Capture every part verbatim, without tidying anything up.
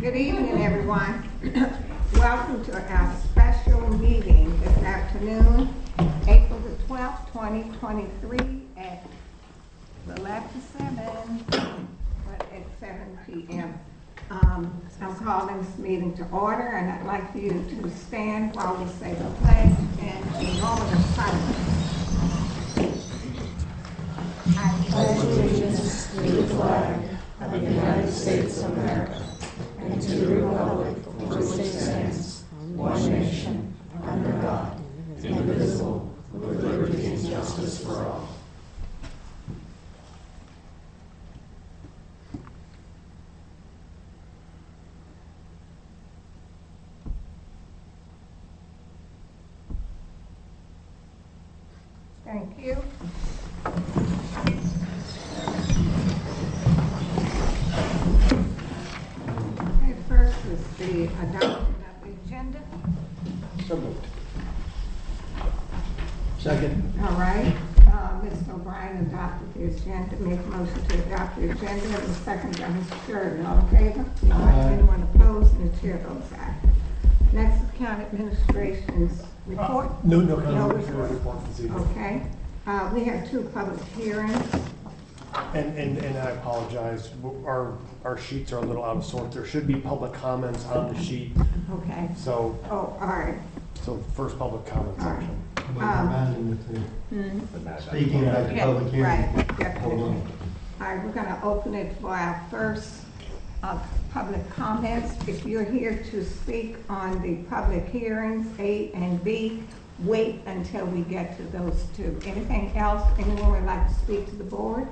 Good evening, everyone. Welcome to our special meeting this afternoon, April the twelfth, twenty twenty-three at eleven to seven, but at seven p m Um, I'm calling this meeting to order, and I'd like for you to stand while we say the pledge and the moment of silence. I pledge allegiance to the flag of the United States of America and to the republic for which it stands, one nation, under God, indivisible, with liberty and justice for all. Thank you. Okay, first is the adoption of the agenda. So moved. Second. All right, uh, Mister O'Brien adopted the agenda, make a motion to adopt the agenda, and the second by Mister Sheridan. All in favor? Aye. Anyone opposed? And the chair votes aye. Next is county administration's report. Uh, No, no, No no, report. report this evening. Okay, uh, we have two public hearings. And, and, and I apologize, our, our sheets are a little out of sort. There should be public comments on the sheet. Okay, So, oh, all right. so first public comment All right. section. We Um, reminded them Hmm. to, speaking about the Yeah, public hearing. right, Hold definitely. on. All right, we're gonna open it for our first, uh, public comments. If you're here to speak on the public hearings, A and B, wait until we get to those two. Anything else, anyone would like to speak to the board?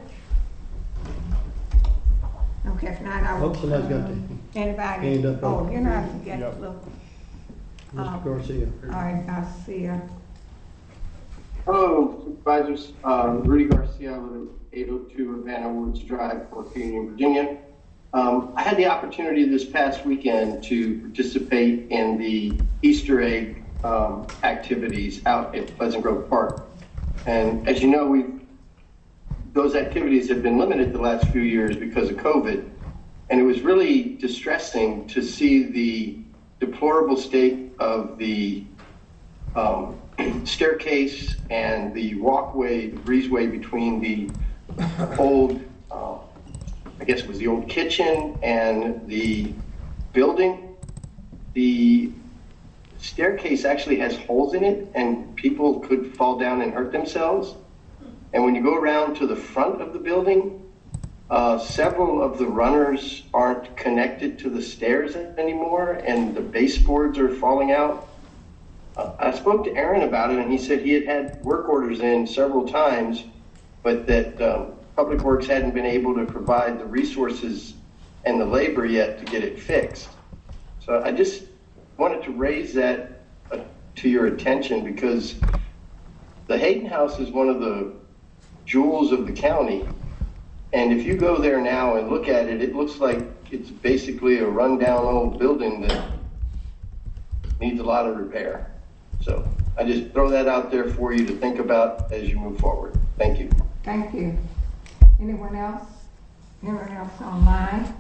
Okay, if not, I will. Hope somebody's got the- Anybody? hand up. Oh, you're not to get, Yep. look. Mister Um, Garcia. All right, Garcia. Hello, supervisors. Um, Rudy Garcia, I live at eight oh two Havana Woods Drive, Fort Union, Virginia. Um, I had the opportunity this past weekend to participate in the Easter egg um, activities out at Pleasant Grove Park. And as you know, we've, those activities have been limited the last few years because of COVID. And it was really distressing to see the deplorable state of the um, staircase and the walkway, the breezeway between the old, uh, I guess it was the old kitchen and the building. The staircase actually has holes in it, and people could fall down and hurt themselves. And when you go around to the front of the building, uh, several of the runners aren't connected to the stairs anymore, and the baseboards are falling out. Uh, I spoke to Aaron about it, and he said he had had work orders in several times, but that um, Public Works hadn't been able to provide the resources and the labor yet to get it fixed. So I just wanted to raise that uh, to your attention, because the Hayden House is one of the jewels of the county. And if you go there now and look at it, it looks like it's basically a rundown old building that needs a lot of repair. So I just throw that out there for you to think about as you move forward. Thank you. Thank you. Anyone else? Anyone else online?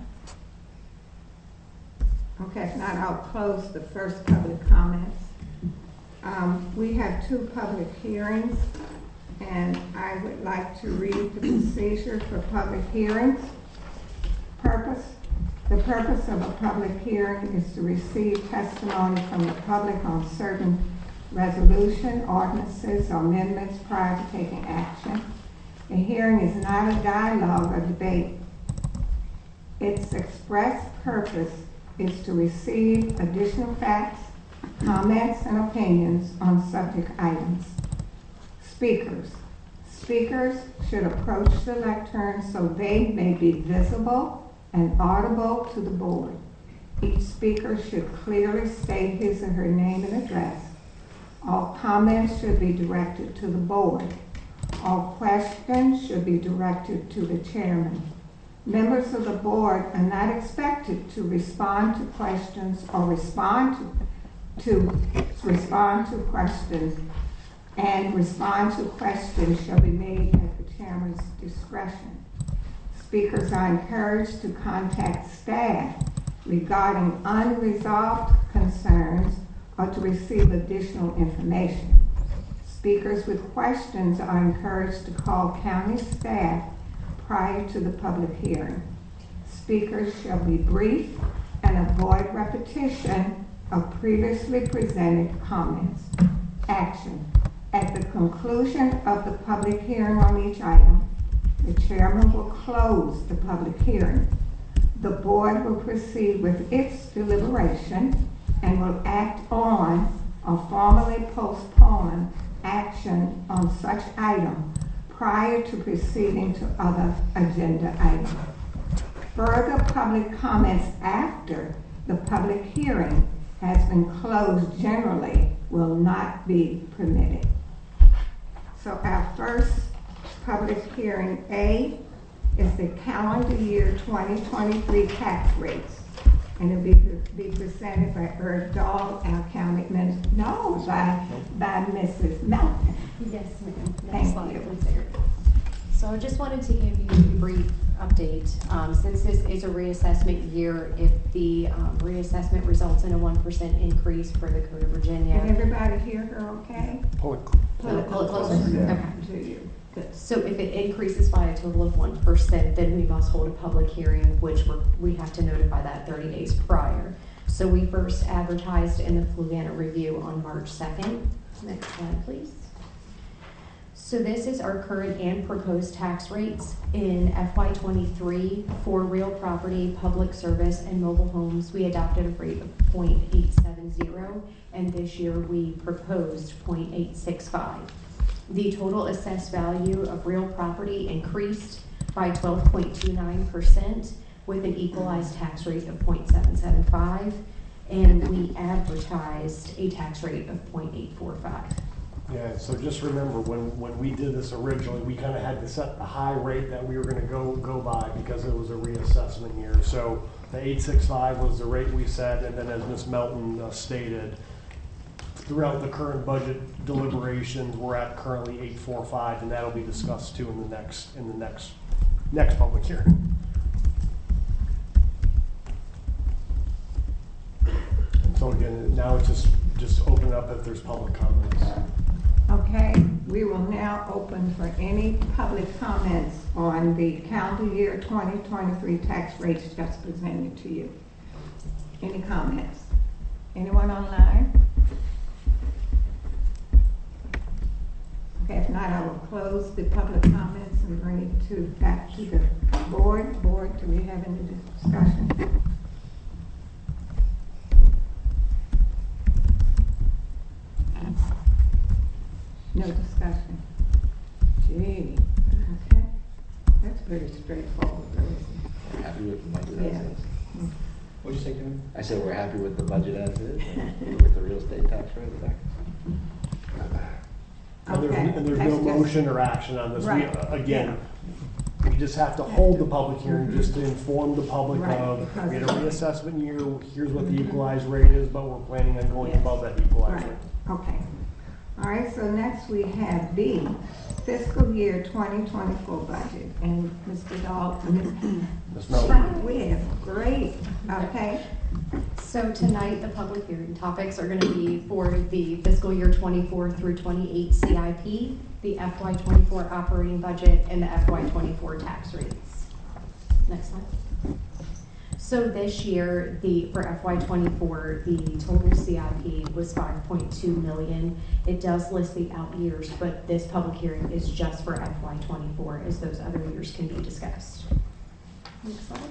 Okay, if not, I'll close the first public comments. Um, we have two public hearings, and I would like to read the procedure for public hearings. Purpose. The purpose of a public hearing is to receive testimony from the public on certain resolution, ordinances, or amendments prior to taking action. A hearing is not a dialogue or debate. Its express purpose is to receive additional facts, comments, and opinions on subject items. Speakers. Speakers should approach the lectern so they may be visible and audible to the board. Each speaker should clearly state his or her name and address. All comments should be directed to the board. All questions should be directed to the chairman. Members of the board are not expected to respond to questions or respond to, to respond to questions, and respond to questions shall be made at the chairman's discretion. Speakers are encouraged to contact staff regarding unresolved concerns or to receive additional information. Speakers with questions are encouraged to call county staff prior to the public hearing. Speakers shall be brief and avoid repetition of previously presented comments. Action. At the conclusion of the public hearing on each item, the chairman will close the public hearing. The board will proceed with its deliberation and will act on or formally postpone action on such item prior to proceeding to other agenda items. Further public comments after the public hearing has been closed generally will not be permitted. So our first public hearing A is the calendar year twenty twenty-three tax rates. And it'll be, be presented by Irv Dahl, our county administrator, no, by, by Missus Melton. Yes, ma'am. Next Thank slide, you. please, Eric. So I just wanted to give you a brief update. Um, since this is a reassessment year, if the um, reassessment results in a one percent increase for the Code of Virginia. Can everybody hear her okay? Pull it. Pull it- pull it closer? Yeah. Okay. To you. Good. So if it increases by a total of one percent, then we must hold a public hearing, which we're, we have to notify that thirty days prior. So we first advertised in the Fluvanna Review on March second. Next slide, please. So this is our current and proposed tax rates in F Y twenty-three for real property, public service, and mobile homes. We adopted a rate of zero point eight seven zero, and this year we proposed zero point eight six five. The total assessed value of real property increased by twelve point two nine percent with an equalized tax rate of zero point seven seven five, and we advertised a tax rate of zero point eight four five. Yeah, so just remember, when, when we did this originally, we kind of had to set the high rate that we were gonna go, go by because it was a reassessment year. So the eight six five was the rate we set, and then as Miz Melton uh, stated, throughout the current budget deliberations, we're at currently eight four five, and that'll be discussed too in the next, in the next, next public hearing. So again, now it's just, just open it up if there's public comments. Okay, we will now open for any public comments on the calendar year twenty twenty-three tax rates just presented to you. Any comments? Anyone online? Okay, if not, I will close the public comments and bring it to, back to the board. Board, do we have any discussion? No discussion. Gee, okay. That's pretty straightforward, really. Happy with the budget as Yeah. is. What'd you say, Kevin? I said we're happy with the budget as is, and with the real estate tax rate back. And there's, Okay, and there's that's no just- motion or action on this. We, Right. uh, again, we just have to hold the public hearing just to inform the public Right, of, because- we had a reassessment year, here's what the equalized rate is, but we're planning on going Yes. above that equalized Right, rate. okay. All right, so next we have B, fiscal year twenty twenty-four budget. And Mister Dalton, Miz Wow, Melton. we have great, okay? So tonight, the public hearing topics are gonna be for the fiscal year twenty-four through twenty-eight C I P, the F Y twenty-four operating budget, and the F Y twenty-four tax rates. Next slide. So this year, the, for F Y twenty-four, the total C I P was five point two million. It does list the out years, but this public hearing is just for F Y twenty-four, as those other years can be discussed. Next slide.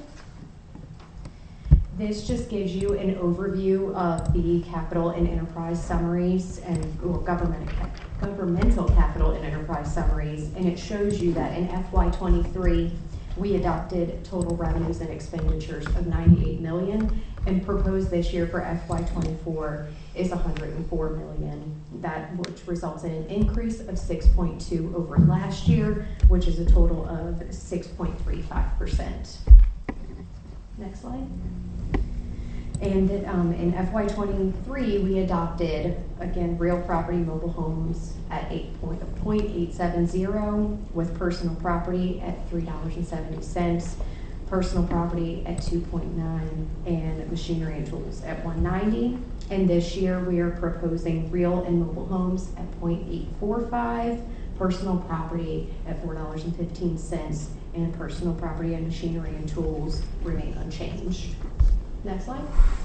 This just gives you an overview of the capital and enterprise summaries and or government, governmental capital and enterprise summaries, and it shows you that in F Y twenty-three, we adopted total revenues and expenditures of ninety-eight million, and proposed this year for F Y twenty-four is one hundred four million. That which results in an increase of six point two over last year, which is a total of six point three five percent. Next slide. And um, in F Y twenty-three, we adopted, again, real property mobile homes at eight point, point eight seven zero, with personal property at three dollars and seventy cents, personal property at two point nine, and machinery and tools at one ninety. And this year, we are proposing real and mobile homes at zero point eight four five, personal property at four dollars and fifteen cents, and personal property and machinery and tools remain unchanged. Next slide.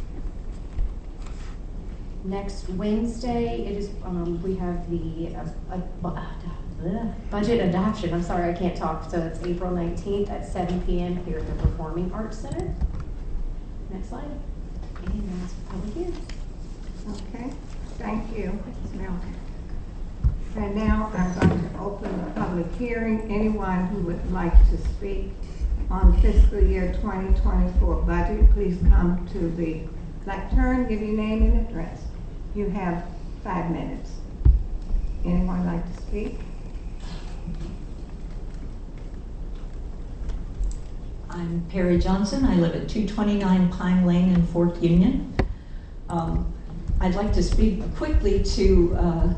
Next Wednesday, it is, um, we have the, uh, uh, uh, budget adoption, I'm sorry, I can't talk, so it's April nineteenth at seven P M here at the Performing Arts Center. Next slide. And that's public hearing. Okay, thank you, Miz Milton. And now I'm going to open the public hearing. Anyone who would like to speak on fiscal year twenty twenty-four budget, please come to the lectern, give your name and address. You have five minutes. Anyone like to speak? I'm Perry Johnson. I live at two twenty-nine Pine Lane in Fort Union. Um, I'd like to speak quickly to, uh,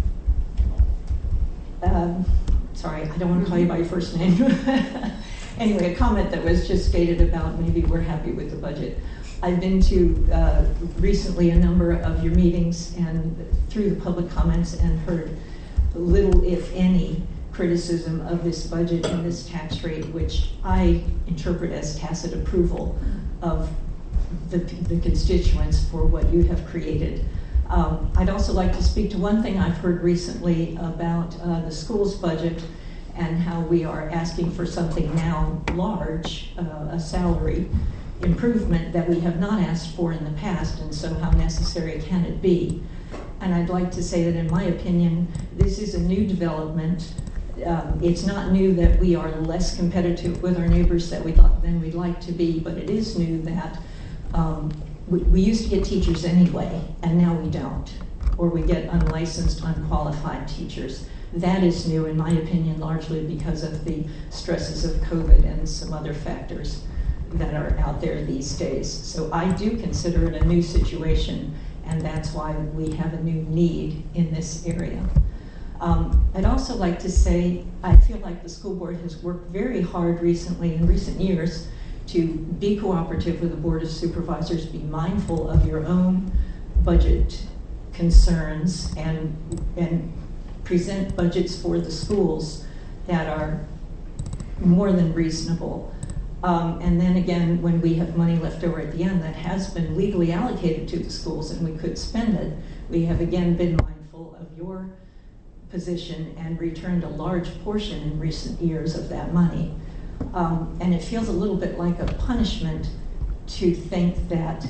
um, sorry, I don't want to call you by your first name. Anyway, a comment that was just stated about maybe we're happy with the budget. I've been to uh, recently a number of your meetings and through the public comments and heard little, if any, criticism of this budget and this tax rate, which I interpret as tacit approval of the, the constituents for what you have created. Um, I'd also like to speak to one thing I've heard recently about uh, the school's budget and how we are asking for something now large, uh, a salary improvement that we have not asked for in the past, and so how necessary can it be? And I'd like to say that in my opinion, this is a new development. Um, it's not new that we are less competitive with our neighbors that we than we'd like to be, but it is new that um, we, we used to get teachers anyway, and now we don't, or we get unlicensed, unqualified teachers. That is new, in my opinion, largely because of the stresses of COVID and some other factors that are out there these days. So I do consider it a new situation, and that's why we have a new need in this area. Um, I'd also like to say, I feel like the school board has worked very hard recently, in recent years, to be cooperative with the Board of Supervisors, be mindful of your own budget concerns, and, and present budgets for the schools that are more than reasonable. Um, and then again, when we have money left over at the end that has been legally allocated to the schools and we could spend it, we have again been mindful of your position and returned a large portion in recent years of that money. Um, and it feels a little bit like a punishment to think that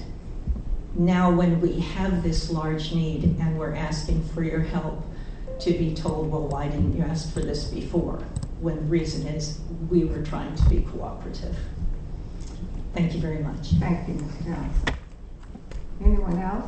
now when we have this large need and we're asking for your help, to be told, well, why didn't you ask for this before? When the reason is we were trying to be cooperative. Thank you very much. Thank you, Miz Johnson. Anyone else?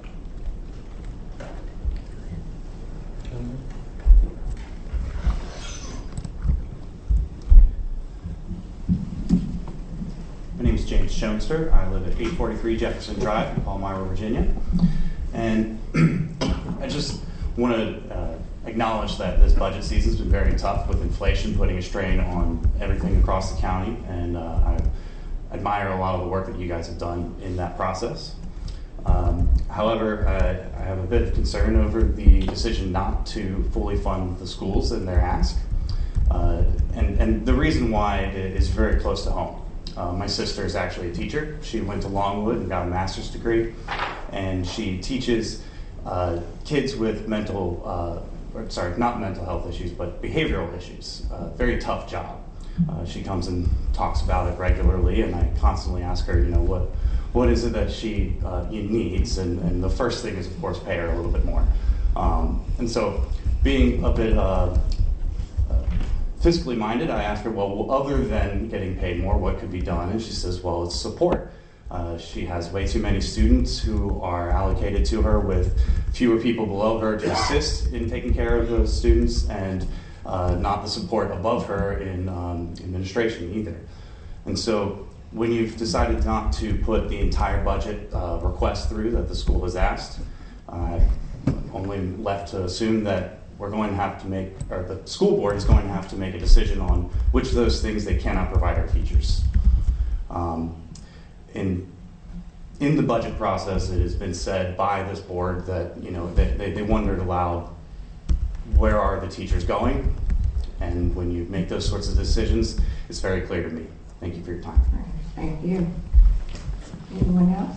My name is James Schoenster. I live at eight forty-three Jefferson Drive in Palmyra, Virginia. And I just want to uh, acknowledge that this budget season has been very tough with inflation putting a strain on everything across the county. And uh, I admire a lot of the work that you guys have done in that process. Um, however, I, I have a bit of concern over the decision not to fully fund the schools and their ask. Uh, and, and the reason why is very close to home. Uh, my sister is actually a teacher. She went to Longwood and got a master's degree, and she teaches uh, kids with mental, uh, or, sorry, not mental health issues, but behavioral issues. Uh, very tough job. Uh, she comes and talks about it regularly, and I constantly ask her, you know, what what is it that she uh, needs? And, and the first thing is, of course, pay her a little bit more. Um, and so, being a bit uh, fiscally minded, I asked her, well, other than getting paid more, what could be done? And she says, well, it's support. Uh, she has way too many students who are allocated to her with fewer people below her to assist in taking care of those students, and uh, not the support above her in um, administration either. And so when you've decided not to put the entire budget uh, request through that the school has asked, I'm only left to assume that we're going to have to make, or the school board is going to have to make a decision on which of those things they cannot provide our teachers. Um, in in the budget process, it has been said by this board that you know they, they, they wondered aloud, where are the teachers going? And when you make those sorts of decisions, it's very clear to me. Thank you for your time. Thank you. Anyone else?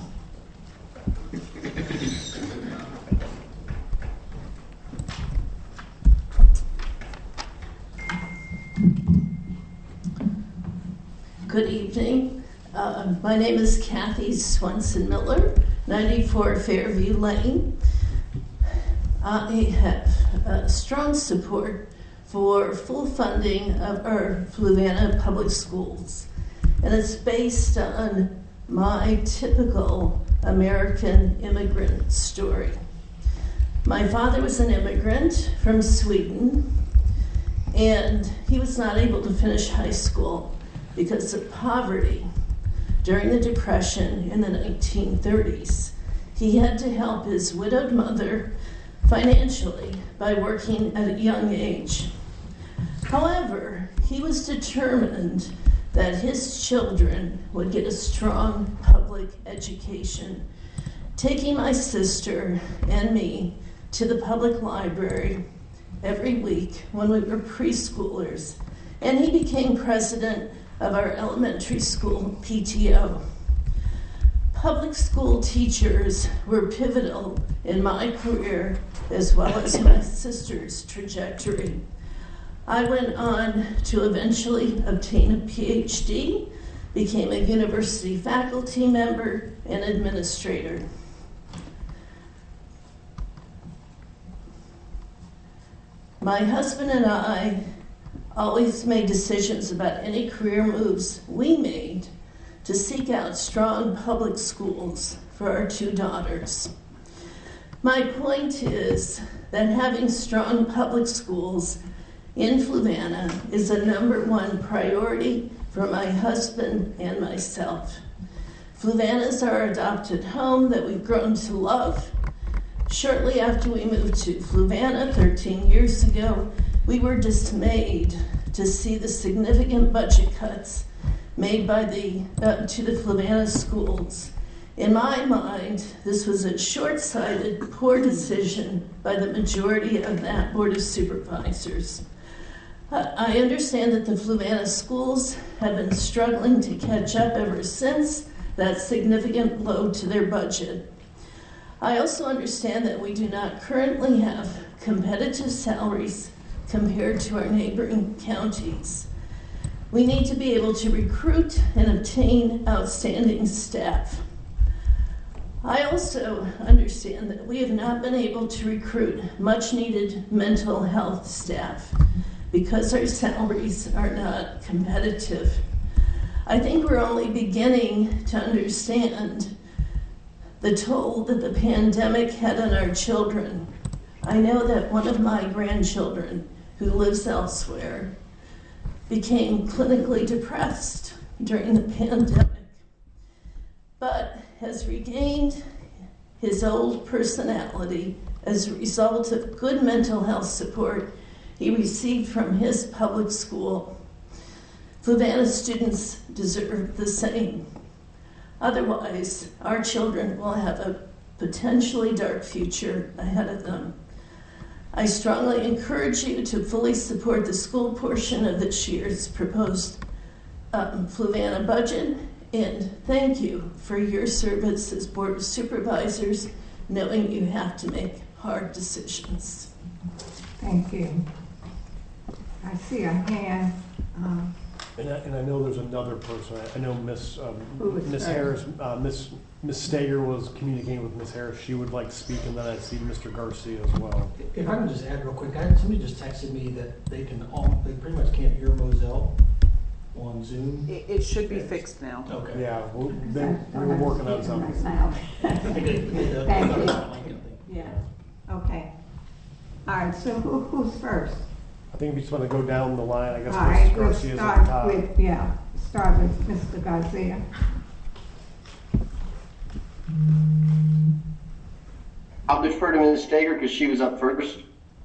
Good evening. Uh, my name is Kathy Swenson Miller, ninety-four Fairview Lane. I have uh, strong support for full funding of our Fluvanna Public Schools, and it's based on my typical American immigrant story. My father was an immigrant from Sweden, and he was not able to finish high school because of poverty. During the Depression in the nineteen thirties, he had to help his widowed mother financially by working at a young age. However, he was determined that his children would get a strong public education, taking my sister and me to the public library every week when we were preschoolers, and he became president of our elementary school P T O. Public school teachers were pivotal in my career as well as my sister's trajectory. I went on to eventually obtain a P H D, became a university faculty member and administrator. My husband and I always made decisions about any career moves we made to seek out strong public schools for our two daughters. My point is that having strong public schools in Fluvanna is a number one priority for my husband and myself. Fluvanna is our adopted home that we've grown to love. Shortly after we moved to Fluvanna thirteen years ago, we were dismayed to see the significant budget cuts made by the uh, to the Fluvanna schools. In my mind, this was a short-sighted, poor decision by the majority of that Board of Supervisors. Uh, I understand that the Fluvanna schools have been struggling to catch up ever since that significant blow to their budget. I also understand that we do not currently have competitive salaries compared to our neighboring counties. We need to be able to recruit and obtain outstanding staff. I also understand that we have not been able to recruit much needed mental health staff because our salaries are not competitive. I think we're only beginning to understand the toll that the pandemic had on our children. I know that one of my grandchildren, who lives elsewhere, became clinically depressed during the pandemic, but has regained his old personality as a result of good mental health support he received from his public school. Fluvanna students deserve the same. Otherwise, our children will have a potentially dark future ahead of them. I strongly encourage you to fully support the school portion of this year's proposed um, Fluvanna budget, and thank you for your service as Board of Supervisors, knowing you have to make hard decisions. Thank you. I see a hand. Um, And I, and I know there's another person, I- I know Miss um, Who is Miss that? Harris, uh, Miss Miss Stager was communicating with Miss Harris. She would like to speak, and then I see Mister Garcia as well. If I can just add real quick, I, somebody just texted me that they can all, they pretty much can't hear Moselle on Zoom. It, it should be fixed now. Okay. Yeah, we'll, they, we were working on something. I think they- they- they- Thank you. I think. Yeah, okay. All right, so who, who's first? I think we just want to go down the line. I guess All Miss right, we'll Garcia's at the start top. with, yeah, start with Mister Garcia. I'll defer to Miz Stager because she was up first.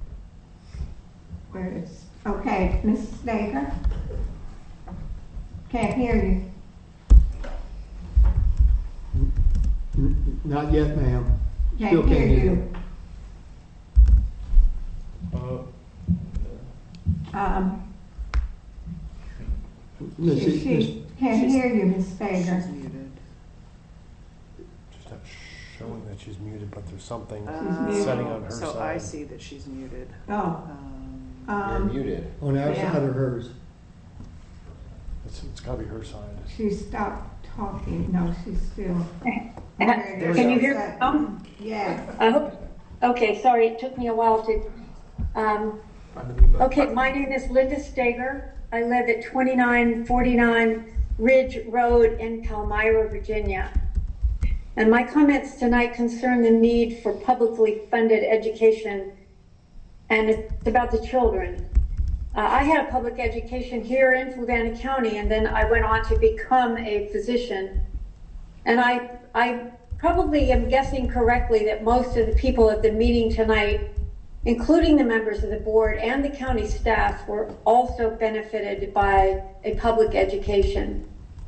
Where is, okay, Missus Stager? Can't hear you. N- Not yet, ma'am. Still Can't hear can't hear you. Uh, Um, Miss- she, she can't she's- hear you, Miz Fager. muted. just not showing that she's muted, but there's something muted. setting on her Um, So side. I see that she's muted. Oh, Um, You're um, muted. On our Yeah. side or hers? It's, it's gotta be her side. she stopped talking. No, she's still. Can you hear me now? Yes. I hope, okay, sorry, it took me a while to, um, Find the mute button. okay, my name is Linda Stager. I live at twenty-nine forty-nine Ridge Road in Palmyra, Virginia. And my comments tonight concern the need for publicly funded education, and it's about the children. Uh, I had a public education here in Fluvanna County, and then I went on to become a physician. And I, I probably am guessing correctly that most of the people at the meeting tonight, including the members of the board and the county staff, were also benefited by a public education.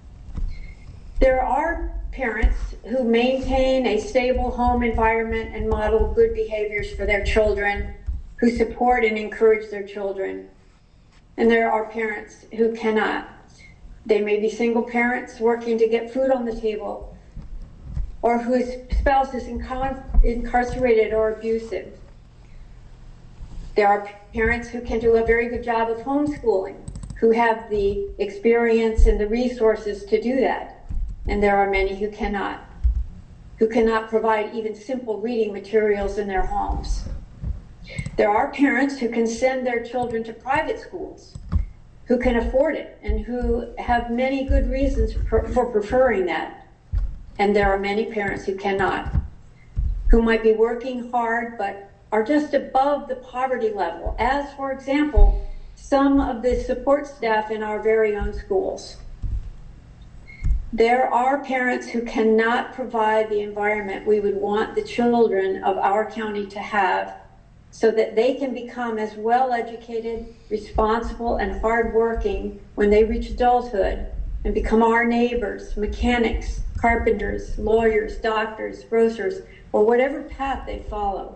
There are parents who maintain a stable home environment and model good behaviors for their children, who support and encourage their children. And there are parents who cannot. They may be single parents working to get food on the table, or whose spouse is incar- incarcerated or abusive. There are parents who can do a very good job of homeschooling, who have the experience and the resources to do that. And there are many who cannot, who cannot provide even simple reading materials in their homes. There are parents who can send their children to private schools, who can afford it, and who have many good reasons for, for preferring that. And there are many parents who cannot, who might be working hard but are just above the poverty level, as, for example, some of the support staff in our very own schools. There are parents who cannot provide the environment we would want the children of our county to have, so that they can become as well educated, responsible, and hardworking when they reach adulthood and become our neighbors, mechanics, carpenters, lawyers, doctors, grocers, or whatever path they follow.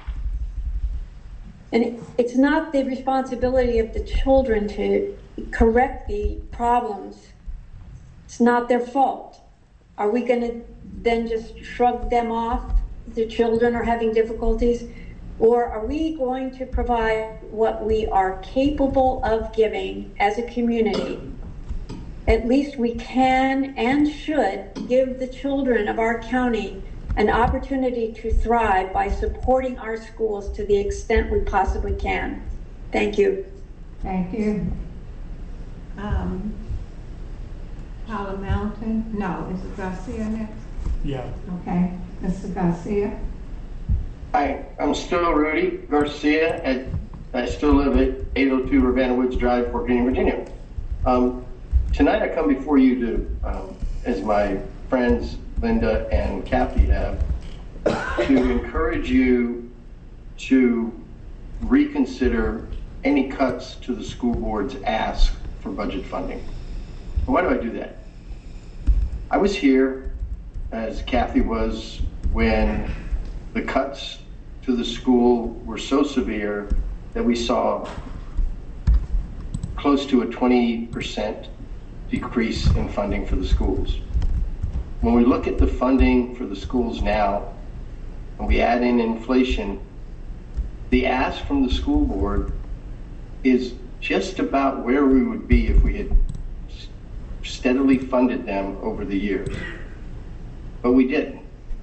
And it's not the responsibility of the children to correct the problems. It's not their fault. Are we going to then just shrug them off? The children are having difficulties. Or are we going to provide what we are capable of giving as a community? At least we can and should give the children of our county an opportunity to thrive by supporting our schools to the extent we possibly can. Thank you. Thank you. Um, Paula Mountain, no, is it Garcia next? Yeah. Okay, Mister Garcia. Hi, I'm still Rudy Garcia, and I still live at eight oh two Ravenna Woods Drive, Fort Greene, Virginia. Um, tonight I come before you to, um, as my friends Linda and Kathy have, to encourage you to reconsider any cuts to the school board's ask for budget funding. Why do I do that? I was here, as Kathy was, when the cuts to the school were so severe that we saw close to a twenty percent decrease in funding for the schools. When we look at the funding for the schools now, and we add in inflation, the ask from the school board is just about where we would be if we had steadily funded them over the years. But we didn't.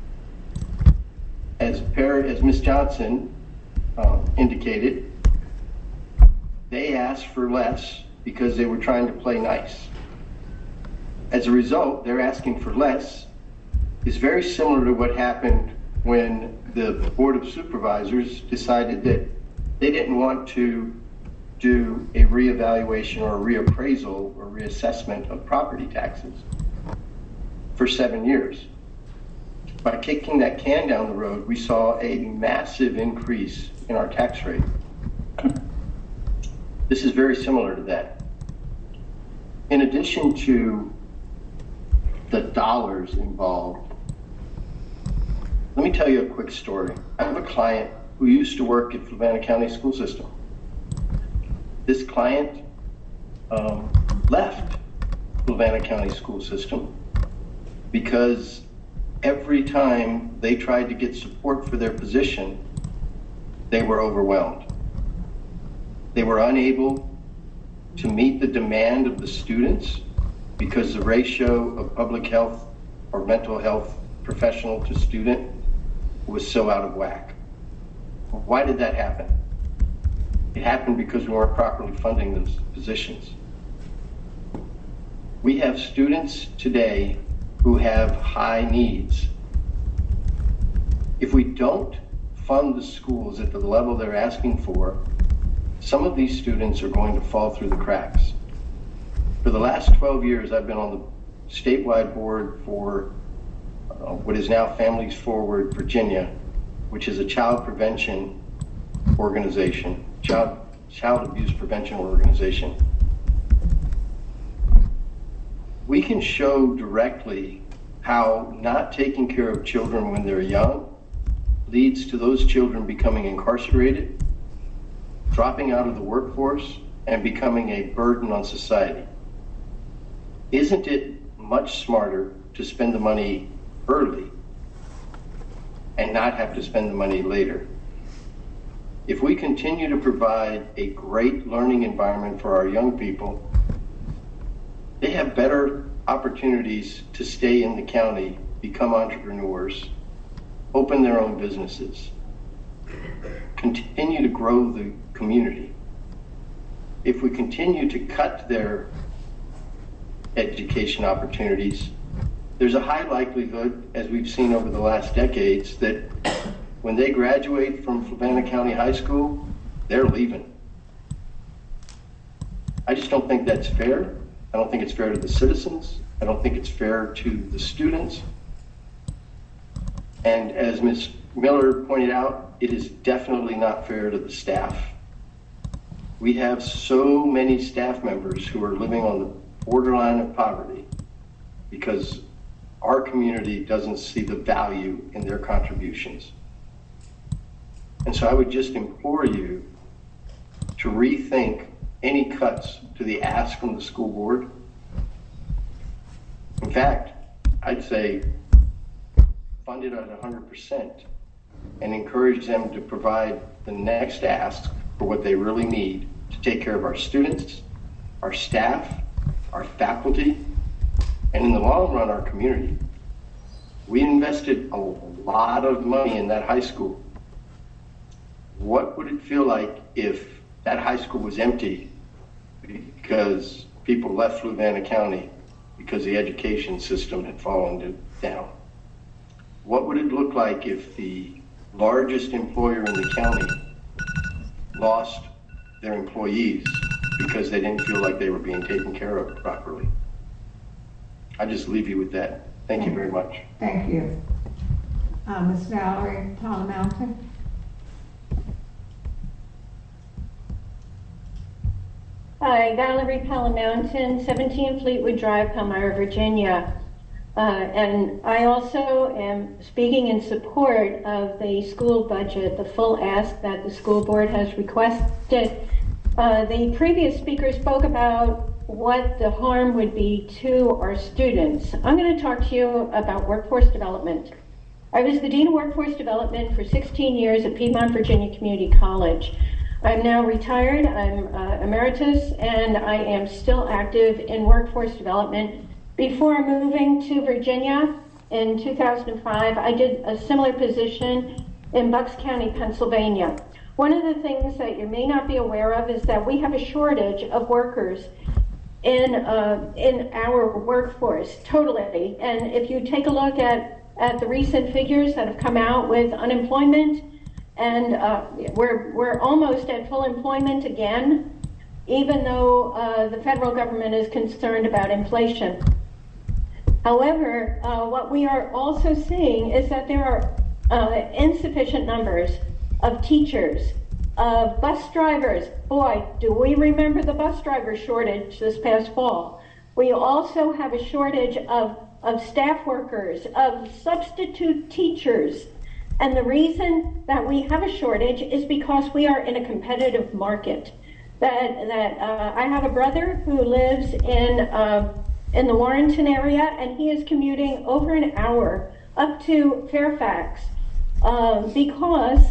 As Par- as Miz Johnson uh, indicated, they asked for less because they were trying to play nice. As a result, they're asking for less is very similar to what happened when the Board of Supervisors decided that they didn't want to do a reevaluation or a reappraisal or reassessment of property taxes for seven years. By kicking that can down the road, we saw a massive increase in our tax rate. This is very similar to that. In addition to the dollars involved, Let me tell you a quick story. I have a client who used to work at Fluvanna County School System. This client um, left Fluvanna County School System because every time they tried to get support for their position, they were overwhelmed. They were unable to meet the demand of the students because the ratio of public health or mental health professional to student was so out of whack. Why did that happen? It happened because we weren't properly funding those positions. We have students today who have high needs. If we don't fund the schools at the level they're asking for, some of these students are going to fall through the cracks. For the last twelve years, I've been on the statewide board for uh, what is now Families Forward Virginia, which is a child prevention organization, child, child abuse prevention organization. We can show directly how not taking care of children when they're young leads to those children becoming incarcerated, dropping out of the workforce, and becoming a burden on society. Isn't it much smarter to spend the money early and not have to spend the money later? If we continue to provide a great learning environment for our young people, they have better opportunities to stay in the county, become entrepreneurs, open their own businesses, continue to grow the community. If we continue to cut their education opportunities, there's a high likelihood, as we've seen over the last decades, that when they graduate from Fluvanna County High School, they're leaving. I just don't think that's fair. I don't think it's fair to the citizens. I don't think it's fair to the students. And as Miz Miller pointed out, it is definitely not fair to the staff. We have so many staff members who are living on the borderline of poverty because our community doesn't see the value in their contributions. And so I would just implore you to rethink any cuts to the ask from the school board. In fact, I'd say fund it at one hundred percent and encourage them to provide the next ask for what they really need to take care of our students, our staff, our faculty, and in the long run, our community. We invested a lot of money in that high school. What would it feel like if that high school was empty because people left Fluvanna County because the education system had fallen down? What would it look like if the largest employer in the county lost their employees because they didn't feel like they were being taken care of properly? I just leave you with that. Thank you very much. Thank you. Uh, Miz Valerie Palamountain. Hi, Valerie Palamountain, seventeen Fleetwood Drive, Palmyra, Virginia. Uh, and I also am speaking in support of the school budget, the full ask that the school board has requested. Uh, the previous speaker spoke about what the harm would be to our students. I'm going to talk to you about workforce development. I was the Dean of Workforce Development for sixteen years at Piedmont Virginia Community College. I'm now retired, I'm uh, emeritus, and I am still active in workforce development. Before moving to Virginia in two thousand five, I did a similar position in Bucks County, Pennsylvania. One of the things that you may not be aware of is that we have a shortage of workers in uh, in our workforce, totally. And if you take a look at, at the recent figures that have come out with unemployment, and uh, we're, we're almost at full employment again, even though uh, the federal government is concerned about inflation. However, uh, what we are also seeing is that there are uh, insufficient numbers of teachers, of bus drivers. Boy, do we remember the bus driver shortage this past fall. We also have a shortage of, of staff workers, of substitute teachers. And the reason that we have a shortage is because we are in a competitive market. That, that uh, I have a brother who lives in, uh, in the Warrenton area, and he is commuting over an hour up to Fairfax uh, because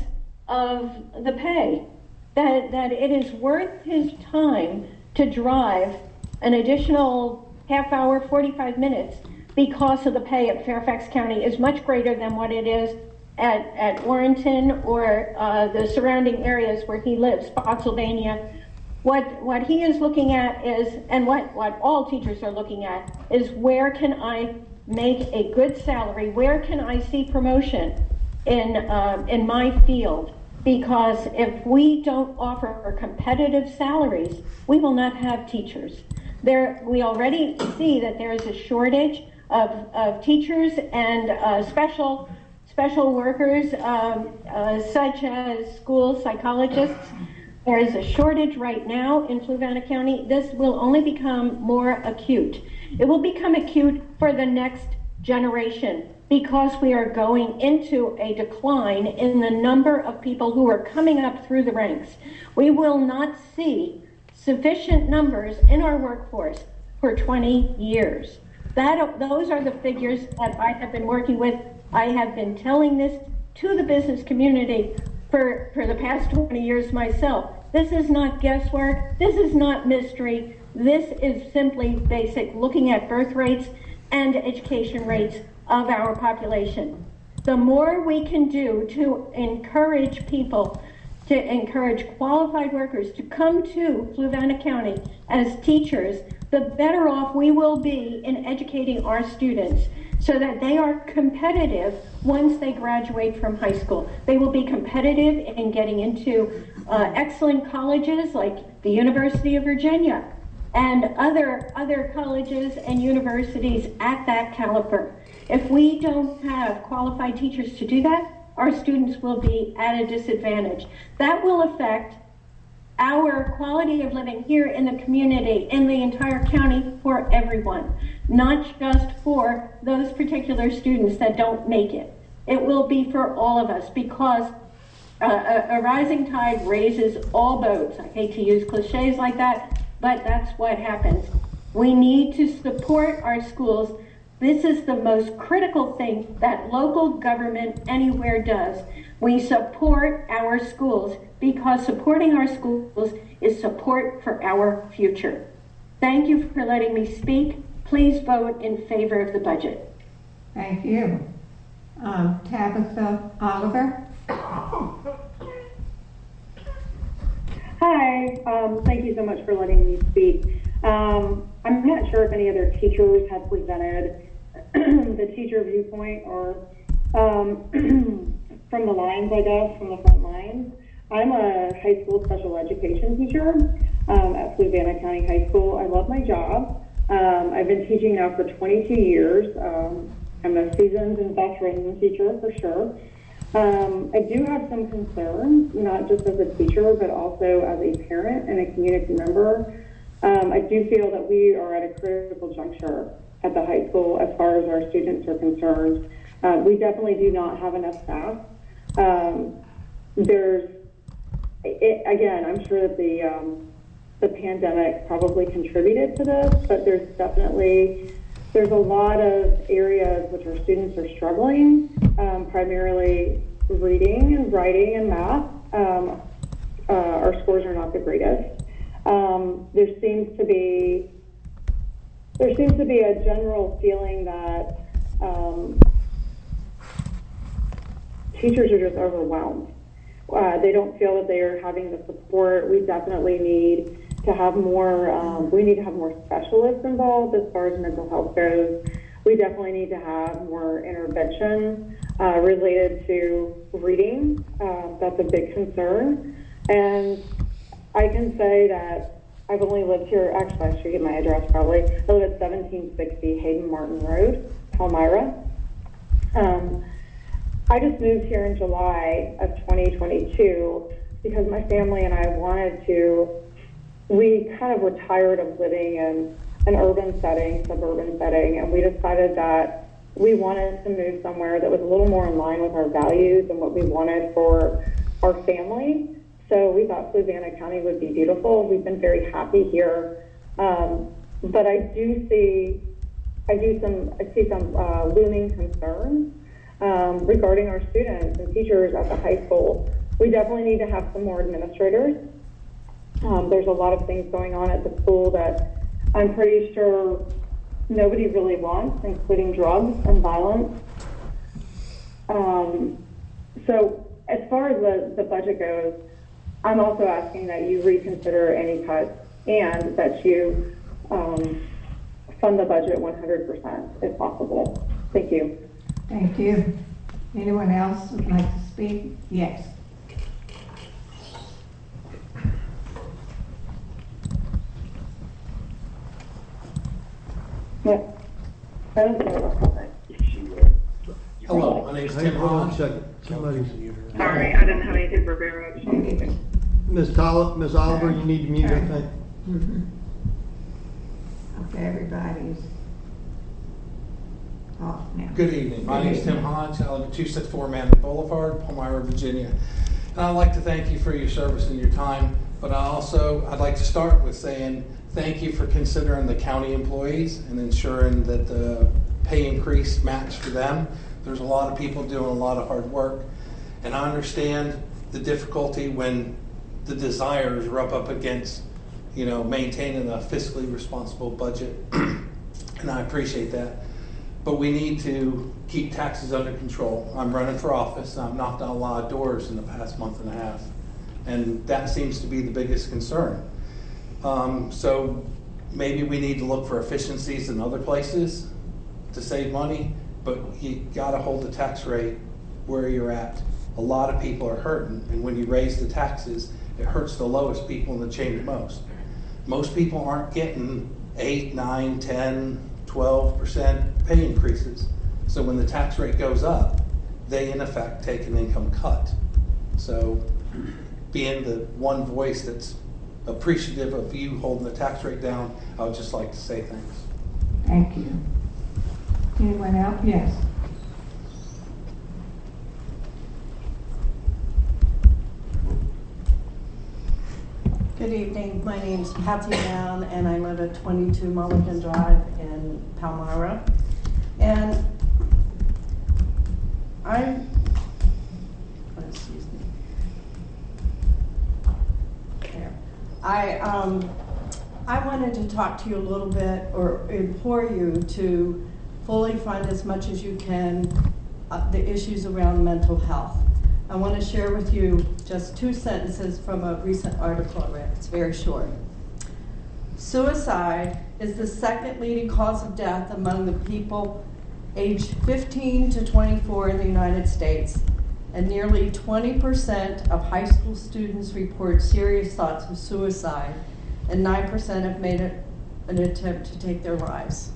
of the pay. That, that it is worth his time to drive an additional half hour, forty-five minutes, because of the pay at Fairfax County is much greater than what it is at, at Warrenton or uh, the surrounding areas where he lives, Spotsylvania. What, what he is looking at is, and what, what all teachers are looking at, is where can I make a good salary? Where can I see promotion in, uh, in my field? Because if we don't offer competitive salaries, we will not have teachers. There, we already see that there is a shortage of, of teachers and uh, special special workers, um, uh, such as school psychologists. There is a shortage right now in Fluvanna County. This will only become more acute. It will become acute for the next generation because we are going into a decline in the number of people who are coming up through the ranks. We will not see sufficient numbers in our workforce for twenty years. That, those are the figures that I have been working with. I have been telling this to the business community for, for the past twenty years myself. This is not guesswork. This is not mystery. This is simply basic looking at birth rates and education rates of our population. The more we can do to encourage people, to encourage qualified workers to come to Fluvanna County as teachers, the better off we will be in educating our students so that they are competitive once they graduate from high school. They will be competitive in getting into uh, excellent colleges like the University of Virginia and other, other colleges and universities at that caliber. If we don't have qualified teachers to do that, our students will be at a disadvantage. That will affect our quality of living here in the community, in the entire county, for everyone, not just for those particular students that don't make it. It will be for all of us because uh, a, a rising tide raises all boats. I hate to use cliches like that, but that's what happens. We need to support our schools. This is the most critical thing that local government anywhere does. We support our schools because supporting our schools is support for our future. Thank you for letting me speak. Please vote in favor of the budget. Thank you. Um, Tabitha Oliver. Hi, um, thank you so much for letting me speak. Um, I'm not sure if any other teachers have presented the teacher viewpoint or um, from the lines, I guess, from the front lines. I'm a high school special education teacher um, at Fluvanna County High School. I love my job. Um, I've been teaching now for twenty-two years. Um, I'm a seasoned and veteran teacher for sure. Um, I do have some concerns, not just as a teacher, but also as a parent and a community member. Um, I do feel that we are at a critical juncture at the high school as far as our students are concerned. Uh, we definitely do not have enough staff. Um, there's, it, again, I'm sure that the um, the pandemic probably contributed to this, but there's definitely, there's a lot of areas which our students are struggling, um, primarily reading and writing and math. Um, uh, our scores are not the greatest. Um, there seems to be there seems to be a general feeling that um, teachers are just overwhelmed. Uh, they don't feel that they are having the support. We definitely need to have more, um, we need to have more specialists involved as far as mental health goes. We definitely need to have more intervention uh, related to reading. Uh, that's a big concern. And I can say that I've only lived here, actually I should get my address probably. I live at seventeen sixty Hayden Martin Road, Palmyra. Um, I just moved here in July of twenty twenty-two because my family and I wanted to, we kind of were tired of living in an urban setting, suburban setting, and we decided that we wanted to move somewhere that was a little more in line with our values and what we wanted for our family. So we thought Fluvanna County would be beautiful. We've been very happy here. Um, but I do see, I do some, I see some uh, looming concerns um, regarding our students and teachers at the high school. We definitely need to have some more administrators. Um, there's a lot of things going on at the school that I'm pretty sure nobody really wants, including drugs and violence. Um, so as far as the, the budget goes, I'm also asking that you reconsider any cuts and that you um, fund the budget one hundred percent if possible. Thank you. Thank you. Anyone else would like to speak? Yes. Yes. I don't know. Hello, my name's Hey, Tim hold on a Hahn. second. Somebody's, Sorry, I didn't have anything prepared. Miss Tol, Miss Oliver, you need to mute, I think. Mm-hmm. Okay, everybody's off now. Good evening. My Good name is Tim evening. Hodge. I live at two sixty-four Mammoth Boulevard, Palmyra, Virginia. And I'd like to thank you for your service and your time, but I also, I'd like to start with saying thank you for considering the county employees and ensuring that the pay increase matched for them. There's a lot of people doing a lot of hard work, and I understand the difficulty when the desires rub up against, you know, maintaining a fiscally responsible budget, and I appreciate that. But we need to keep taxes under control. I'm running for office, and I've knocked on a lot of doors in the past month and a half, and that seems to be the biggest concern. Um, so maybe we need to look for efficiencies in other places to save money, but you gotta hold the tax rate where you're at. A lot of people are hurting, and when you raise the taxes, it hurts the lowest people in the chain the most. Most people aren't getting eight, nine, ten, twelve percent pay increases. So when the tax rate goes up, they in effect take an income cut. So being the one voice that's appreciative of you holding the tax rate down, I would just like to say thanks. Thank you. Anyone else? Yes. Good evening. My name's Patsy Brown, and I live at twenty-two Mulligan Drive in Palmyra. And I'm, oh, excuse me. There. I um, I wanted to talk to you a little bit, or implore you to fully fund as much as you can uh, the issues around mental health. I want to share with you just two sentences from a recent article I read. It's very short. Suicide is the second leading cause of death among the people aged fifteen to twenty-four in the United States, and nearly twenty percent of high school students report serious thoughts of suicide, and nine percent have made it an attempt to take their lives.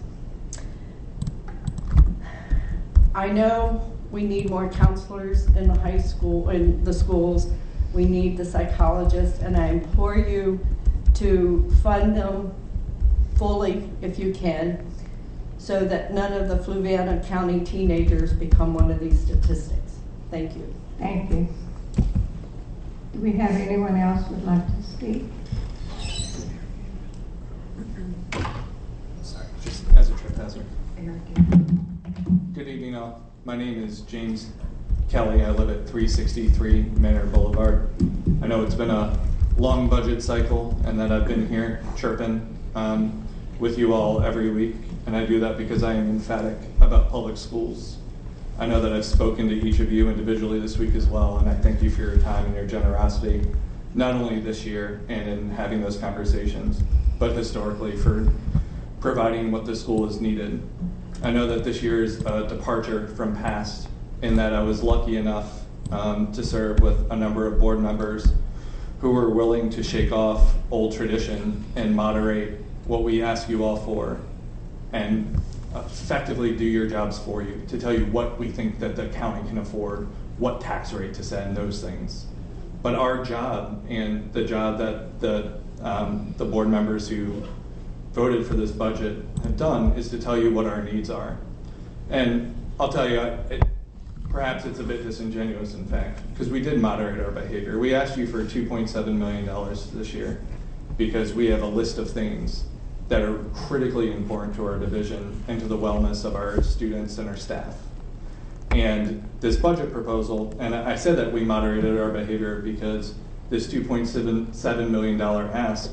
I know we need more counselors in the high school, in the schools. We need the psychologists, and I implore you to fund them fully if you can, so that none of the Fluvanna County teenagers become one of these statistics. Thank you. Thank you. Do we have anyone else who would like to speak? Sorry, just as a trip hazard. Good evening, all. My name is James Kelly. I live at three sixty-three Manor Boulevard. I know it's been a long budget cycle, and that I've been here chirping um, with you all every week, and I do that because I am emphatic about public schools. I know that I've spoken to each of you individually this week as well, and I thank you for your time and your generosity, not only this year and in having those conversations, but historically for providing what the school has needed. I know that this year is a departure from past, in that I was lucky enough um, to serve with a number of board members who were willing to shake off old tradition and moderate what we ask you all for, and effectively do your jobs for you, to tell you what we think that the county can afford, what tax rate to send, those things. But our job, and the job that the, um, the board members who voted for this budget have done, is to tell you what our needs are. And I'll tell you, it, perhaps it's a bit disingenuous, in fact, because we did moderate our behavior. We asked you for two point seven million dollars this year because we have a list of things that are critically important to our division and to the wellness of our students and our staff. And this budget proposal, and I said that we moderated our behavior because this two point seven million dollars ask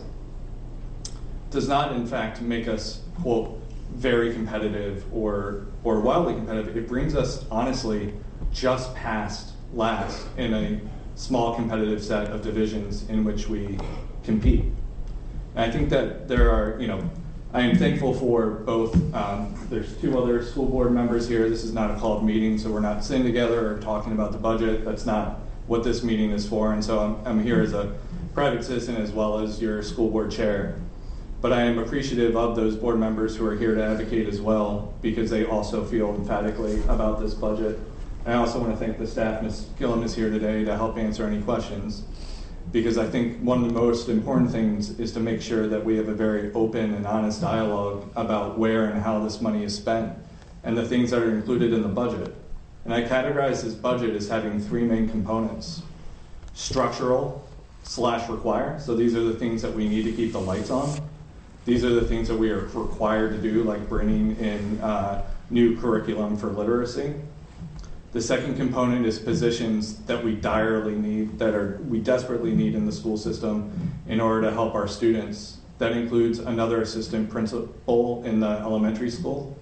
does not, in fact, make us, quote, very competitive or, or wildly competitive. It brings us, honestly, just past last in a small competitive set of divisions in which we compete. And I think that there are, you know, I am thankful for both, um, there's two other school board members here. This is not a called meeting, so we're not sitting together or talking about the budget. That's not what this meeting is for. And so I'm, I'm here as a private citizen as well as your school board chair. But I am appreciative of those board members who are here to advocate as well, because they also feel emphatically about this budget. And I also want to thank the staff. Miz Gillum is here today to help answer any questions, because I think one of the most important things is to make sure that we have a very open and honest dialogue about where and how this money is spent and the things that are included in the budget. And I categorize this budget as having three main components: structural slash require. So these are the things that we need to keep the lights on. These are the things that we are required to do, like bringing in uh, new curriculum for literacy. The second component is positions that we direly need, that are we desperately need in the school system in order to help our students. That includes another assistant principal in the elementary school.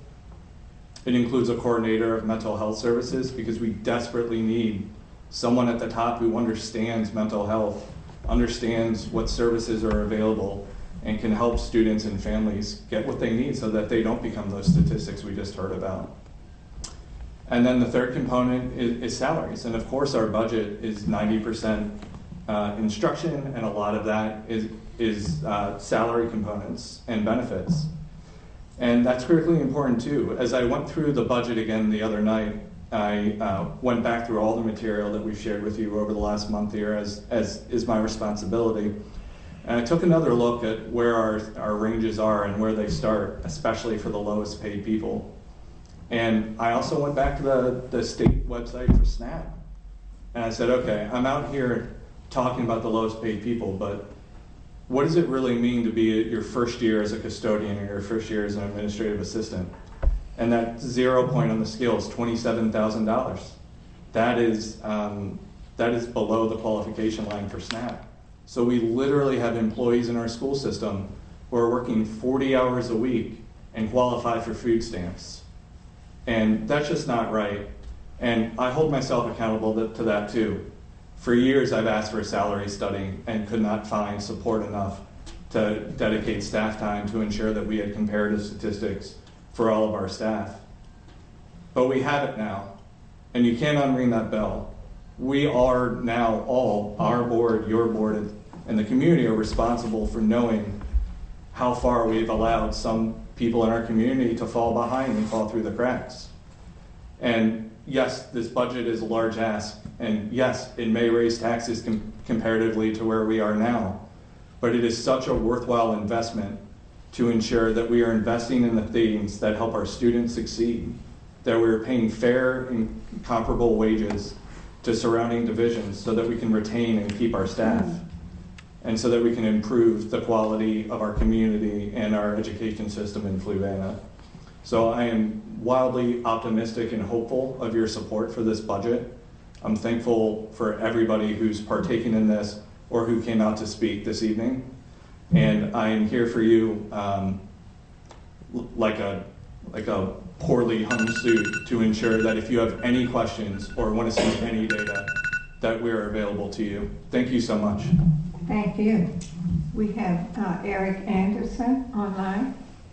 It includes a coordinator of mental health services, because we desperately need someone at the top who understands mental health, understands what services are available, and can help students and families get what they need so that they don't become those statistics we just heard about. And then the third component is, is salaries. And of course our budget is ninety percent uh, instruction, and a lot of that is, is uh, salary components and benefits. And that's critically important too. As I went through the budget again the other night, I uh, went back through all the material that we've shared with you over the last month here, as, as is my responsibility. And I took another look at where our, our ranges are and where they start, especially for the lowest paid people. And I also went back to the, the state website for SNAP. And I said, okay, I'm out here talking about the lowest paid people, but what does it really mean to be your first year as a custodian or your first year as an administrative assistant? And that zero point on the scale is twenty-seven thousand dollars. That is, um, that is below the qualification line for SNAP. So we literally have employees in our school system who are working forty hours a week and qualify for food stamps. And that's just not right. And I hold myself accountable to, to that too. For years I've asked for a salary study and could not find support enough to dedicate staff time to ensure that we had comparative statistics for all of our staff. But we have it now, and you can't unring that bell. We are now all, our board, your board, and the community are responsible for knowing how far we've allowed some people in our community to fall behind and fall through the cracks. And yes, this budget is a large ask, and yes, it may raise taxes com- comparatively to where we are now, but it is such a worthwhile investment to ensure that we are investing in the things that help our students succeed, that we're paying fair and comparable wages to surrounding divisions so that we can retain and keep our staff, and so that we can improve the quality of our community and our education system in Fluvanna. So I am wildly optimistic and hopeful of your support for this budget. I'm thankful for everybody who's partaking in this or who came out to speak this evening. And I am here for you um, like a like a poorly hung suit to ensure that if you have any questions or want to see any data, that we are available to you. Thank you so much. Thank you. We have uh, Eric Anderson online.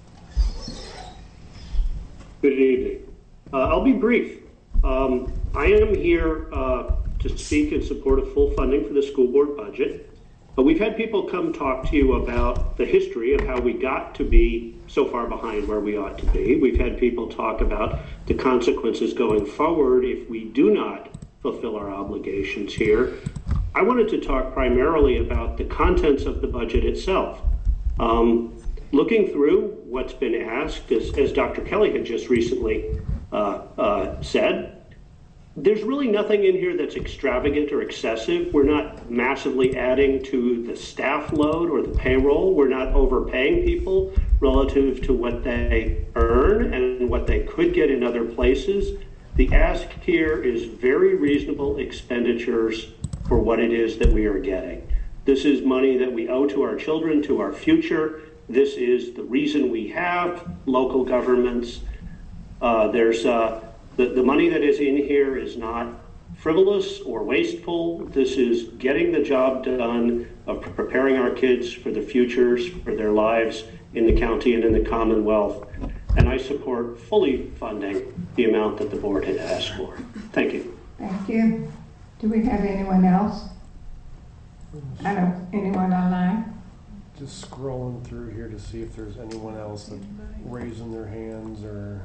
Good evening. Uh, I'll be brief. Um, I am here uh, to speak in support of full funding for the school board budget. But we've had people come talk to you about the history of how we got to be so far behind where we ought to be. We've had people talk about the consequences going forward if we do not fulfill our obligations here. I wanted to talk primarily about the contents of the budget itself. Um, looking through what's been asked, as, as Doctor Kelly had just recently uh, uh, said. There's really nothing in here that's extravagant or excessive. We're not massively adding to the staff load or the payroll. We're not overpaying people relative to what they earn and what they could get in other places. The ask here is very reasonable expenditures for what it is that we are getting. This is money that we owe to our children, to our future. This is the reason we have local governments. Uh, there's uh, The, the money that is in here is not frivolous or wasteful. This is getting the job done of preparing our kids for the futures, for their lives in the county and in the Commonwealth. And I support fully funding the amount that the board had asked for. Thank you. Thank you. Do we have anyone else? I don't, anyone online? Just scrolling through here to see if there's anyone else that's raising their hands or...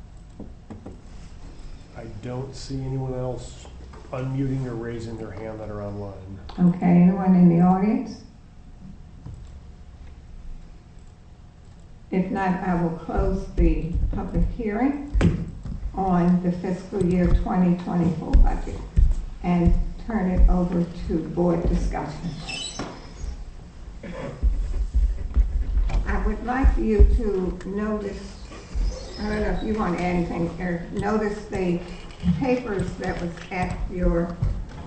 I don't see anyone else unmuting or raising their hand that are online. Okay, anyone in the audience? If not, I will close the public hearing on the fiscal year twenty twenty-four budget and turn it over to board discussion. I would like you to notice, I don't know if you want to add anything, Eric. Notice the papers that was at your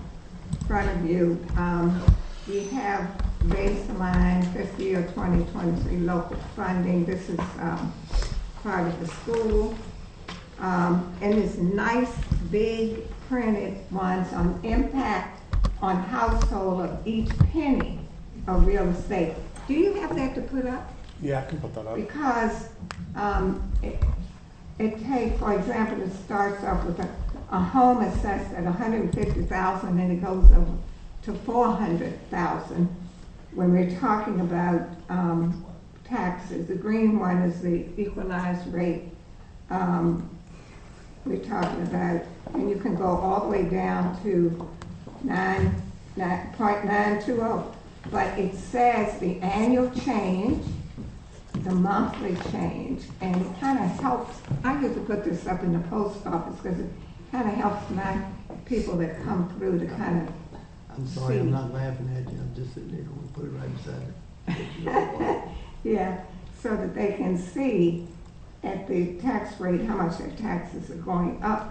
front of you. Um, we have baseline fiscal year twenty twenty-three local funding. This is um, part of the school. Um, and it's nice, big printed ones on impact on household of each penny of real estate. Do you have that to put up? Yeah, I can put that up. Because um, it, it takes, for example, it starts off with a, a home assessed at one hundred fifty thousand dollars and it goes up to four hundred thousand dollars when we're talking about um, taxes. The green one is the equalized rate um, we're talking about, and you can go all the way down to nine point nine two zero, but it says the annual change, the monthly change, and it kind of helps. I used to put this up in the post office because it kind of helps my people that come through to kind of I'm sorry, see. I'm not laughing at you, I'm just sitting there, I'm gonna put it right beside it. Yeah, so that they can see at the tax rate how much their taxes are going up,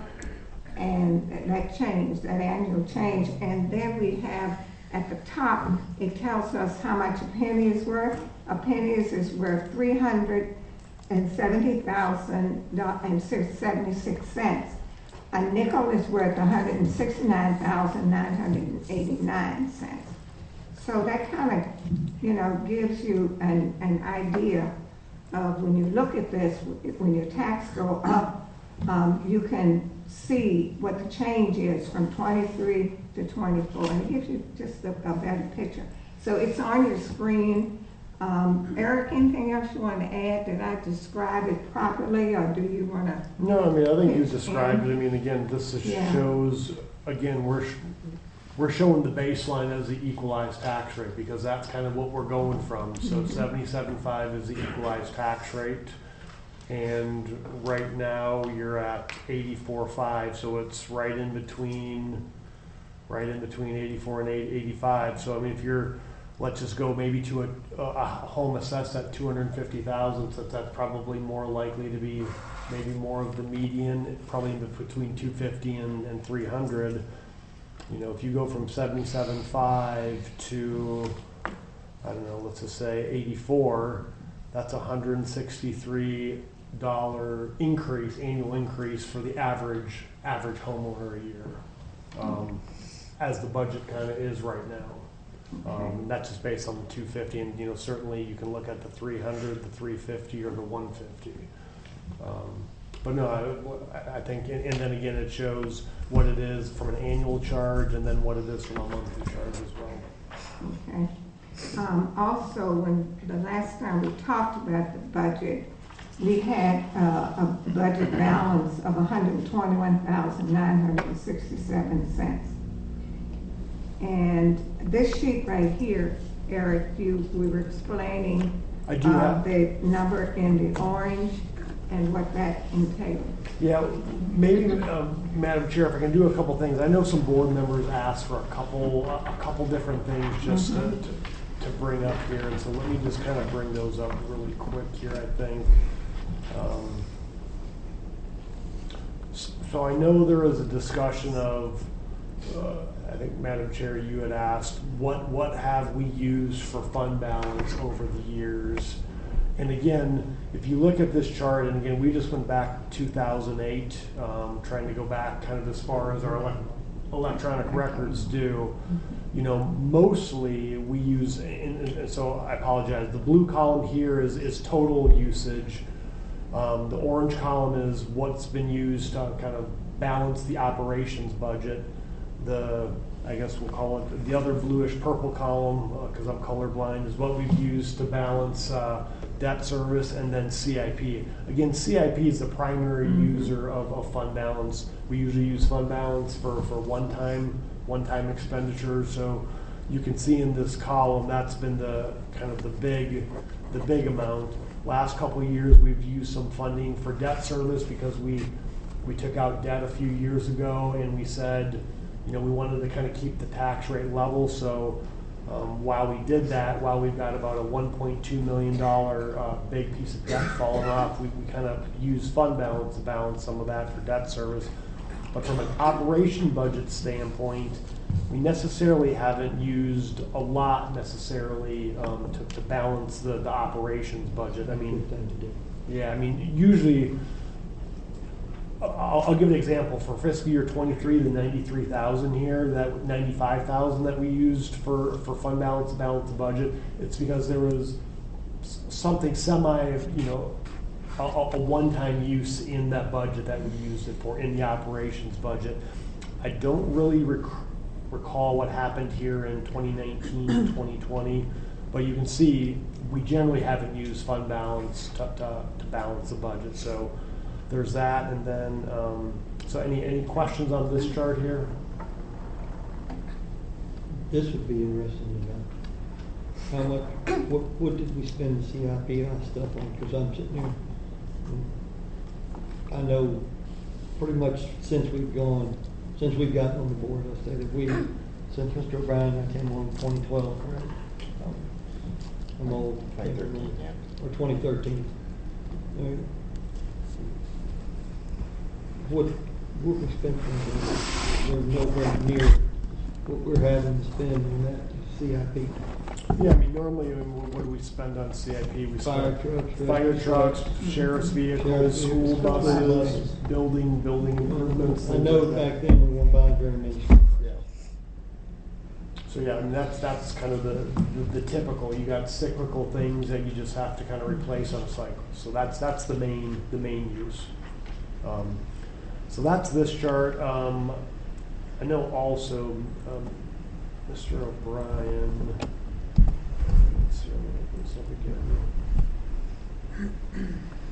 and that change, that annual change. And then we have at the top, it tells us how much a penny is worth. A penny is worth three hundred seventy thousand seventy-six cents. A nickel is worth one hundred sixty-nine thousand nine hundred eighty-nine cents. So that kind of, you know, gives you an, an idea of when you look at this, when your tax go up, um, you can see what the change is from twenty-three to twenty-four, and it gives you just a, a better picture. So it's on your screen. Um, Eric, anything else you want to add? Did I describe it properly, or do you want to? No, I mean, I think you described it. I mean, again, this is Yeah. shows, again, we're, sh- we're showing the baseline as the equalized tax rate because that's kind of what we're going from. So Mhm. seventy-seven point five is the equalized tax rate. And right now you're at eighty-four point five, so it's right in between, right in between eighty-four and eighty-five. So I mean, if you're, let's just go maybe to a, a home assessed at two hundred fifty thousand, so that's probably more likely to be maybe more of the median, probably in between two fifty and, and three hundred. You know, if you go from seventy-seven point five to, I don't know, let's just say eighty-four, that's a one hundred sixty-three dollar increase, annual increase for the average average homeowner a year, um, as the budget kind of is right now. Um, and that's just based on the two fifty, and you know, certainly you can look at the three hundred, the three fifty, or the one fifty. Um, but no, I, I think, and, and then again, it shows what it is from an annual charge, and then what it is from a monthly charge as well. Okay. Um, also, when the last time we talked about the budget, we had uh, a budget balance of one hundred twenty-one thousand nine hundred sixty-seven cents. And this sheet right here, Eric, you we were explaining I do uh, have the number in the orange and what that entails. Yeah, maybe, um, Madam Chair, if I can do a couple things. I know some board members asked for a couple, a couple different things just to, Mhm. to, to bring up here, and so let me just kind of bring those up really quick here, I think. Um, s- So I know there was a discussion of, uh, I think, Madam Chair, you had asked, what, what have we used for fund balance over the years? And again, if you look at this chart, and again, we just went back to two thousand eight, um, trying to go back kind of as far as our ele- electronic records do. You know, mostly we use, and, and so I apologize, the blue column here is, is total usage. Um, the orange column is what's been used to kind of balance the operations budget. The, I guess we'll call it, the other bluish purple column, because uh, I'm colorblind, is what we've used to balance uh, debt service, and then C I P. Again, C I P is the primary Mm-hmm. user of, of fund balance. We usually use fund balance for, for one-time one-time expenditures. So you can see in this column, that's been the kind of the big the big amount. Last couple of years, we've used some funding for debt service because we we took out debt a few years ago, and we said, you know, we wanted to kind of keep the tax rate level. So um, while we did that, while we've got about a one point two million dollars uh, big piece of debt falling off, we, we kind of used fund balance to balance some of that for debt service. But from an operation budget standpoint, we necessarily haven't used a lot necessarily um, to, to balance the, the operations budget. I mean, yeah, I mean, usually, I'll, I'll give an example. For fiscal year twenty-three, the ninety-three thousand here, that ninety-five thousand that we used for, for fund balance to balance the budget, it's because there was something semi, you know, a, a one-time use in that budget that we used it for, in the operations budget. I don't really rec recall what happened here in twenty nineteen, twenty twenty, but you can see we generally haven't used fund balance to, to, to balance the budget. So there's that, and then, um, so any, any questions on this chart here? This would be interesting to know. How much, what, what did we spend the C I P I stuff on? Because I'm sitting here, I know pretty much since we've gone, since we've gotten on the board, I say that we, since Mister O'Brien, I came on in twenty twelve, correct? Um, I'm old. twenty thirteen, yeah. Or twenty thirteen. Uh, What, what we spent on, we're nowhere near what we're having to spend on that C I P. Yeah, I mean, normally, I mean, what do we spend on C I P? We Fire spend trucks, fire trucks, trucks, sheriff's vehicles, sheriff's school vehicles, buses, buses. building, building improvements. I things know like that. back then we weren't buying very many. Yeah. So yeah, I mean, that's, that's kind of the, the, the typical, you got cyclical things that you just have to kind of replace on a cycle. So that's, that's the main, the main use. Um, so that's this chart. Um, I know also, um, Mister O'Brien, let's see, I'm gonna look this up again.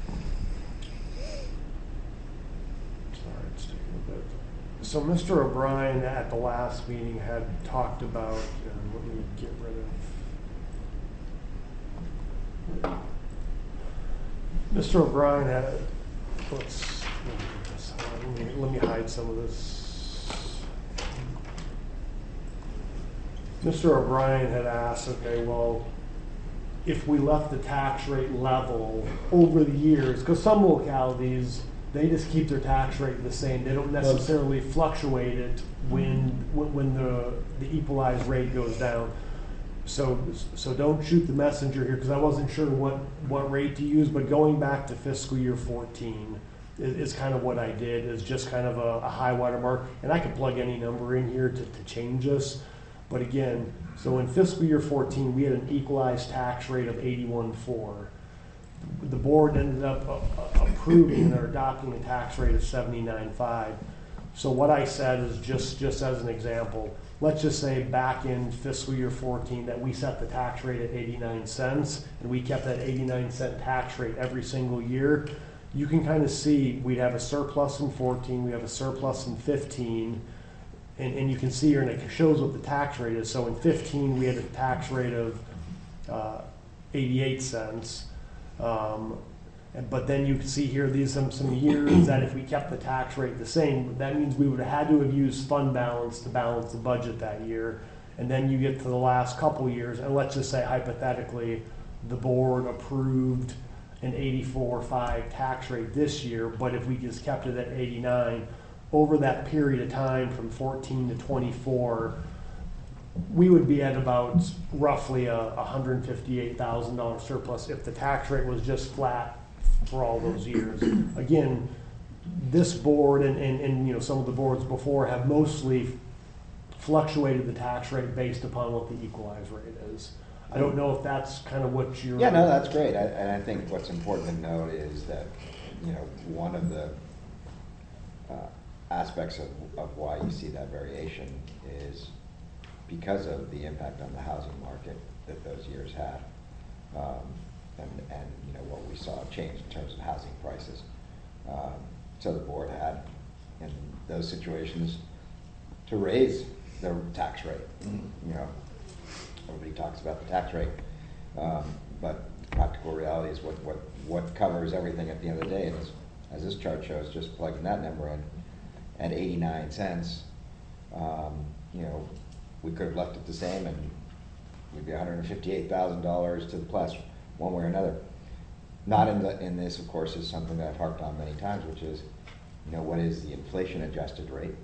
Sorry, it's taking a bit. So Mister O'Brien at the last meeting had talked about, um, let me get rid of. Mister O'Brien had, let's, let me, get this, let me, let me hide some of this. Mister O'Brien had asked, okay, well, if we left the tax rate level over the years, because some localities, they just keep their tax rate the same. They don't necessarily fluctuate it when when the the equalized rate goes down. So so don't shoot the messenger here, because I wasn't sure what what rate to use. But going back to fiscal year fourteen is, is kind of what I did. Is just kind of a, a high water mark, and I could plug any number in here to, to change this. But again, so in fiscal year fourteen, we had an equalized tax rate of eighty-one point four. The board ended up uh, approving or adopting a tax rate of seventy-nine point five. So what I said is, just, just as an example, let's just say back in fiscal year fourteen that we set the tax rate at eighty-nine cents, and we kept that eighty-nine cent tax rate every single year. You can kind of see we'd have a surplus in fourteen, we have a surplus in fifteen, and, and you can see here, and it shows what the tax rate is. So in fifteen, we had a tax rate of uh, eighty-eight cents. Um, And, but then you can see here, these some, some years that if we kept the tax rate the same, that means we would have had to have used fund balance to balance the budget that year. And then you get to the last couple years, and let's just say hypothetically, the board approved an eighty-four point five tax rate this year, but if we just kept it at eighty-nine, over that period of time from fourteen to twenty-four, we would be at about roughly a one hundred fifty-eight thousand dollars surplus if the tax rate was just flat for all those years. Again, this board and, and, and you know some of the boards before have mostly fluctuated the tax rate based upon what the equalized rate is. I don't know if that's kind of what you're... Yeah, no, that's great. I, and I think what's important to note is that, you know, one of the uh, aspects of, of why you see that variation is because of the impact on the housing market that those years had. Um, and, and, you know, what we saw change in terms of housing prices. Um, so the board had, in those situations, to raise the tax rate. You know, everybody talks about the tax rate, um, but the practical reality is what, what, what covers everything at the end of the day. And as, as this chart shows, just plugging that number in at eighty-nine cents, um, you know, we could have left it the same and we'd be one hundred fifty-eight thousand dollars to the plus, one way or another. Not in the in this, of course, is something that I've harped on many times, which is, you know, what is the inflation-adjusted rate?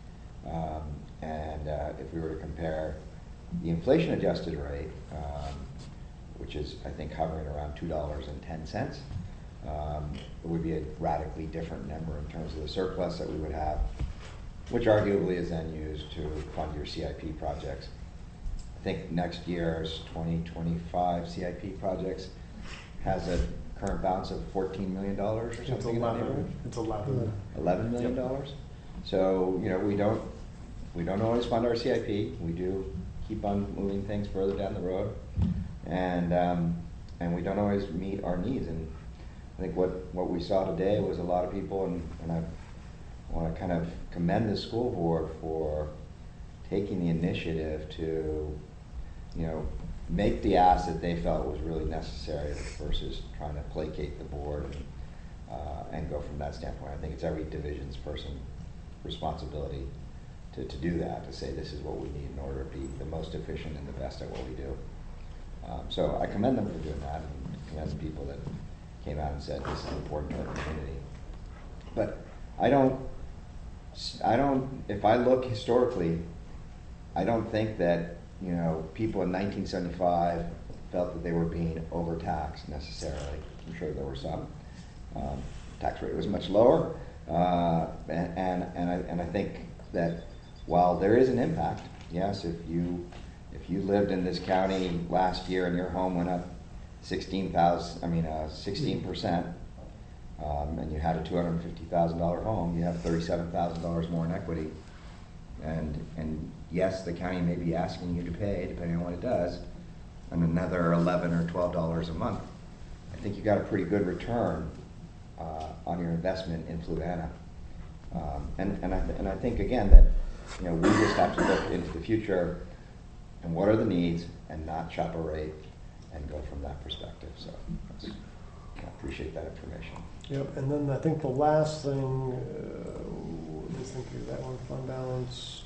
Um, and uh, if we were to compare the inflation-adjusted rate, um, which is, I think, hovering around two dollars and ten cents, um, it would be a radically different number in terms of the surplus that we would have, which arguably is then used to fund your C I P projects. I think next year's twenty twenty-five C I P projects has a current balance of fourteen million dollars or something in that neighborhood? It's eleven. eleven million dollars? Yep. So, you know, we don't, we don't always fund our C I P. We do keep on moving things further down the road. And, um, and we don't always meet our needs. And I think what, what we saw today was a lot of people, and, and I want to kind of commend the school board for taking the initiative to, you know, make the ask that they felt was really necessary versus trying to placate the board and, uh, and go from that standpoint. I think it's every division's person responsibility to, to do that, to say this is what we need in order to be the most efficient and the best at what we do. Um, so I commend them for doing that, and commend the people that came out and said this is important to our community. But I don't, I don't, if I look historically, I don't think that, you know, people in nineteen seventy-five felt that they were being overtaxed necessarily. I'm sure there were some. Um, tax rate was much lower, uh, and, and, and, I, and I think that while there is an impact, yes, if you if you lived in this county last year and your home went up sixteen thousand, I mean uh, sixteen percent, um, and you had a two hundred fifty thousand dollar home, you have thirty-seven thousand dollars more in equity, and and yes, the county may be asking you to pay, depending on what it does, and another eleven or twelve dollars a month. I think you got a pretty good return uh, on your investment in Fluvanna. Um, and, and, I th and I think, again, that, you know, we just have to look into the future and what are the needs and not chop a rate and go from that perspective. So that's, I appreciate that information. Yep, and then I think the last thing, uh, let me think of that one, fund balance.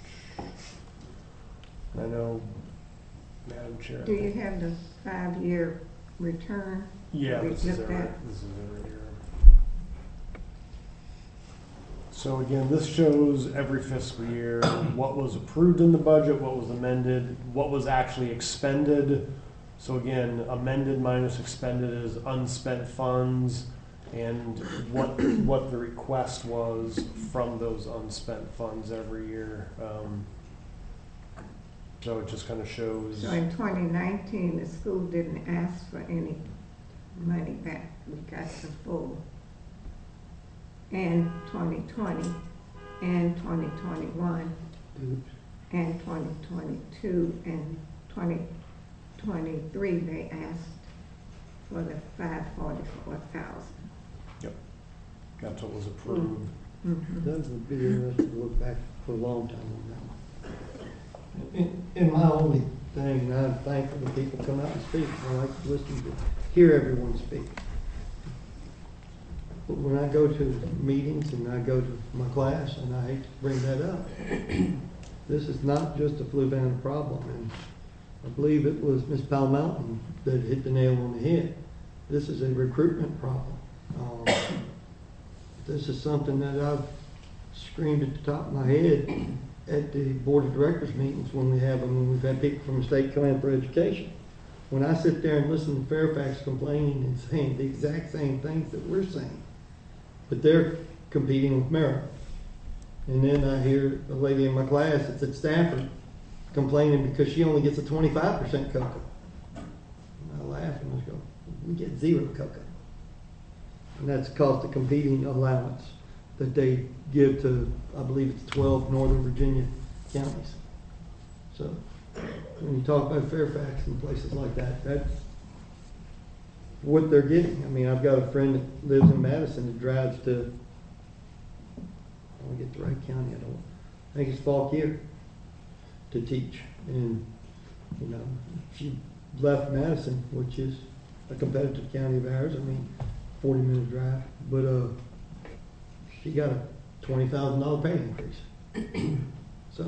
I know, Madam Chair. I Do you think- have the five-year return? Yeah, we this is looked it, at? right, this is it right here. So again, this shows every fiscal year what was approved in the budget, what was amended, what was actually expended. So again, amended minus expended is unspent funds, and what what the request was from those unspent funds every year. Um, so it just kind of shows. So in twenty nineteen, the school didn't ask for any money back. We got the full. And twenty twenty, and twenty twenty-one, and twenty twenty-two, and twenty twenty-three, they asked for the five forty-four thousand. Yep, that's what was approved. Mm-hmm. That would be interesting to look back for a long time on that. In, in my only thing, and I'm thankful that people come out and speak. I like to listen to, hear everyone speak. But when I go to meetings and I go to my class, and I hate to bring that up, this is not just a Fluvanna problem. And I believe it was Miz Powell Mountain that hit the nail on the head. This is a recruitment problem. Um, this is something that I've screamed at the top of my head at the board of directors meetings when we have them, when we've had people from the state come in for education. When I sit there and listen to Fairfax complaining and saying the exact same things that we're saying, but they're competing with Merritt. And then I hear a lady in my class that's at Stafford complaining because she only gets a twenty-five percent cocoa. And I laugh and I go, we get zero cocoa. And that's cost of competing allowance that they give to, I believe it's twelve Northern Virginia counties. So when you talk about Fairfax and places like that, that's what they're getting. I mean, I've got a friend that lives in Madison that drives to, I want to get the right county, I don't, I think it's Fauquier, to teach. And, you know, she left Madison, which is a competitive county of ours. I mean, forty minute drive, but uh, she got a twenty thousand dollar pay increase. So,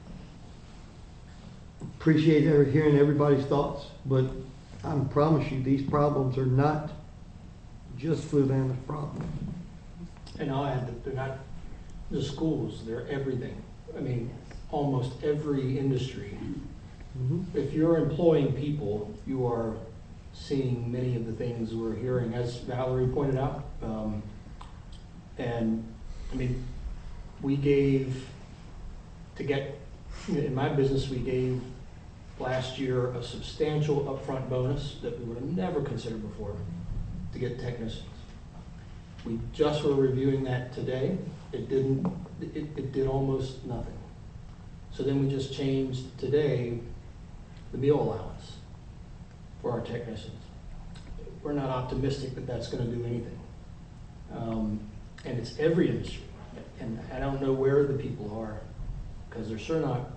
appreciate every, hearing everybody's thoughts, but I promise you, these problems are not just Fluvanna's problem. And I'll add that they're not the schools, they're everything. I mean, almost every industry. Mm-hmm. If you're employing people, you are seeing many of the things we're hearing, as Valerie pointed out. Um, and I mean, we gave, to get, in my business, we gave last year a substantial upfront bonus that we would have never considered before to get technicians. We just were reviewing that today. It didn't, it, it did almost nothing. So then we just changed today the meal allowance for our technicians. We're not optimistic that that's going to do anything. Um, and it's every industry. And I don't know where the people are, because they're sure not.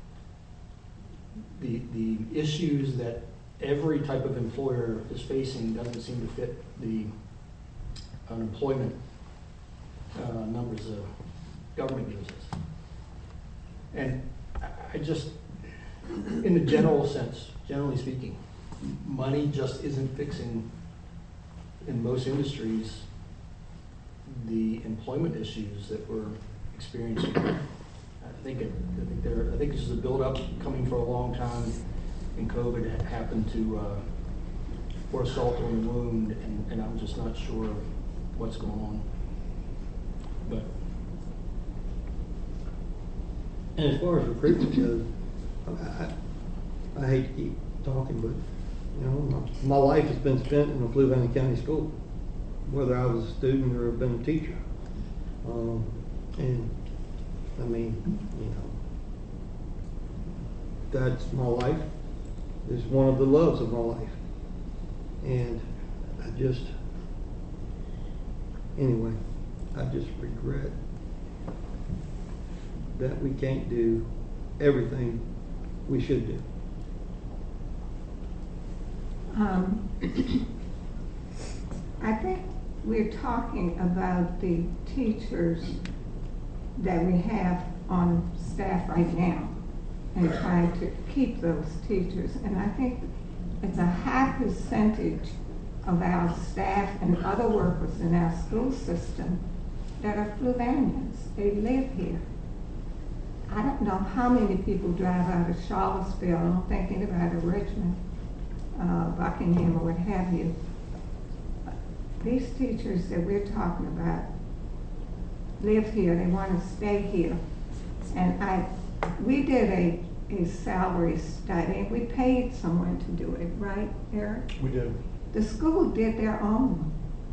The, the issues that every type of employer is facing doesn't seem to fit the unemployment uh, numbers the government gives us. And I, I just, in the general sense, generally speaking, money just isn't fixing, in most industries, the employment issues that we're experiencing. I think it, I think there, I think this is a build-up coming for a long time, and COVID had happened to uh, pour salt on the wound, and, and I'm just not sure what's going on. But And as far as recruitment goes, I, I, I hate to keep talking, but you know, my, my life has been spent in a Fluvanna County school, whether I was a student or have been a teacher. Um, and I mean, you know, that's my life. It's one of the loves of my life. And I just, anyway, I just regret that we can't do everything we should do. Um, I think we're talking about the teachers that we have on staff right now and trying to keep those teachers. And I think it's a high percentage of our staff and other workers in our school system that are Fluvanians. They live here. I don't know how many people drive out of Charlottesville. I'm thinking about a Richmond, uh, Buckingham, or what have you. These teachers that we're talking about live here. They want to stay here. And I, we did a, a salary study. We paid someone to do it, right, Eric? We did. The school did their own.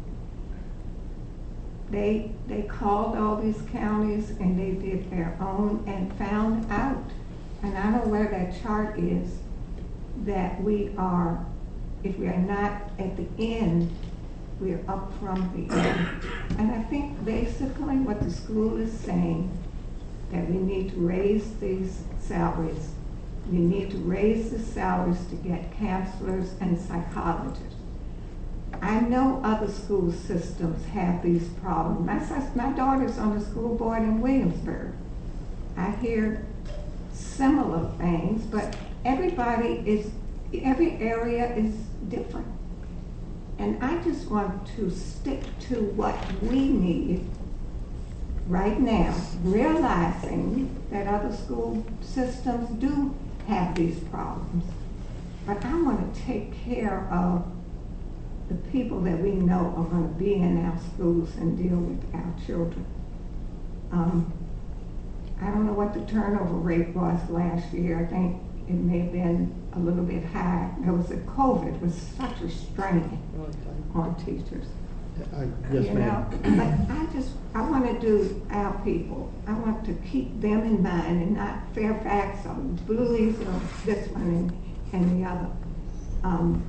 They, they called all these counties and they did their own and found out, and I know where that chart is, that we are, if we are not at the end, we are up from the end. And I think basically what the school is saying, that we need to raise these salaries. We need to raise the salaries to get counselors and psychologists. I know other school systems have these problems. My, sis- my daughter's on the school board in Williamsburg. I hear similar things, but everybody is, every area is different. And I just want to stick to what we need right now, realizing that other school systems do have these problems. But I want to take care of the people that we know are going to be in our schools and deal with our children. Um, I don't know what the turnover rate was last year. I think it may have been a little bit high. There was a COVID, it was such a strain on teachers. I, yes, You ma'am. know, but I just, I want to do our people. I want to keep them in mind and not Fairfax or Blues or this one and, and the other. Um,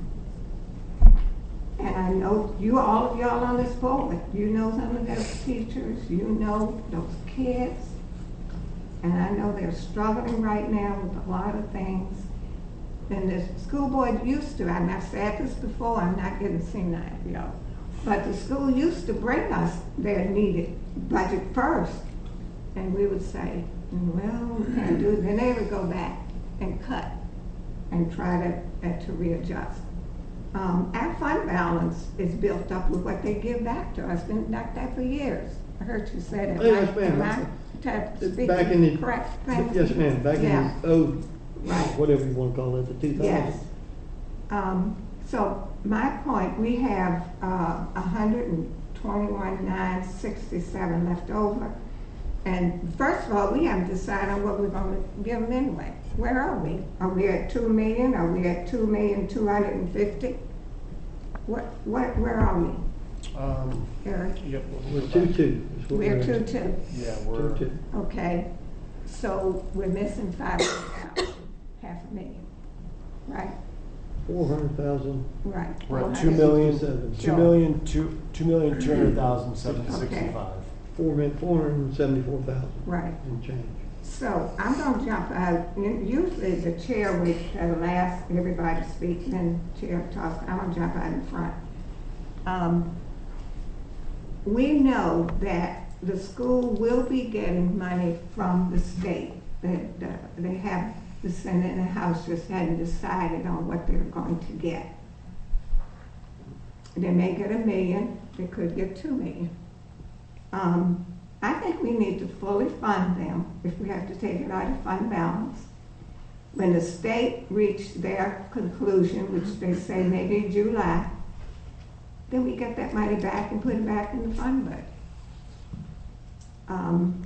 and I know you, all of y'all on this board, you know some of those teachers, you know those kids. And I know they're struggling right now with a lot of things. And the school board used to, and I've said this before, I'm not getting senile, y'all. But the school used to bring us their needed budget first. And we would say, well, we can't do it. Then they would go back and cut and try to, uh, to readjust. Um, our fund balance is built up with what they give back to us. It's been like that for years. I heard you say that. Yes, Am I- ma'am. am I type speaking Back in the, correct thing? yes, ma'am, back Yeah. in the, oh, Right. whatever you want to call it, the two thousand. Yes. Um, so my point, we have, uh, one hundred twenty-one nine sixty-seven left over. And first of all, we haven't decided on what we're gonna give them anyway. Where are we? Are we at two million? Are we at two million two hundred and fifty? What, what, where are we? Um, Eric? Yep. We're two-two. is what We're at. two-two. Yeah, we're, Two-two. Okay, so we're missing five hundred thousand, half a million, right? Four hundred thousand. Right. we're at four two hundred. million, Seven. two million, two, two million, two hundred thousand, seven sixty-five. Four min, four hundred and seventy-four thousand. Right. And change. So I'm gonna jump out, usually the chair would uh, last everybody to speak, then chair talks, I'm gonna jump out in front. Um, we know that the school will be getting money from the state. That uh, they have, the Senate and the House just hadn't decided on what they're going to get. They may get a million, they could get two million. Um, I think we need to fully fund them if we have to take it out of fund balance. When the state reached their conclusion, which they say maybe July, then we get that money back and put it back in the fund budget. Um,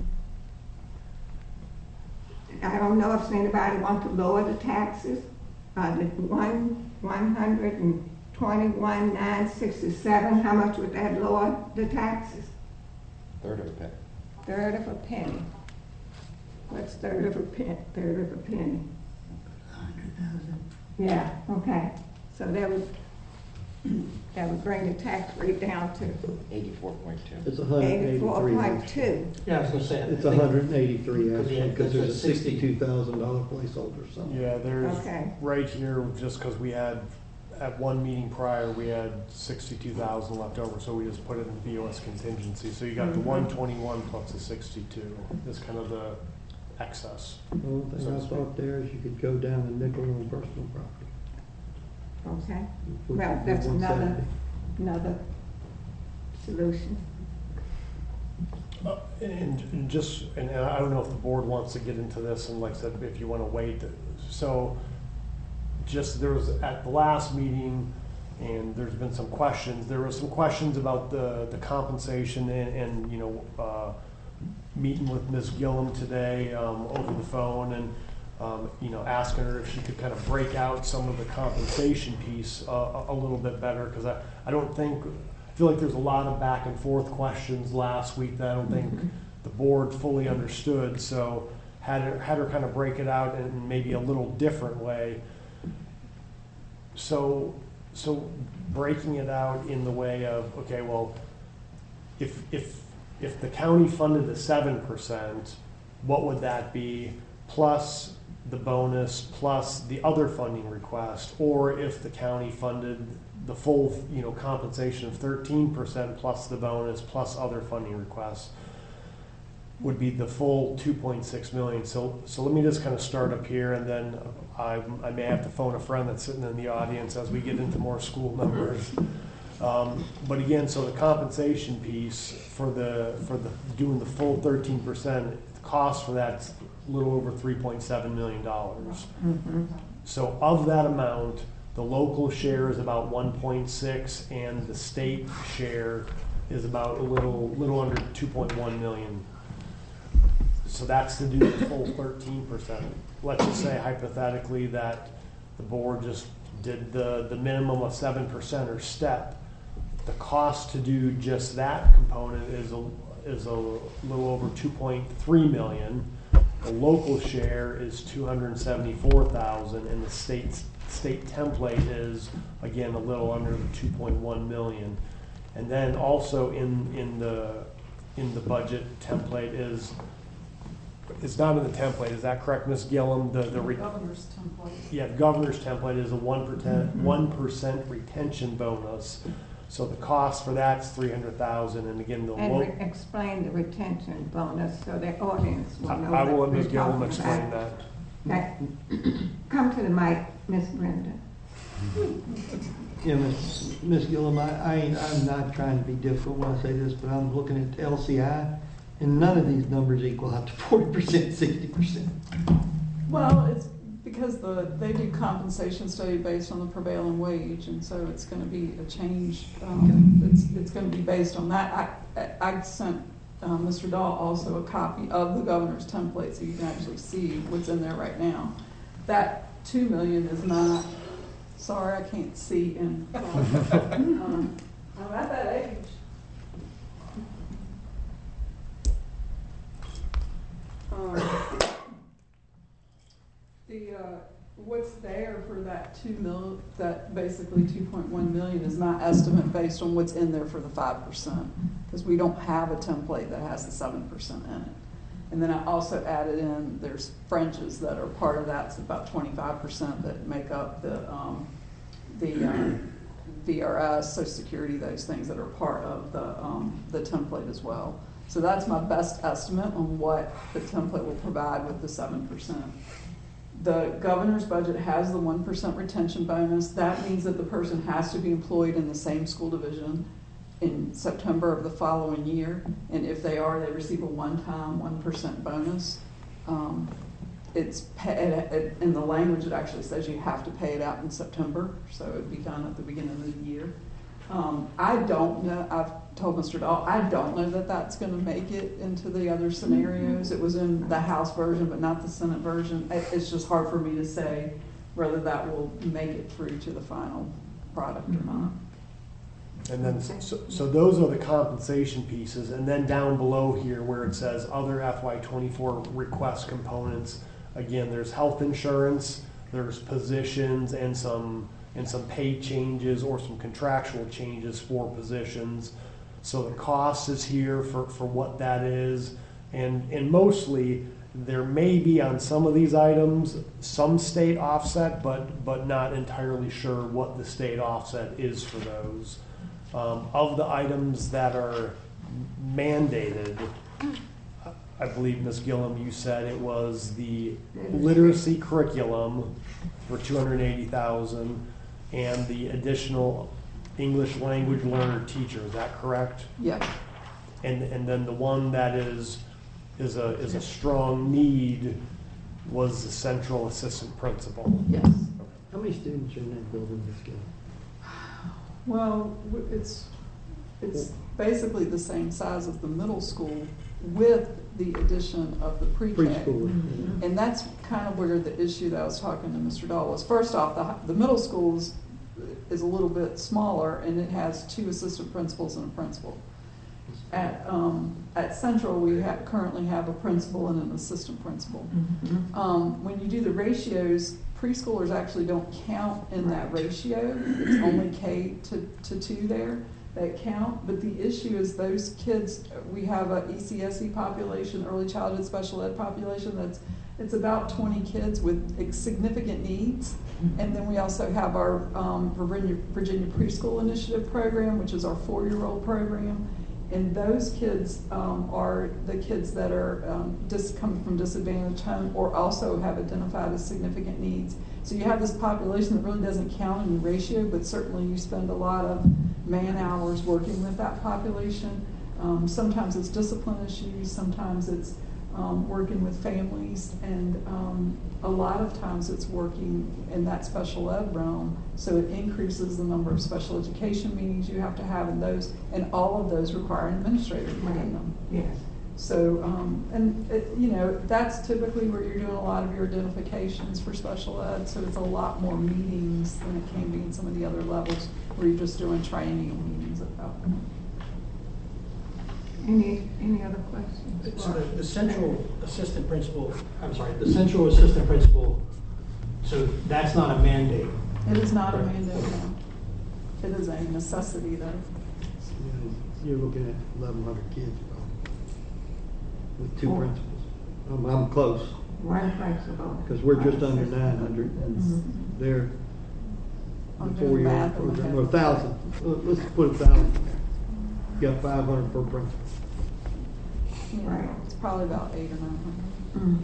I don't know if anybody wants to lower the taxes. Uh, the one, one hundred and twenty-one, nine sixty-seven, how much would that lower the taxes? Third of a penny. Third of a penny. What's third of a penny? Third of a penny. Hundred thousand. Yeah, okay. So that would, that would bring the tax rate down to Eighty-four point two. It's a hundred and eighty-four eighty-three. point two. Yeah, I was gonna say. I It's think- a hundred and eighty-three Because we actually, had- because that's there's a at sixty. sixty-two thousand dollar placeholder somewhere. Yeah, there's, Okay. right here, just because we had, at one meeting prior, we had sixty-two thousand left over, so we just put it in B O S contingency. So you got the Mhm. one twenty-one plus the sixty-two, is kind of the excess. The only So thing to I speak. thought there is you could go down a nickel on personal property. Okay, which well, would be that's another, 170. another solution. Uh, And, and just, and and I don't know if the board wants to get into this, and like I said, if you want to wait, so, just, there was, at the last meeting, and there's been some questions, there were some questions about the, the compensation and, and, you know, uh, meeting with Miz Gillum today, um, over the phone, and, um, you know, asking her if she could kind of break out some of the compensation piece, uh, a, a little bit better, because I, I don't think, I feel like there's a lot of back and forth questions last week that I don't think the board fully understood, so had her, had her kind of break it out in maybe a little different way. So, so breaking it out in the way of, okay, well, if, if, if the county funded the seven percent, what would that be? Plus the bonus plus the other funding request, or if the county funded the full, you know, compensation of thirteen percent plus the bonus plus other funding requests, would be the full two point six million. So, so let me just kind of start up here, and then I, I may have to phone a friend that's sitting in the audience as we get into more school numbers. Um, but again, so the compensation piece for the for the doing the full thirteen percent, the cost for that's a little over three point seven million dollars. Mm-hmm. So of that amount, the local share is about one point six, and the state share is about a little little under two point one million. So that's to do the full thirteen percent. Let's just say hypothetically that the board just did the, the minimum of seven percent or step. The cost to do just that component is a, is a little over two point three million. The local share is two hundred seventy-four thousand, and the state state template is again a little under the two point one million. And then also in in the in the budget template is it's not in the template. Is that correct, Miz Gillum? The the re- governor's template. Yeah, the governor's template is a one percent one percent retention bonus. So the cost for that's three hundred thousand, and again the And low. re- explain the retention bonus so the audience will I, know. I what will let we're Miz Gillum talking explain about. that. That- Come to the mic, Miss Brenda. Yeah, Miss Miss Gillum, I, I, ain't- I'm not trying to be difficult when I say this, but I'm looking at L C I, and none of these numbers equal out to forty percent, sixty percent. Well, it's because the, they do compensation study based on the prevailing wage, and so it's gonna be a change, um, it's, it's gonna be based on that. I, I sent, um, Mister Dahl also a copy of the governor's template, so you can actually see what's in there right now. That two million is not, sorry, I can't see in, um, I'm at that age. Um, The, uh, what's there for that two mil, that basically two point one million is my estimate based on what's in there for the five percent. Because we don't have a template that has the seven percent in it. And then I also added in, there's fringes that are part of that, it's about twenty-five percent that make up the, um, the, um, V R S, Social Security, those things that are part of the, um, the template as well. So that's my best estimate on what the template will provide with the seven percent. The governor's budget has the one percent retention bonus. That means that the person has to be employed in the same school division in September of the following year. And if they are, they receive a one-time one percent bonus. Um, it's pay, in the language, it actually says you have to pay it out in September, so it would be done at the beginning of the year. Um, I don't know, I've told Mister Dahl, I don't know that that's going to make it into the other scenarios. It was in the House version, but not the Senate version. It, it's just hard for me to say whether that will make it through to the final product or not. And then, so, so those are the compensation pieces, and then down below here where it says other F Y twenty-four request components, again, there's health insurance, there's positions, and some and some pay changes or some contractual changes for positions. So the cost is here for, for what that is. And, and mostly there may be on some of these items some state offset, but, but not entirely sure what the state offset is for those. Um, of the items that are mandated, I believe, Miz Gillum, you said it was the literacy curriculum for two hundred eighty thousand dollars and the additional English language learner teacher. Is that correct? Yeah. And and then the one that is is a is a strong need was the central assistant principal. Yes. How many students are in that building, Miz Gillum? Well, w- it's, it's basically the same size as the middle school with the addition of the pre-K. Preschool. Mhm. And that's kind of where the issue that I was talking to Mister Dahl was. First off, the, hi- the middle school is, is a little bit smaller, and it has two assistant principals and a principal. At, um, at Central, we ha- currently have a principal and an assistant principal. Mm-hmm. Um, when you do the ratios, preschoolers actually don't count in that ratio. It's only K to, to two there that count. But the issue is those kids, we have a E C S E population, early childhood special ed population, that's It's about twenty kids with significant needs. And then we also have our um, Virginia, Virginia Preschool Initiative program, which is our four-year-old program. And those kids um, are the kids that are um, dis- coming from disadvantaged home or also have identified as significant needs. So you have this population that really doesn't count in the ratio, but certainly you spend a lot of man hours working with that population. Um, sometimes it's discipline issues, sometimes it's um, working with families, and um, a lot of times it's working in that special ed realm. So it increases the number of special education meetings you have to have in those, and all of those require an administrator to be in them. Yes. So, um, and it, you know, that's typically where you're doing a lot of your identifications for special ed. So it's a lot more meetings than it can be in some of the other levels where you're just doing training meetings about. Any, any other questions? So the, the central assistant principal, I'm sorry, the central assistant principal, so that's not a mandate. It is not a mandate, no. It is a necessity, though. You're looking at eleven hundred kids, probably, with two Oh. principals. I'm, I'm close, One principal. because we're just under nine hundred, Mhm. and they're I'm the doing four-year-old math in my program, head. or a thousand. Well, let's put a thousand there. You got five hundred per principal. Yeah, Right. it's probably about eight or nine hundred.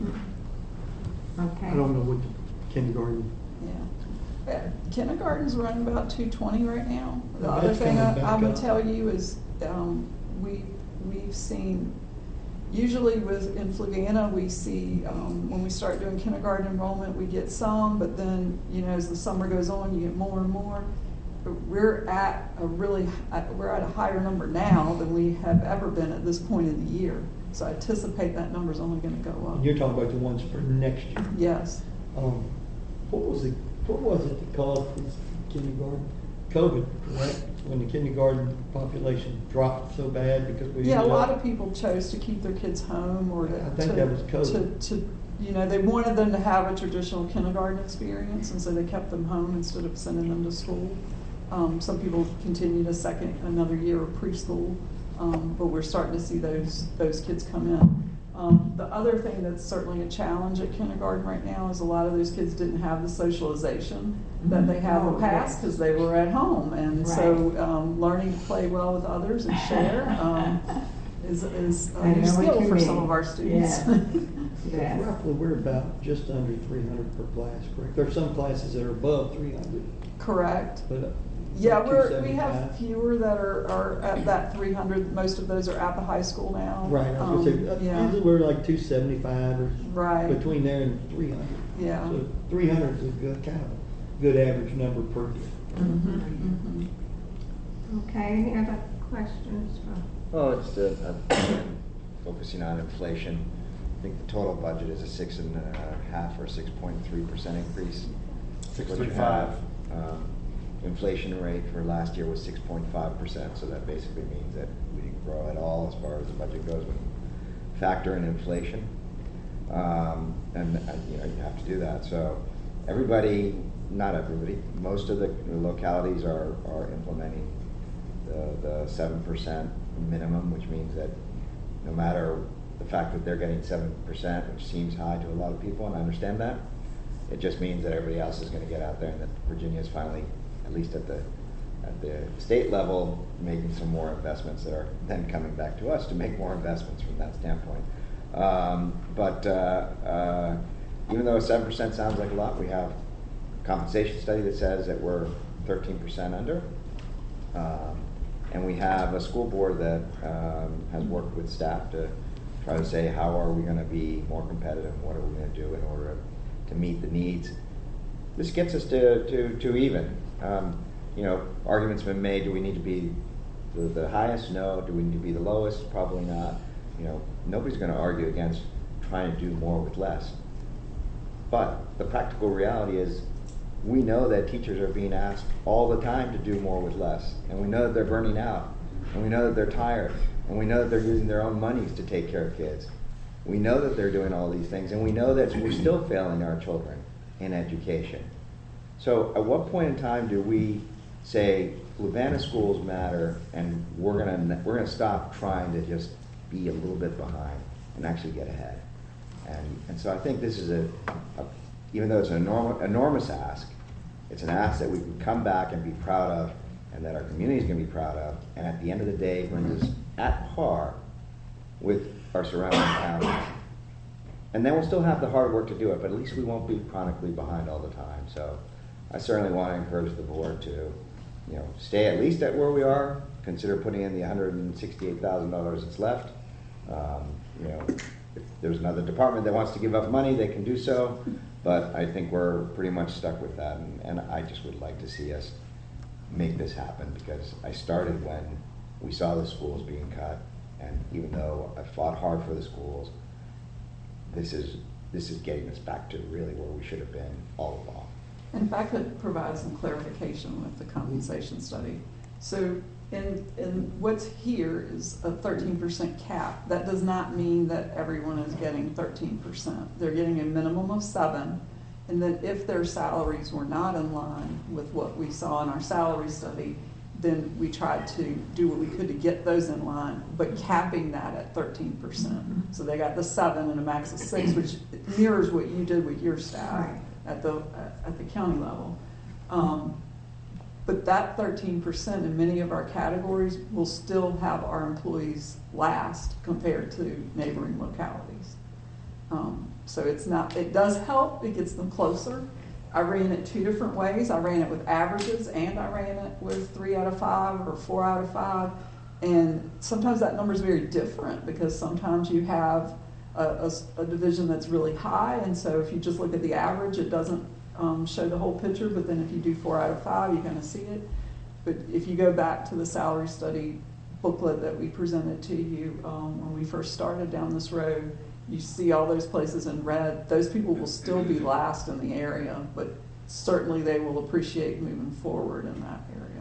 Mhm. Okay. I don't know what the kindergarten, Yeah. Uh, Kindergarten's running about two twenty right now. The Well, other that's thing I, coming back I'm gonna up. tell you is, um, we, we've seen, usually with, in Fluvanna, we see, um, when we start doing kindergarten enrollment, we get some, but then, you know, as the summer goes on, you get more and more. But we're at a really, at- we're at a higher number now than we have ever been at this point in the year. So I anticipate that number's only gonna go up. you're talking about the ones for next year. Yes. Um, what was it, what was it that caused this kindergarten? COVID, correct? When the kindergarten population dropped so bad because we. Yeah, a ended lot up- of people chose to keep their kids home or to. I think to- that was COVID. To, to, you know, they wanted them to have a traditional kindergarten experience, and so they kept them home instead of sending them to school. Um, some people continued a second, another year of preschool, um, but we're starting to see those, those kids come in. Um, the other thing that's certainly a challenge at kindergarten right now is a lot of those kids didn't have the socialization that they had in the Oh, past yes. because they were at home. And so um, learning to play well with others and share um, is, is a I new know what skill you for some mean. of our students. Yeah. Yes. Roughly, we're about just under three hundred per class, correct? There are some classes that are above three hundred, Correct. but. uh, Yeah, like we're, we have two seventy-five. fewer that are, are at that three hundred. Most of those are at the high school now. Right, I was gonna say, Um, uh, yeah. usually we're like two seventy-five or Right. between there and three hundred. Yeah. So three hundred is a good, kind of a good average number per year. Mhm, mhm. Okay, any other questions? for- Well, it's the, uh, again, focusing on inflation. I think the total budget is a six and a half or six point three percent increase. Six What you three five. have, um, Inflation rate for last year was six point five percent, so that basically means that we didn't grow at all as far as the budget goes when you factor in inflation. Um, and, uh, you know, you have to do that. So everybody, not everybody, most of the localities are, are implementing the, the seven percent minimum, which means that no matter the fact that they're getting seven percent, which seems high to a lot of people, and I understand that, it just means that everybody else is gonna get out there and that Virginia is finally, at least at the, at the state level, making some more investments that are then coming back to us to make more investments from that standpoint. Um, but uh, uh, even though seven percent sounds like a lot, we have a compensation study that says that we're thirteen percent under. Um, and we have a school board that um, has worked with staff to try to say, how are we going to be more competitive? What are we going to do in order to meet the needs? This gets us to, to, to even. Um, you know, arguments have been made, do we need to be the, the highest? No. Do we need to be the lowest? Probably not. You know, nobody's going to argue against trying to do more with less. But the practical reality is we know that teachers are being asked all the time to do more with less. And we know that they're burning out. And we know that they're tired. And we know that they're using their own monies to take care of kids. We know that they're doing all these things. And we know that we're still failing our children in education. So at what point in time do we say Fluvanna schools matter and we're gonna we're gonna stop trying to just be a little bit behind and actually get ahead? And, and so I think this is a, a even though it's an enormous, enormous ask, it's an ask that we can come back and be proud of, and that our community is going to be proud of, and at the end of the day brings us at par with our surrounding counties. And then we'll still have the hard work to do it, but at least we won't be chronically behind all the time. So I certainly want to encourage the board to, you know, stay at least at where we are, consider putting in the one hundred sixty-eight thousand dollars that's left. Um, you know, if there's another department that wants to give up money, they can do so. But I think we're pretty much stuck with that, and, and I just would like to see us make this happen, because I started when we saw the schools being cut, and even though I fought hard for the schools, this is this is getting us back to really where we should have been all along. In fact, it provides some clarification with the compensation study. So in, in what's here is a thirteen percent cap. That does not mean that everyone is getting thirteen percent. They're getting a minimum of seven, and then if their salaries were not in line with what we saw in our salary study, then we tried to do what we could to get those in line, but capping that at thirteen percent. So they got the seven and a max of six, which mirrors what you did with your staff at the at the county level. Um, but that thirteen percent in many of our categories will still have our employees last compared to neighboring localities. Um, so it's not, it does help, it gets them closer. I ran it two different ways. I ran it with averages, and I ran it with three out of five or four out of five. And sometimes that number is very different, because sometimes you have a, a, a division that's really high, and so if you just look at the average, it doesn't um, show the whole picture. But then if you do four out of five, you're going to see it. But if you go back to the salary study booklet that we presented to you um, when we first started down this road, you see all those places in red. Those people will still be last in the area, but certainly they will appreciate moving forward in that area.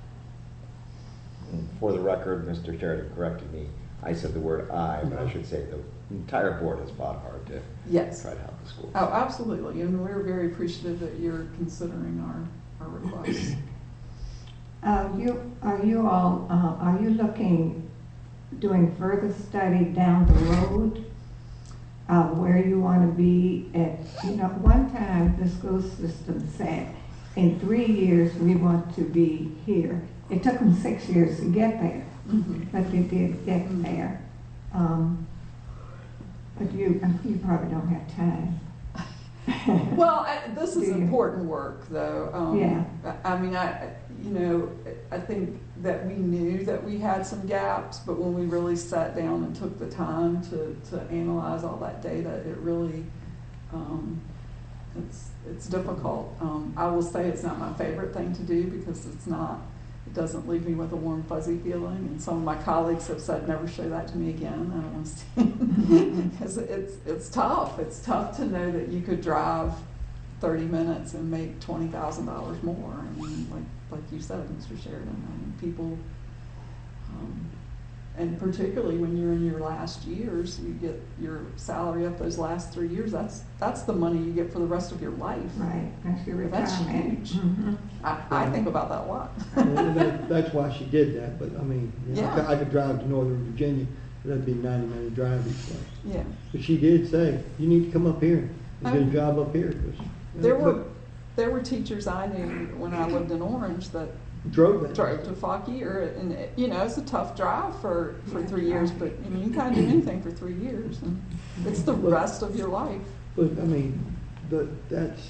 For the record, Mister Sheridan corrected me. I said the word "I," but I should say the entire board has fought hard to yes. try to help the schools. Oh, absolutely, and we're very appreciative that you're considering our, our requests. Uh, you, are you all, uh, are you looking, doing further study down the road? Uh, where you want to be at, you know, one time the school system said, in three years we want to be here. It took them six years to get there, mm-hmm. but they did get mm-hmm. there. Um, but you, you probably don't have time. Well, I, this is important work, though. Um, yeah. I, I mean, I, you know, I think that we knew that we had some gaps, but when we really sat down and took the time to, to analyze all that data, it really, um, it's it's difficult. Um, I will say it's not my favorite thing to do, because it's not, it doesn't leave me with a warm, fuzzy feeling. And some of my colleagues have said, never show that to me again. I don't want to see because it's, it's tough. It's tough to know that you could drive thirty minutes and make twenty thousand dollars more. I mean, like, like you said, Mister Sheridan, I mean, people, um, and particularly when you're in your last years, you get your salary up those last three years, that's that's the money you get for the rest of your life. Right, that's your That's retirement. huge. Mm-hmm. I, I think about that a lot. Well, that, that's why she did that, but I mean, you know, Yeah. I, could, I could drive to Northern Virginia, but that'd be ninety minute drive each way. Yeah. But she did say, you need to come up here and get a job up here. Cause, There were there were teachers I knew when I lived in Orange that drove that. drove to Fauquier, and it, you know, it's a tough drive for, for three years, but I mean, you kind of do anything for three years, and it's the rest of your life. But I mean, but that's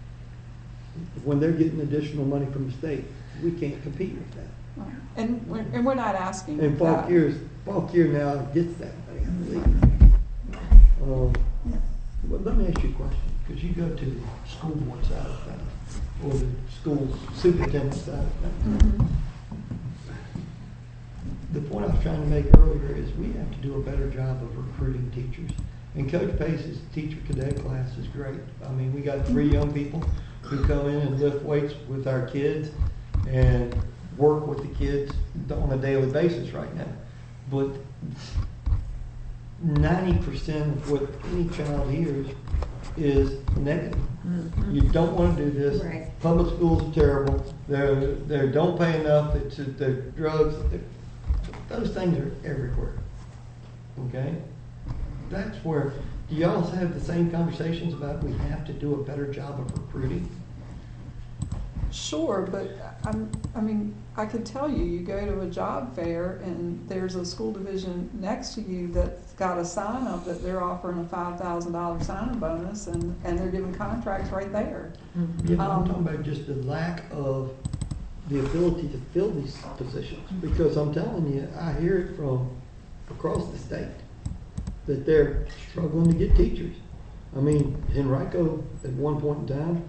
when they're getting additional money from the state, we can't compete with that. And we're, and we're not asking And that. Fauquier, Fauquier now gets that money, I believe. Um, well, let me ask you a question, because you go to the school board side of town, or the school superintendent side of town. Mm-hmm. The point I was trying to make earlier is we have to do a better job of recruiting teachers. And Coach Pace's teacher cadet class is great. I mean, we got three young people who come in and lift weights with our kids and work with the kids on a daily basis right now. But ninety percent of what any child hears is negative. Mm-hmm. You don't want to do this. Right. Public schools are terrible. They're, they don't pay enough. It's, they're drugs. They're, those things are everywhere. Okay? That's where do y'all have the same conversations about we have to do a better job of recruiting? Sure, but I'm, I mean, I could tell you, you go to a job fair and there's a school division next to you that's got a sign up that they're offering a five thousand dollar sign-on bonus and, and they're giving contracts right there. Yeah, but I'm Um, talking about just the lack of the ability to fill these positions, because I'm telling you, I hear it from across the state that they're struggling to get teachers. I mean, Henrico, at one point in time,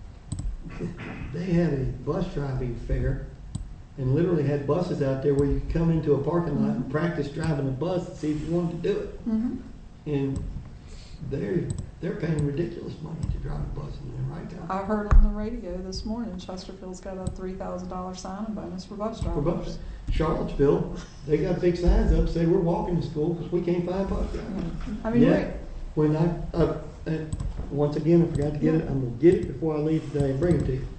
they had a bus driving fair and literally had buses out there where you could come into a parking lot and practice driving a bus and see if you wanted to do it. Mhm. And they're, they're paying ridiculous money to drive a bus in Henrico. I heard on the radio this morning, Chesterfield's got a three thousand dollar sign-on bonus for bus For drivers. bus. Charlottesville, they got big signs up saying we're walking to school because we can't find bus drivers. I mean, Yeah. wait, When I, uh, and once again, I forgot to get it, I'm gonna get it before I leave today and bring it to you.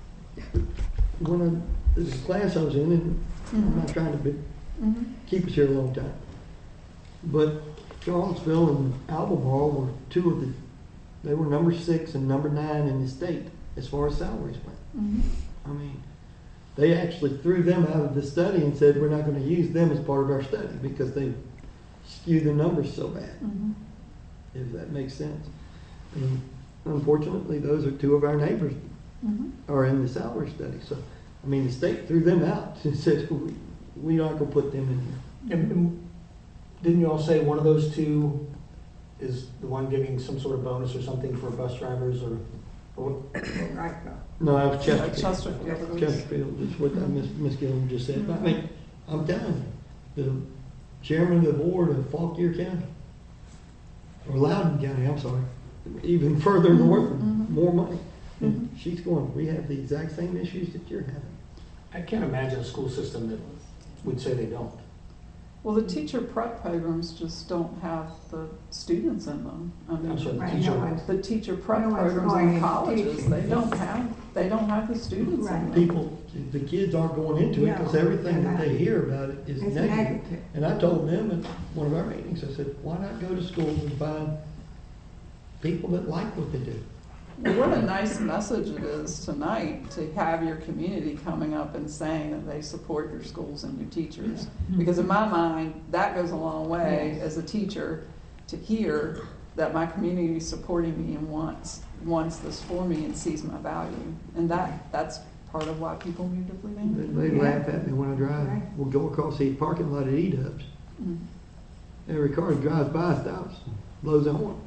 When I, there's a class I was in, and I'm not trying to be, Mhm. keep us here a long time. But Charlottesville and Albemarle were two of the, they were number six and number nine in the state as far as salaries went. Mhm. I mean, they actually threw them out of the study and said, we're not gonna use them as part of our study because they skew the numbers so bad, Mhm. if that makes sense. And unfortunately, those are two of our neighbors Mhm. are in the salary study. So, I mean, the state threw them out and said, we, we're not gonna put them in here. And, and didn't you all say one of those two is the one giving some sort of bonus or something for bus drivers or? or what? Right, No, I was Chesterfield. Chesterfield. Chesterfield is what I- Miss Miss Gillum just said. But I mean, I'm telling you, the chairman of the board of Fauquier County, or Loudoun County, I'm sorry, even further north, more money. And she's going, we have the exact same issues that you're having. I can't imagine a school system that would say they don't. Well, the teacher prep programs just don't have the students in them. I mean, I'm sorry, the Right, teacher. no one's- the teacher prep No one's programs going in into colleges, teaching. they don't have, they don't have the students in Right. them. People, the kids aren't going into it because No, everything they're that not. they hear about it is It's negative. negative. And I told them at one of our meetings, I said, why not go to schools and find people that like what they do? Well, what a nice message it is tonight to have your community coming up and saying that they support your schools and your teachers. Because in my mind, that goes a long way as a teacher to hear that my community is supporting me and wants, wants this for me and sees my value. And that, that's part of why people move to They, Fleeting. they laugh at me when I drive. Right. We'll go across the parking lot at E-Dubs. Mm. Every car that drives by stops, blows a horn.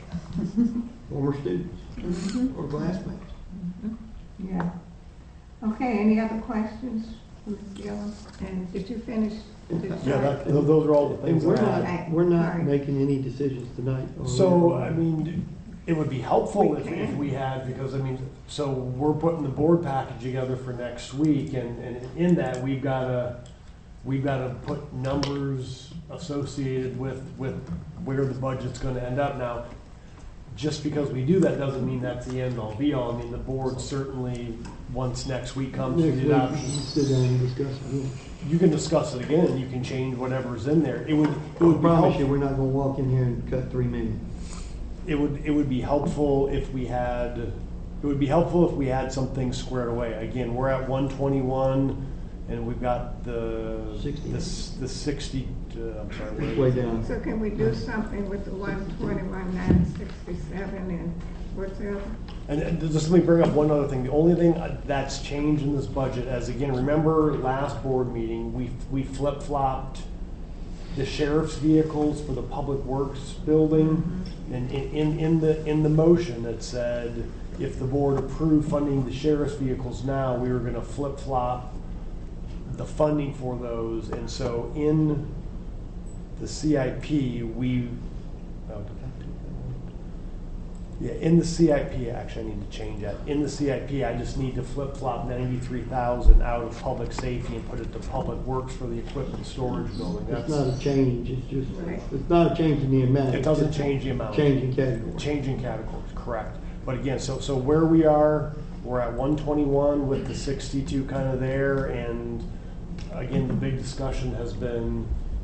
Former students or classmates. Yeah. Okay, any other questions, Miz Gillum? And did you finish? the Yeah, that, chart? those are all the And things we're that I not, had. we're not Right. making any decisions tonight. on So, that. I mean, it would be helpful We if, if can. we had, because I mean, so we're putting the board package together for next week, and, and in that, we've gotta, we've gotta put numbers associated with, with where the budget's gonna end up. Now, just because we do that doesn't mean that's the end all be all. I mean, the board certainly, once next week comes, Next we week, did we'll options. sit down and discuss it. again. You can discuss it again, and you can change whatever's in there. It would, it I would be promise helpful. you, we're not gonna walk in here and cut three million. It would, it would be helpful if we had, it would be helpful if we had some things squared away. Again, we're at one twenty-one, and we've got the, Sixty. this, the sixty, uh, I'm sorry. what It's is way it? down. So can we do something with the one twenty-one, nine sixty-seven, and what's the other? And and just let me bring up one other thing. The only thing that's changed in this budget, as again, remember last board meeting, we, we flip-flopped the sheriff's vehicles for the public works building. And in, in, in the, in the motion, it said, if the board approved funding the sheriff's vehicles now, we were gonna flip-flop the funding for those. And so in the C I P, we, oh, did that do that? Yeah, in the C I P, actually, I need to change that. In the C I P, I just need to flip-flop ninety-three thousand out of public safety and put it to public works for the equipment storage building. It's That's, not a change, it's just, Right. it's not a change in the amount. it doesn't it's change the amount. Changing category. Changing categories, correct. But again, so, so where we are, we're at one twenty-one with the sixty-two kind of there, and again, the big discussion has been,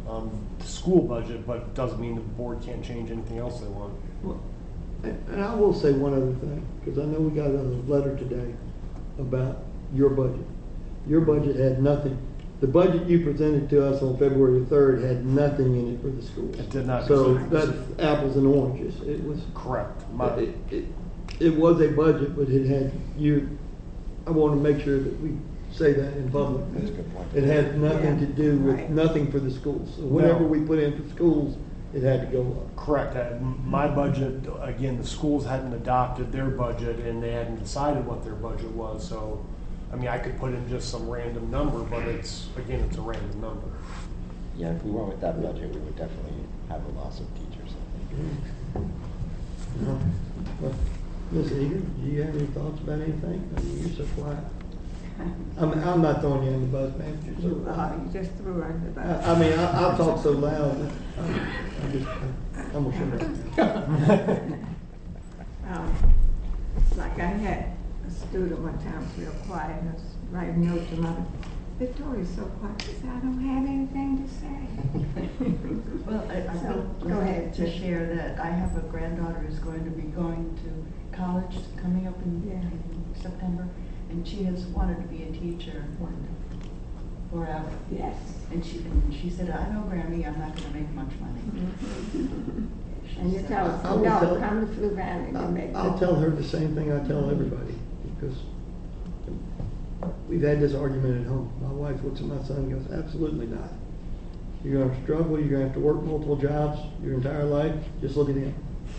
um, the school budget, but doesn't mean the board can't change anything else they want. Well, And and I will say one other thing, because I know we got a letter today about your budget. Your budget had nothing. The budget you presented to us on February the third had nothing in it for the schools. It did not. So that's apples and oranges. It was. Correct. My- It, it, it was a budget, but it had you, I want to make sure that we say that in public. That's a good point. It had nothing to do with, Right. nothing for the schools. So whatever No. we put in for schools, it had to go up. Correct. Uh, m- My budget, again, the schools hadn't adopted their budget and they hadn't decided what their budget was. So, I mean, I could put in just some random number, but it's, again, it's a random number. Yeah, if we went with that budget, we would definitely have a loss of teachers, I think. Well, Miz Eager, do you have any thoughts about anything? I mean, you're so quiet. I'm, I'm not throwing you in the bus, man. You're so You, uh, quiet. you just threw her under the bus. I, I mean, I, I talk so loud. that I'm, I'm just, I'm gonna shut up. Um, Like I had a student one time, was real quiet, and I was writing notes to mother. Victoria's so quiet, she said, I don't have anything to say. Well, I, I So, would go like ahead, to Trish. share that I have a granddaughter who's going to be going to college coming up in, Yeah. in September, and she has wanted to be a teacher forever. Yes. And she, and she said, I know, Grammy, I'm not gonna make much money. She And you said, tell us, I will no, tell- come to Flu Valley and make. I'll tell her the same thing I tell everybody, because we've had this argument at home. My wife looks at my son and goes, absolutely not. You're gonna struggle, you're gonna have to work multiple jobs your entire life, just look at him.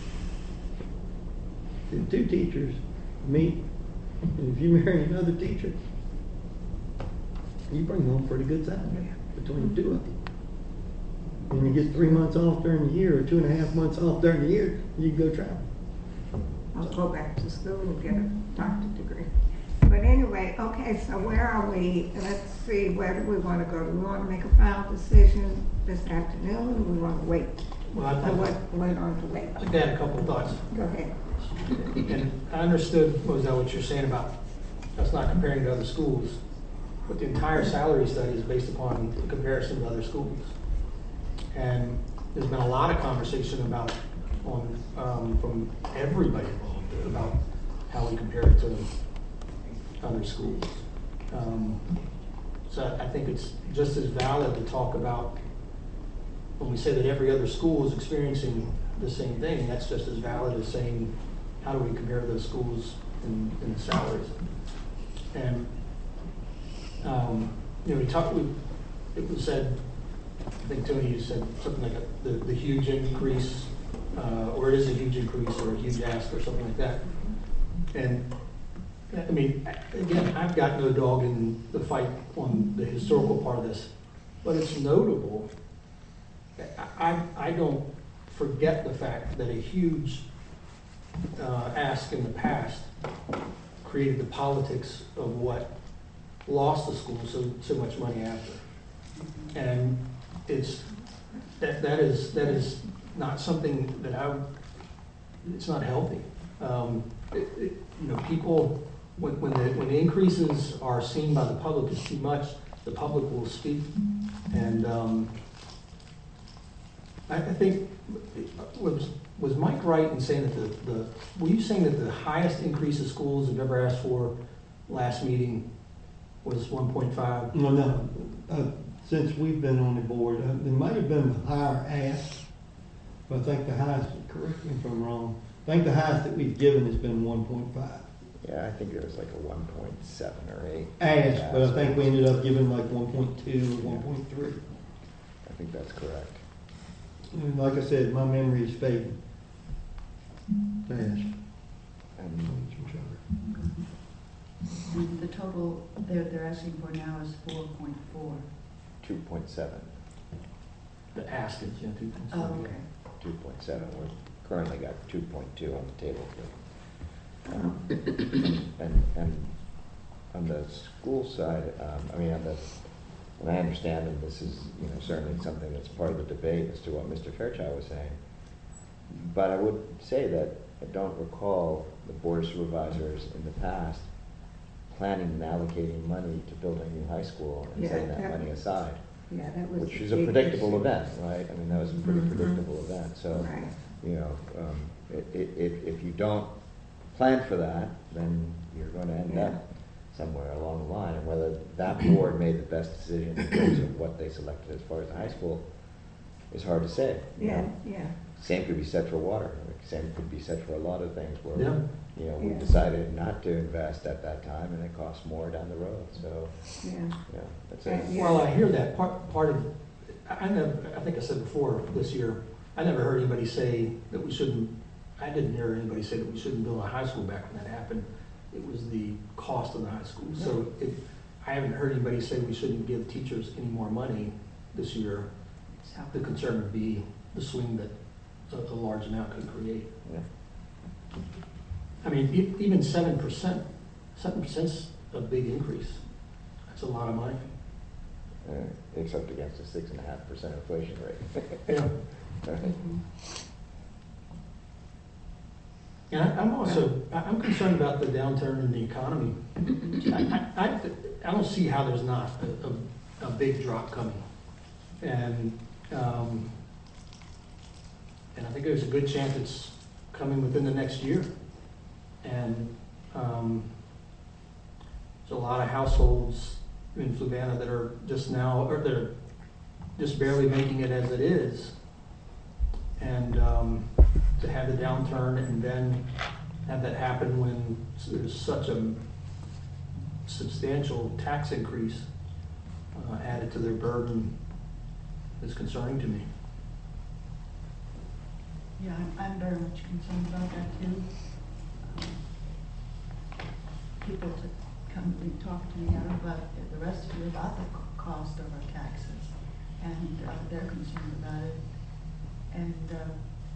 If two teachers meet, and if you marry another teacher, you bring home pretty good salary between the two of you. And you get three months off during the year, or two and a half months off during the year, you can go travel. I'll go back to school and get a doctorate degree. But anyway, okay, so where are we? Let's see, where do we want to go? Do we want to make a final decision this afternoon, or do we want to wait? Well, I Or think- what, wait on to wait? I'd like to add a couple of thoughts. Go ahead. And I understood, was that what you're saying about us not comparing to other schools? But the entire salary study is based upon the comparison to other schools. And there's been a lot of conversation about, on, um, from everybody involved, about how we compare it to other schools. Um, So I think it's just as valid to talk about, when we say that every other school is experiencing the same thing, that's just as valid as saying, how do we compare those schools in, in the salaries? And, um, you know, we talked, we, it was said, I think Tony, you said something like a, the, the huge increase, uh, or it is a huge increase or a huge ask or something like that. And, I mean, again, I've got no dog in the fight on the historical part of this, but it's notable. I, I, I don't forget the fact that a huge uh, ask in the past created the politics of what lost the school so, so much money after. And it's, that, that is, that is not something that I, it's not healthy. Um, it, it, you know, people, when, when the, when the increases are seen by the public as too much, the public will speak. And um, I, I think, was, was Mike right in saying that the, the, were you saying that the highest increase of schools have ever asked for last meeting was one point five? No, no, uh, since we've been on the board, uh, there might have been a higher ask, but I think the highest, correct me if I'm wrong, I think the highest that we've given has been one point five. Yeah, I think it was like a one point seven or eight. Ask, but I think we ended up giving like one point two or one point three. I think that's correct. And like I said, my memory is fading. Fast. And And the total they're, they're asking for now is four point four. two point seven. The ask is, yeah, two point Oh, seven. okay. two point seven. We've currently got two point two on the table. Um, and, and on the school side, um, I mean, on the, and I understand, and this is, you know, certainly something that's part of the debate as to what Mister Fairchild was saying. But I would say that I don't recall the Board of Supervisors in the past planning and allocating money to build a new high school and Yeah, setting that that- money aside. Yeah, that was which a is a big predictable issue. event, right? I mean, that was a pretty Mhm. predictable event. So, Right. you know, um, it, it, it, if you don't plan for that, then you're going to end Yeah. up somewhere along the line. And whether that board made the best decision in terms of what they selected as far as the high school is hard to say. you Yeah, know. yeah. Same could be said for water. Same could be said for a lot of things where, Yeah. you know, we Yeah. decided not to invest at that time and it costs more down the road. So, Yeah. yeah, that's Uh, it. yeah. Well, I hear that. Part, part of, I I never, I think I said before this year, I never heard anybody say that we shouldn't, I didn't hear anybody say that we shouldn't build a high school back when that happened. It was the cost of the high school. So it, I haven't heard anybody say we shouldn't give teachers any more money this year. The concern would be the swing that a, a large amount could create. Yeah. I mean, e- even seven percent, seven percent's a big increase. That's a lot of money. Uh, except against a six and a half percent inflation rate. Yeah. And I- I'm also, I- I'm concerned about the downturn in the economy. I, I, I I don't see how there's not a, a, a big drop coming. And, um, and I think there's a good chance it's coming within the next year. And, um, there's a lot of households in Fluvanna that are just now, or that are just barely making it as it is. And, um, to have the downturn and then have that happen when there's such a substantial tax increase uh, added to their burden is concerning to me. Yeah, I'm, I'm very much concerned about that too. Um, People to come and talk to me out about the rest of you about the co- cost of our taxes, and uh, they're concerned about it. And uh,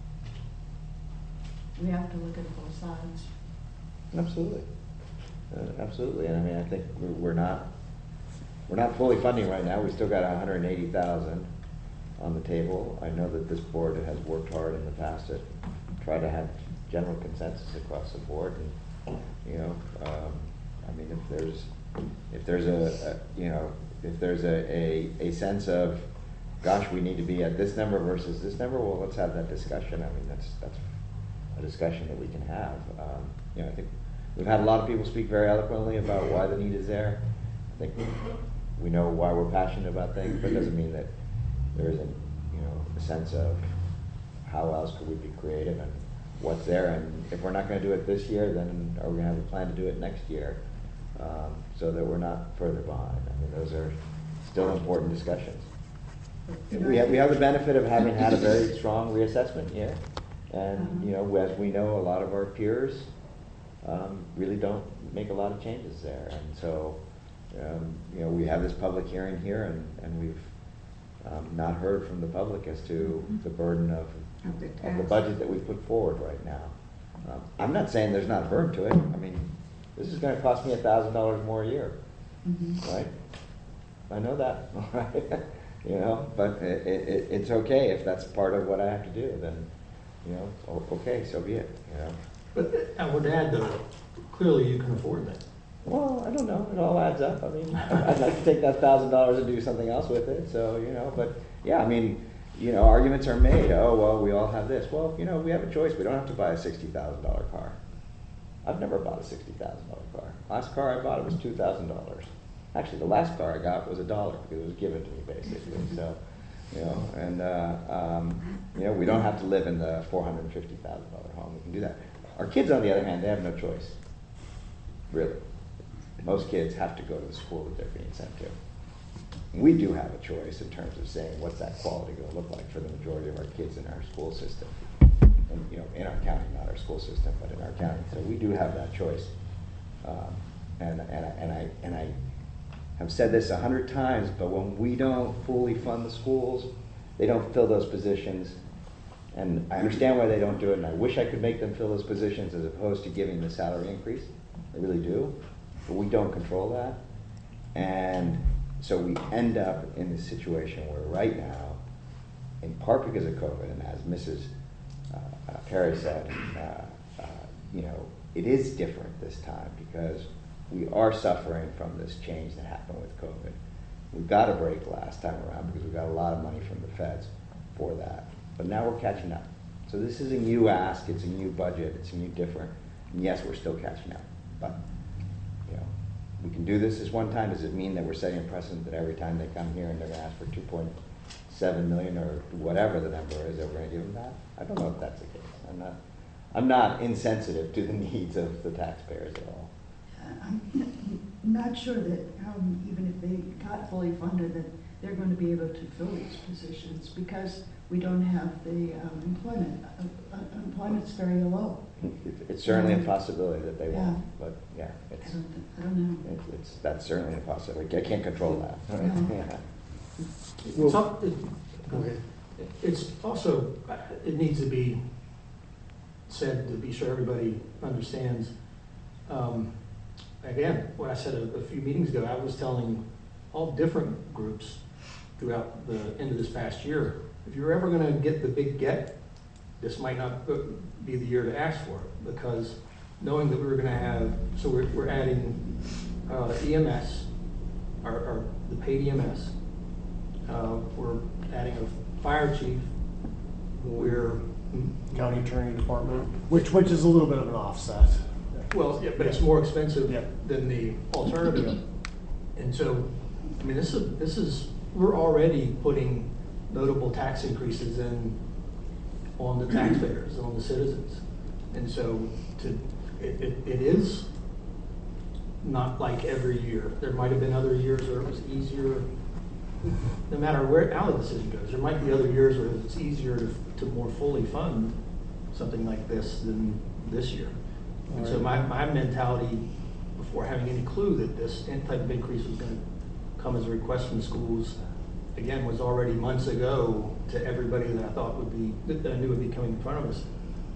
we have to look at both sides. Absolutely. Uh, absolutely. And I mean, I think we're, we're not, we're not fully funding right now. We still got one hundred eighty thousand on the table. I know that this board has worked hard in the past to try to have general consensus across the board. And, you know, um, I mean, if there's, if there's a, a you know, if there's a, a, a sense of, gosh, we need to be at this number versus this number, well, let's have that discussion. I mean, that's, that's a discussion that we can have. Um, you know, I think we've had a lot of people speak very eloquently about why the need is there. I think we know why we're passionate about things, but it doesn't mean that there isn't, you know, a sense of how else could we be creative and what's there. And if we're not going to do it this year, then are we going to have a plan to do it next year, um, so that we're not further behind? I mean, those are still important discussions. We have, we have the benefit of having had a very strong reassessment year. And, you know, as we know, a lot of our peers um, really don't make a lot of changes there. And so, um, you know, we have this public hearing here, and, and we've um, not heard from the public as to the burden of, Of the of the tax. budget that we put forward right now. Um, I'm not saying there's not a burden to it. I mean, this is going to cost me a thousand dollars more a year, right? I know that, right? You know, but it, it, it's okay if that's part of what I have to do. Then, you know, o- okay, so be it. You know. But I would add though, clearly you can afford that. Well, I don't know. It all adds up. I mean, I'd like to take that thousand dollars and do something else with it. So, you know, but yeah, I mean, you know, arguments are made. Oh, well, we all have this. Well, you know, we have a choice. We don't have to buy a sixty thousand dollar car. I've never bought a sixty thousand dollar car. Last car I bought, it was two thousand dollars. Actually, the last car I got was a dollar because it was given to me, basically. So, you know, and uh, um, you know, we don't have to live in the four hundred fifty thousand dollar home. We can do that. Our kids, on the other hand, they have no choice. Really, most kids have to go to the school that they're being sent to. We do have a choice in terms of saying what's that quality going to look like for the majority of our kids in our school system. And, you know, in our county, not our school system, but in our county. So we do have that choice. Um, and and I, and I and I have said this a hundred times, but when we don't fully fund the schools, they don't fill those positions. And I understand why they don't do it, and I wish I could make them fill those positions as opposed to giving the salary increase. I really do, but we don't control that. And so we end up in this situation where right now, in part because of COVID, and as Missus Uh, uh, Perry said, uh, uh, you know, it is different this time because we are suffering from this change that happened with COVID. we got a break last time around because we got a lot of money from the feds for that. But now we're catching up. So this is a new ask, it's a new budget, it's a new different, and yes, we're still catching up. But, you know, we can do this this one time. Does it mean that we're setting a precedent that every time they come here and they're gonna ask for two point seven million or whatever the number is, that we're gonna give them that? I don't know if that's the case. I'm not, I'm not insensitive to the needs of the taxpayers at all. I'm not sure that um, even if they got fully funded, that they're going to be able to fill these positions because we don't have the um, employment. Uh, employment's very low. It's certainly a possibility that they Yeah. won't, but yeah, it's, I don't, I don't know. it's, it's that's certainly a possibility. I can't control that. Right? No. Yeah. It's, up- it- Go ahead. it's also, uh, it needs to be said to be sure everybody understands. Um, again, what I said a, a few meetings ago, I was telling all different groups throughout the end of this past year, if you're ever going to get the big get, this might not be the year to ask for it, because knowing that we were going to have, so we're, we're adding uh, E M S, our, our the paid E M S. Uh, we're adding a fire chief. We're County Attorney Department, which which is a little bit of an offset. well, yeah, but it's more expensive Yeah. than the alternative. And so, I mean, this is this is we're already putting notable tax increases in on the taxpayers, on the citizens, and so to it, it, it is not like every year. There might have been other years where it was easier. No matter where how the decision goes, there might be other years where it's easier to, to more fully fund something like this than this year. And so my, my mentality, before having any clue that this type of increase was going to come as a request from schools, again, was already months ago to everybody that I thought would be, that I knew would be coming in front of us.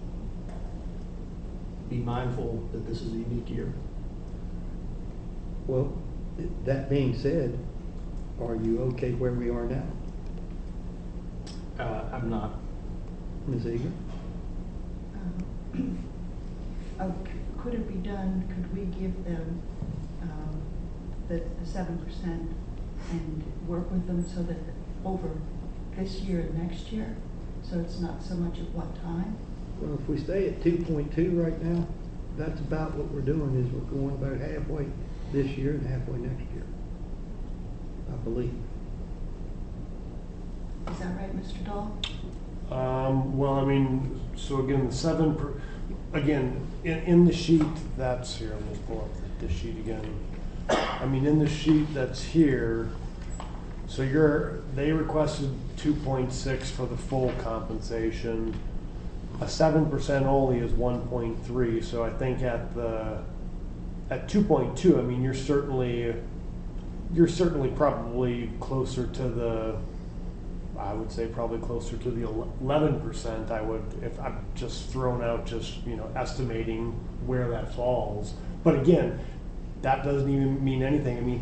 Be mindful that this is a unique year. Well, that being said, are you okay where we are now, Uh, I'm not. Miz Eager? Um, uh, Could it be done, could we give them um, the seven percent and work with them so that over this year and next year, so it's not so much at one time? Well, if we stay at two point two right now, that's about what we're doing, is we're going about halfway this year and halfway next year, I believe. Is that right, Mister Dahl? Um, well, I mean, so again, the seven, per, again, in, in the sheet that's here, let me pull up the, the sheet again. I mean, in the sheet that's here, so you're, they requested two point six for the full compensation. A seven percent only is one point three, so I think at the, at two point two, I mean, you're certainly, you're certainly probably closer to the, I would say probably closer to the eleven percent. I would, if I'm just thrown out, just, you know, estimating where that falls. But again, that doesn't even mean anything. I mean,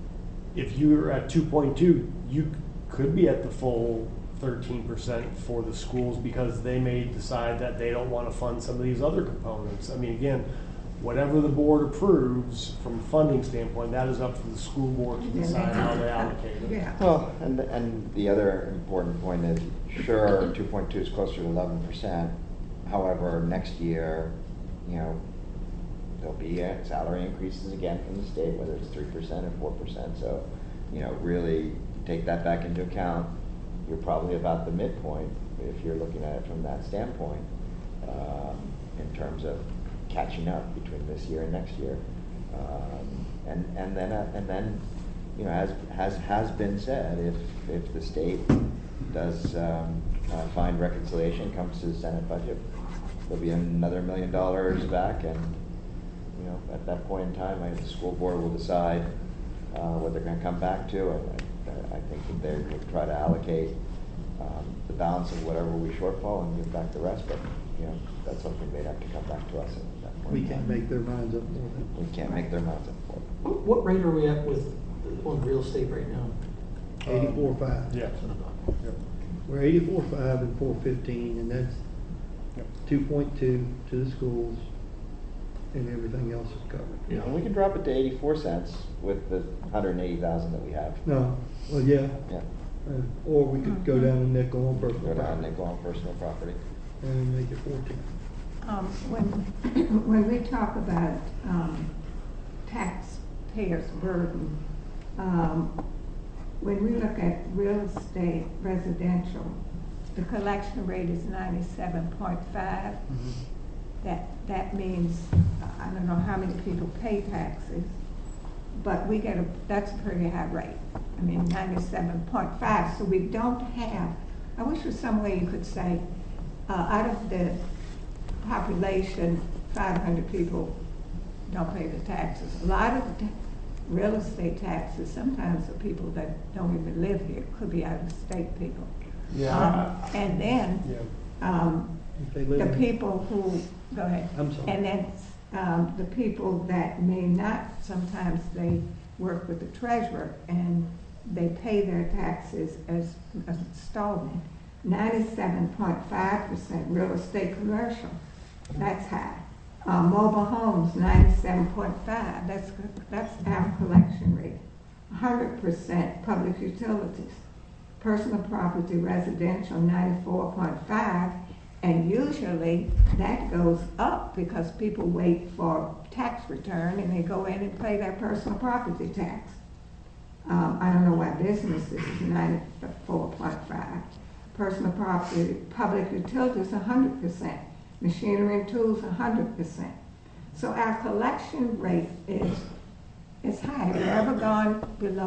if you're at two point two, you could be at the full thirteen percent for the schools because they may decide that they don't want to fund some of these other components. I mean, again, whatever the board approves from a funding standpoint, that is up to the school board to decide how they allocate it. Yeah. Well, and, and the other important point is, sure, two point two is closer to eleven percent. However, next year, you know, there'll be uh, salary increases again from the state, whether it's three percent or four percent. So, you know, really take that back into account. You're probably about the midpoint if you're looking at it from that standpoint, um, in terms of catching up between this year and next year. Um, and, and then, uh, and then, you know, as has, has been said, if, if the state does um, uh, find reconciliation, comes to the Senate budget, there'll be another million dollars back, and, you know, at that point in time, I think the school board will decide uh, what they're going to come back to. I, I think that they would try to allocate um, the balance of whatever we shortfall and give back the rest, but, you know, that's something they'd have to come back to us at that point. We in can't time. make their minds up for that. We can't make their minds up for it. What, what rate are we at with on real estate right now? Eighty-four five. Yeah. Yep. We're eighty-four five and four fifteen, and that's Yep. two point two to the schools, and everything else is covered. You know, we can drop it to eighty-four cents with the hundred and eighty thousand that we have. No, well, yeah. Yeah. Uh, Or we could go down a nickel on personal Go down property nickel on personal property. and make it fourteen. Um, when, when we talk about, um, taxpayers' burden, um, when we look at real estate residential, the collection rate is ninety-seven point five. That, that means, I don't know how many people pay taxes, but we get a, that's a pretty high rate. I mean, ninety-seven point five, so we don't have, I wish there was some way you could say, uh, out of the population, five hundred people don't pay the taxes. A lot of the real estate taxes sometimes are people that don't even live here, could be out-of-state people. Yeah. Um, And then, Yeah. um, If they live the in- people who, go ahead. I'm sorry. And then, um, the people that may not, sometimes they work with the treasurer and they pay their taxes as as installment. Ninety-seven point five percent real estate commercial, that's high. Uh, mobile homes, ninety-seven point five, that's, that's our collection rate. hundred percent public utilities. Personal property residential, ninety-four point five, and usually that goes up because people wait for tax return and they go in and pay their personal property tax. Um, I don't know why businesses is ninety-four point five. Personal property, public utilities, one hundred percent. Machinery and tools, one hundred percent. So our collection rate is, is high. Have you ever gone below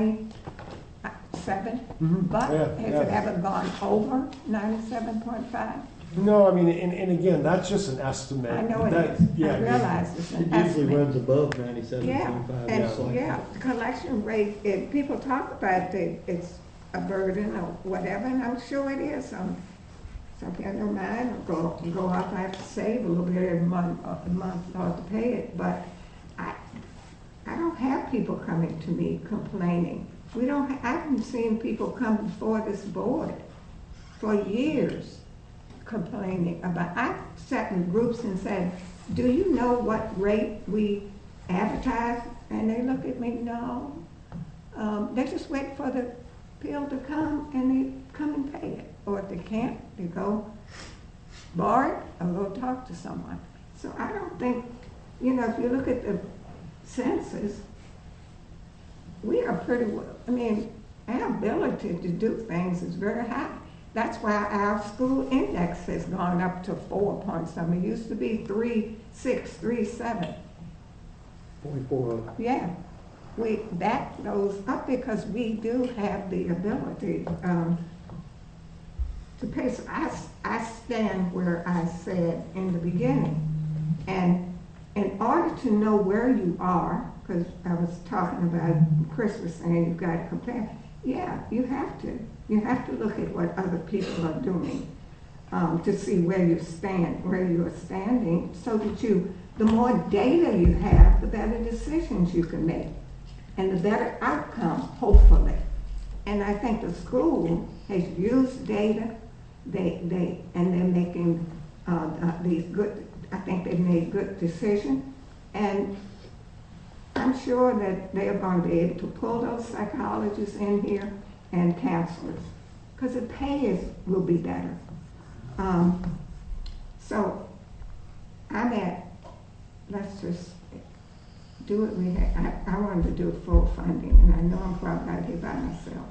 ninety-seven? Mhm. But Yeah, has yeah. it ever gone over ninety-seven point five? No, I mean, and, and again, that's just an estimate. I know it That- is. yeah, I realize it's It an usually estimate. runs above ninety-seven Yeah, point five. and, It's like- yeah, the collection rate, if people talk about it, it's a burden or whatever, and I'm sure it is. Some, some people don't mind, or go, go out, I have to save a little bit every month, or a month, or to pay it, but I, I don't have people coming to me complaining. We don't, ha- I haven't seen people come before this board for years complaining about, I sat in groups and said, do you know what rate we advertise? And they look at me, no. Um, they just wait for the bill to come and they come and pay it. Or if they can't, they go borrow it or go talk to someone. So I don't think, you know, if you look at the census, we are pretty well, I mean, our ability to do things is very high. That's why our school index has gone up to four point something. It used to be three, six, three, seven. Point four. Yeah, we, that goes up because we do have the ability, um, to pay. So I, I stand where I said in the beginning. And in order to know where you are, because I was talking about, Chris was saying you've got to compare. Yeah, you have to. You have to look at what other people are doing um, to see where you stand, where you are standing, so that you, the more data you have, the better decisions you can make, and the better outcome, hopefully. And I think the school has used data, they, they, and they're making uh, uh, these good, I think they've made good decisions, and I'm sure that they are going to be able to pull those psychologists in here and counselors, because the pay is, will be better. Um, so I'm at, let's just do what we have. I, I wanted to do full funding, and I know I'm probably out here by myself.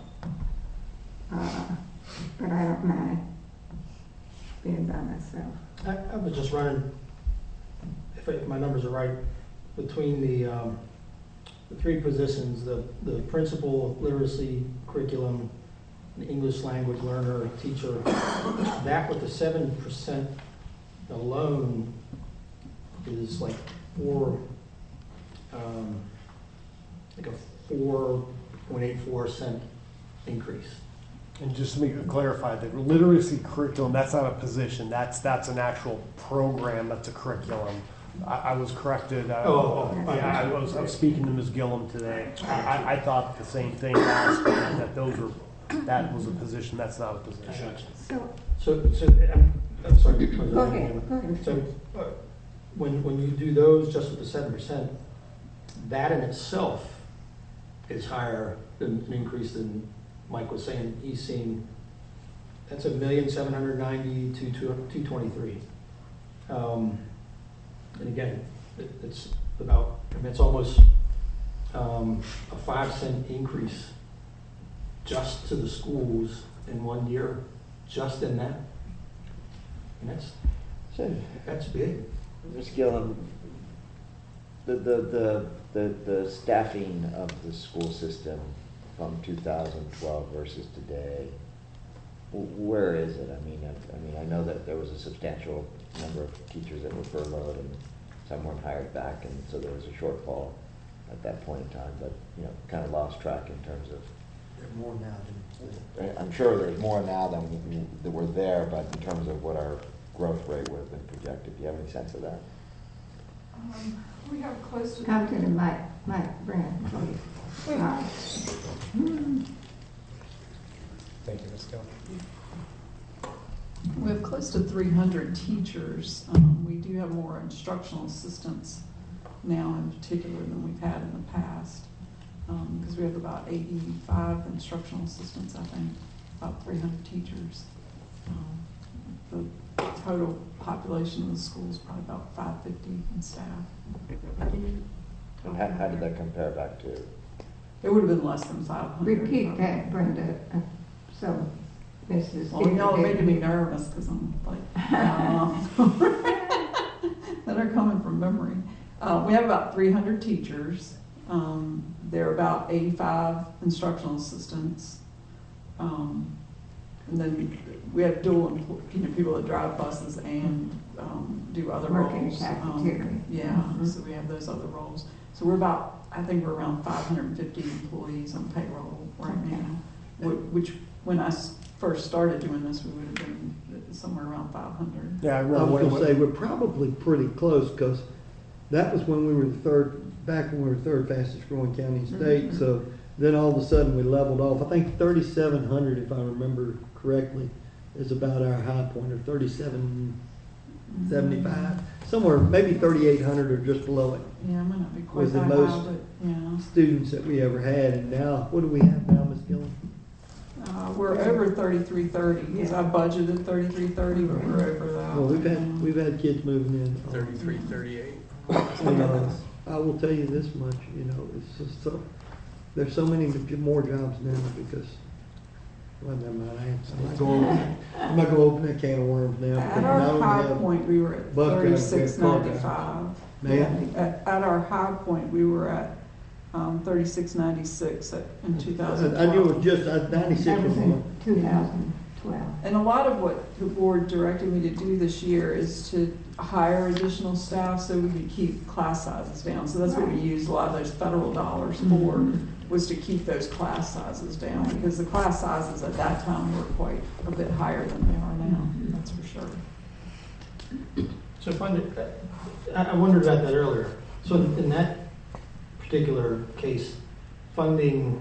Uh, but I don't mind being by myself. I, I was just running, if, if my numbers are right, between the, um, the three positions, the, the principal literacy curriculum, the English language learner, teacher, that with the seven percent alone is like four, um, like a four point eight four cent increase. And just to make it clarify, the literacy curriculum, that's not a position, that's, that's an actual program, that's a curriculum. I, I was corrected. uh, Oh, oh, oh. Yeah, I was, I was speaking to Miz Gillum today. I, I thought the same thing last time, that those were, that was a position, that's not a position. So, So, so, I'm, I'm sorry. Go ahead, go ahead. So, uh, when, when you do those just with the seven percent, that in itself is higher than an increase than Mike was saying. He's seen, that's a million seven hundred ninety to two twenty-three. Um, and again, it, it's about, I mean, it's almost um, a five cent increase just to the schools in one year, just in that. And that's, So, that's big. Miz Gillum, the, the, the, the, the staffing of the school system from two thousand twelve versus today, w- where is it? I mean, I, I mean, I know that there was a substantial number of teachers that were furloughed and some weren't hired back, and so there was a shortfall at that point in time, but, you know, kind of lost track in terms of. There are more now than. I'm sure there's more now than we, that were there, but in terms of what our growth rate would have been projected, do you have any sense of that? Um, we have close to. Come to the mic, Mike, Brand, please. Uh, Thank you, Miz Gill. We have close to three hundred teachers. Um, we do have more instructional assistants now in particular than we've had in the past. Because um, we have about eighty-five instructional assistants, I think, about three hundred teachers. Um, the total population of the school is probably about five fifty in staff. And how, how did that compare back to? It would have been less than five hundred. Repeat that, Brenda, uh, so Missus Well, y'all are making me nervous because I'm like, um, that are coming from memory. Uh, we have about three hundred teachers. Um, there are about eighty-five instructional assistants. Um, and then we have dual, empl- you know, people that drive buses and um, do other Work in the roles. cafeteria. Um, yeah, Mhm. so we have those other roles. So we're about, I think we're around five hundred fifty employees on payroll right Okay. now, wh- which when I s- first started doing this, we would have been somewhere around five hundred. Yeah, I I remember was when, gonna say, we're probably pretty close, because that was when we were the third, back when we were the third fastest growing county in state, Mhm. so then all of a sudden we leveled off. I think thirty-seven hundred, if I remember correctly, is about our high point, or thirty-seven seventy-five, somewhere, maybe thirty-eight hundred or just below it. Yeah, I might not be quite Was the that high, most but yeah. students that we ever had, and now, what do we have now, Miz Gillen? Uh, we're over thirty-three thirty, because I budgeted thirty-three thirty, but we're over that. Well, we've Yeah. had, we've had kids moving in. Thirty-three, thirty-eight. And, uh, I will tell you this much, you know, it's just so, there's so many more jobs now because, well, never mind, I ain't- I'm not going, I'm not gonna open that can of worms now. At because our not only high have point, we were at bus drivers, we have thirty-six car drivers. ninety-five. Ma'am? At, at our high point, we were at, um, thirty-six ninety-six at, in two thousand I twelve. I knew it was just, I- ninety-six That was was in one. two thousand twelve. And a lot of what the board directed me to do this year is to hire additional staff so we could keep class sizes down. So that's what we used a lot of those federal dollars for, was to keep those class sizes down, because the class sizes at that time were quite a bit higher than they are now, that's for sure. So fund, I I wondered about that earlier. So in that particular case, funding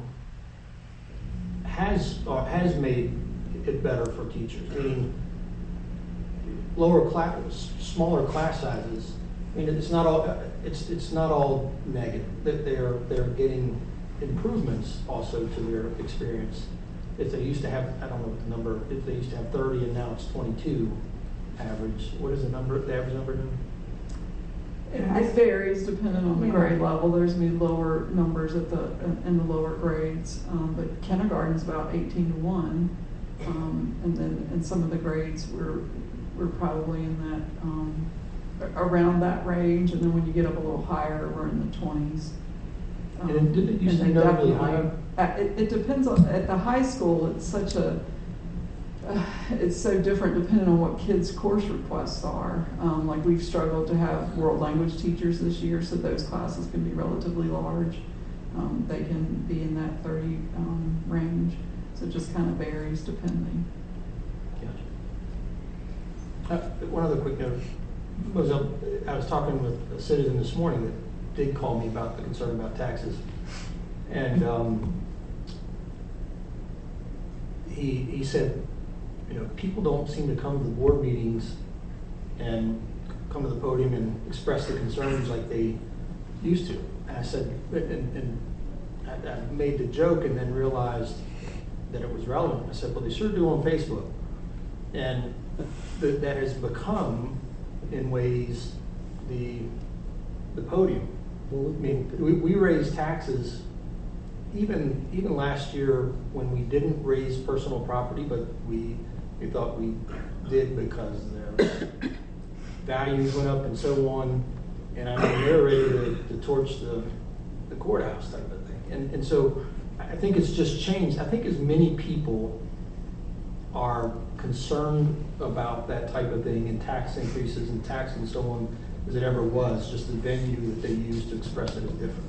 has, or has made it better for teachers, meaning lower class, smaller class sizes. I mean, it's not all, it's, it's not all negative, that they're, they're getting improvements also to their experience. If they used to have, I don't know what the number, if they used to have thirty and now it's twenty-two average, what is the number, the average number now? It it varies depending on the Yeah. grade level. There's gonna be lower numbers at the, in- in the lower grades. Um, but kindergarten's about eighteen to one. Um, and then in some of the grades, we're, we're probably in that, um, a- around that range. And then when you get up a little higher, we're in the twenties. And it did- it used to And be they notably definitely- uh, It, it depends on, at the high school, it's such a, uh, it's so different depending on what kids' course requests are. Um, like we've struggled to have world language teachers this year, so those classes can be relatively large. Um, they can be in that thirty um, range, so it just kind of varies depending. Uh, One other quick note, was uh, I was talking with a citizen this morning that did call me about the concern about taxes. And um, he, he said, you know, people don't seem to come to the board meetings and come to the podium and express the concerns like they used to. And I said, and, and I, I made the joke and then realized that it was relevant. I said, well, they sure do on Facebook. And th- that has become, in ways, the the podium. I mean, we, we raised taxes even even last year when we didn't raise personal property, but we we thought we did because their values went up and so on. And I mean, they're ready to, to torch the, the courthouse type of thing. And and so I think it's just changed. I think as many people are concerned about that type of thing and tax increases and tax and so on as it ever was. Just the venue that they use to express it is different.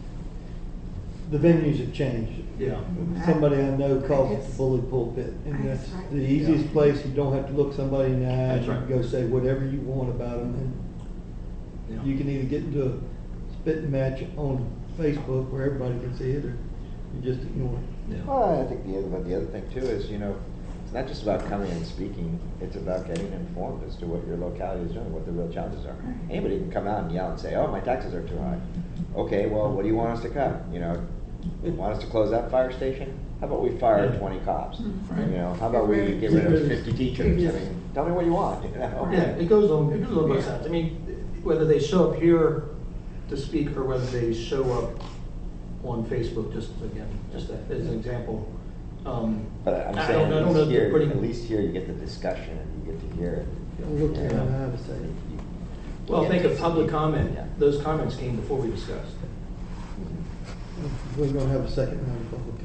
The venues have changed. Yeah. Somebody I know calls it the bully pulpit, and that's the easiest place. You don't have to look somebody in the eye. That's You right. can go say whatever you want about them, and Yeah. you can either get into a spitting match on Facebook where everybody can see it, or you just ignore it. Yeah. Well, I think the other, the other thing too is, you know, it's not just about coming and speaking, it's about getting informed as to what your locality is doing, what the real challenges are. Anybody can come out and yell and say, oh, my taxes are too high. Okay, well, what do you want us to cut? You know, want us to close that fire station? How about we fire Yeah. twenty cops? Right. You know, how about we get rid of fifty teachers? I mean, tell me what you want, you know? Yeah, it goes on, it goes on both sides. I mean, whether they show up here to speak or whether they show up on Facebook, just again, just as an example. Um, But I'm I saying, don't- I don't at know least if they're here, putting- at least here you get the discussion and you get to hear it. Look You at know? what I have to say. Well, I think of public comment, Yeah. those comments came before we discussed. We're gonna have a second round of public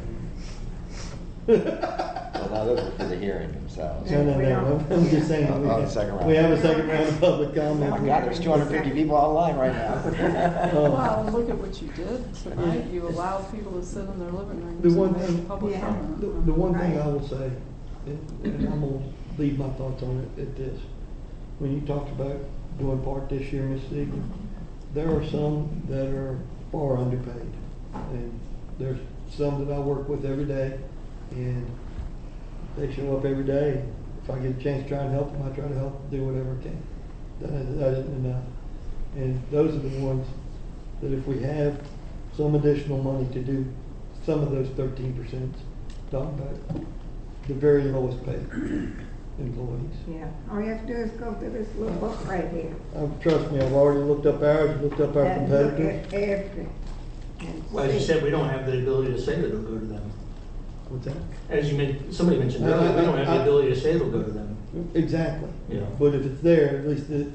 comment. Well, now those are for the hearing themselves. No, no, no, I'm I'm just saying, we Oh, oh, the have, second round. we have a second round of public Oh comment. my God, there's two hundred fifty people online right now. Oh. Well, look at what you did tonight. You allowed people to sit in their living rooms The one and make thing, public Yeah. comment. the, the one thing I will say, and and I'm gonna leave my thoughts on it at this. When you talked about doing part this year, Miss Egan, there are some that are far underpaid. And there's some that I work with every day, and they show up every day. If I get a chance to try and help them, I try to help them do whatever I can. That, that isn't enough. And those are the ones that if we have some additional money to do some of those thirteen percent, talking about the very lowest paid employees. Yeah, all you have to do is go to this little book right here. Uh, trust me, I've already looked up ours, looked up our And look competitors. at every. and Well, as you see. said, we don't have the ability to say that it'll go to them. What's that? As you mentioned, somebody mentioned Uh, earlier, we don't have I- the ability to say it'll go to them. Exactly. Yeah. But if it's there, at least it,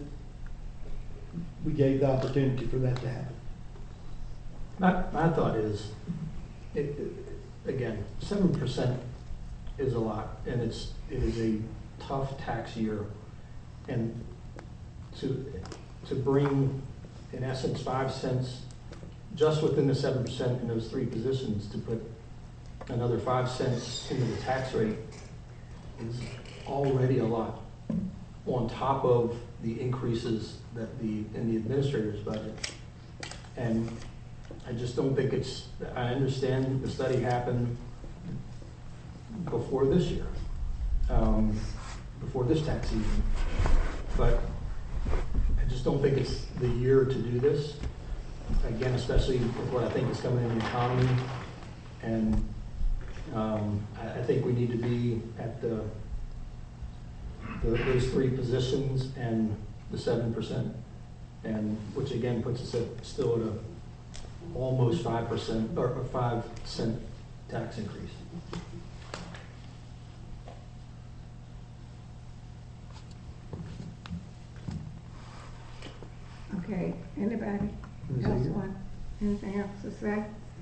we gave the opportunity for that to happen. My, my thought is, it, it- again, seven percent is a lot, and it's, it is a tough tax year. And to, to bring, in essence, five cents just within the seven percent in those three positions, to put another five cents into the tax rate is already a lot, on top of the increases that the, in the administrator's budget. And I just don't think it's, I understand the study happened before this year, um, before this tax season. But I just don't think it's the year to do this. Again, especially with what I think is coming in the economy. And um, I, I think we need to be at the, the, those three positions and the seven percent. And, which again puts us at, still at a almost five percent, or a five cent tax increase. Okay, anybody else want anything else to say?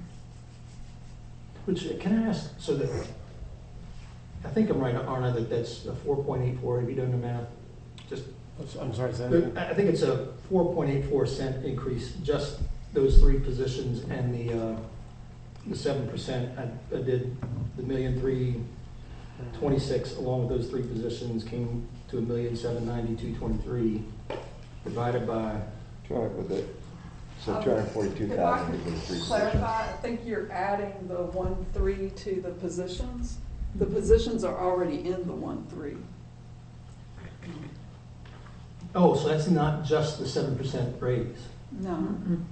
Which, can I ask, so that, I think I'm right, aren't I, that that's a four point eight four, have you done the math? Just, I'm sorry, say that again? I I think it's a four point eight four cent increase, just those three positions and the, uh, the seven percent. I, I did the million three twenty-six along with those three positions came to a million seven ninety-two twenty-three divided by. Try it with it. So Um, two hundred forty-two If I thousand could between three clarify, positions. I think you're adding the one three to the positions. The positions are already in the one three. Oh, so that's not just the seven percent raise? No.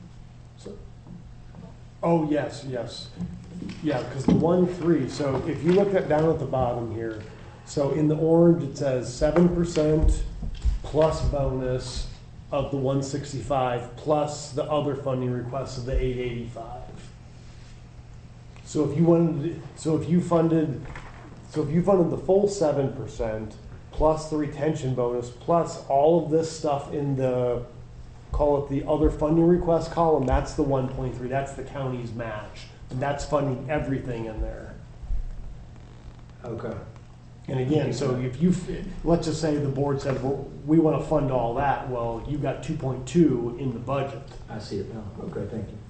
Oh, yes, yes. Yeah, because the one three, so if you look at down at the bottom here, so in the orange it says seven percent plus bonus of the one sixty-five plus the other funding requests of the eight eighty-five. So if you wanted, so if you funded, so if you funded the full seven percent plus the retention bonus plus all of this stuff in the, call it the other funding request column, that's the one point three, that's the county's match. And that's funding everything in there. Okay. And again, so if you, let's just say the board said, well, we want to fund all that, well, you got two point two in the budget. I see it now. Okay, thank you.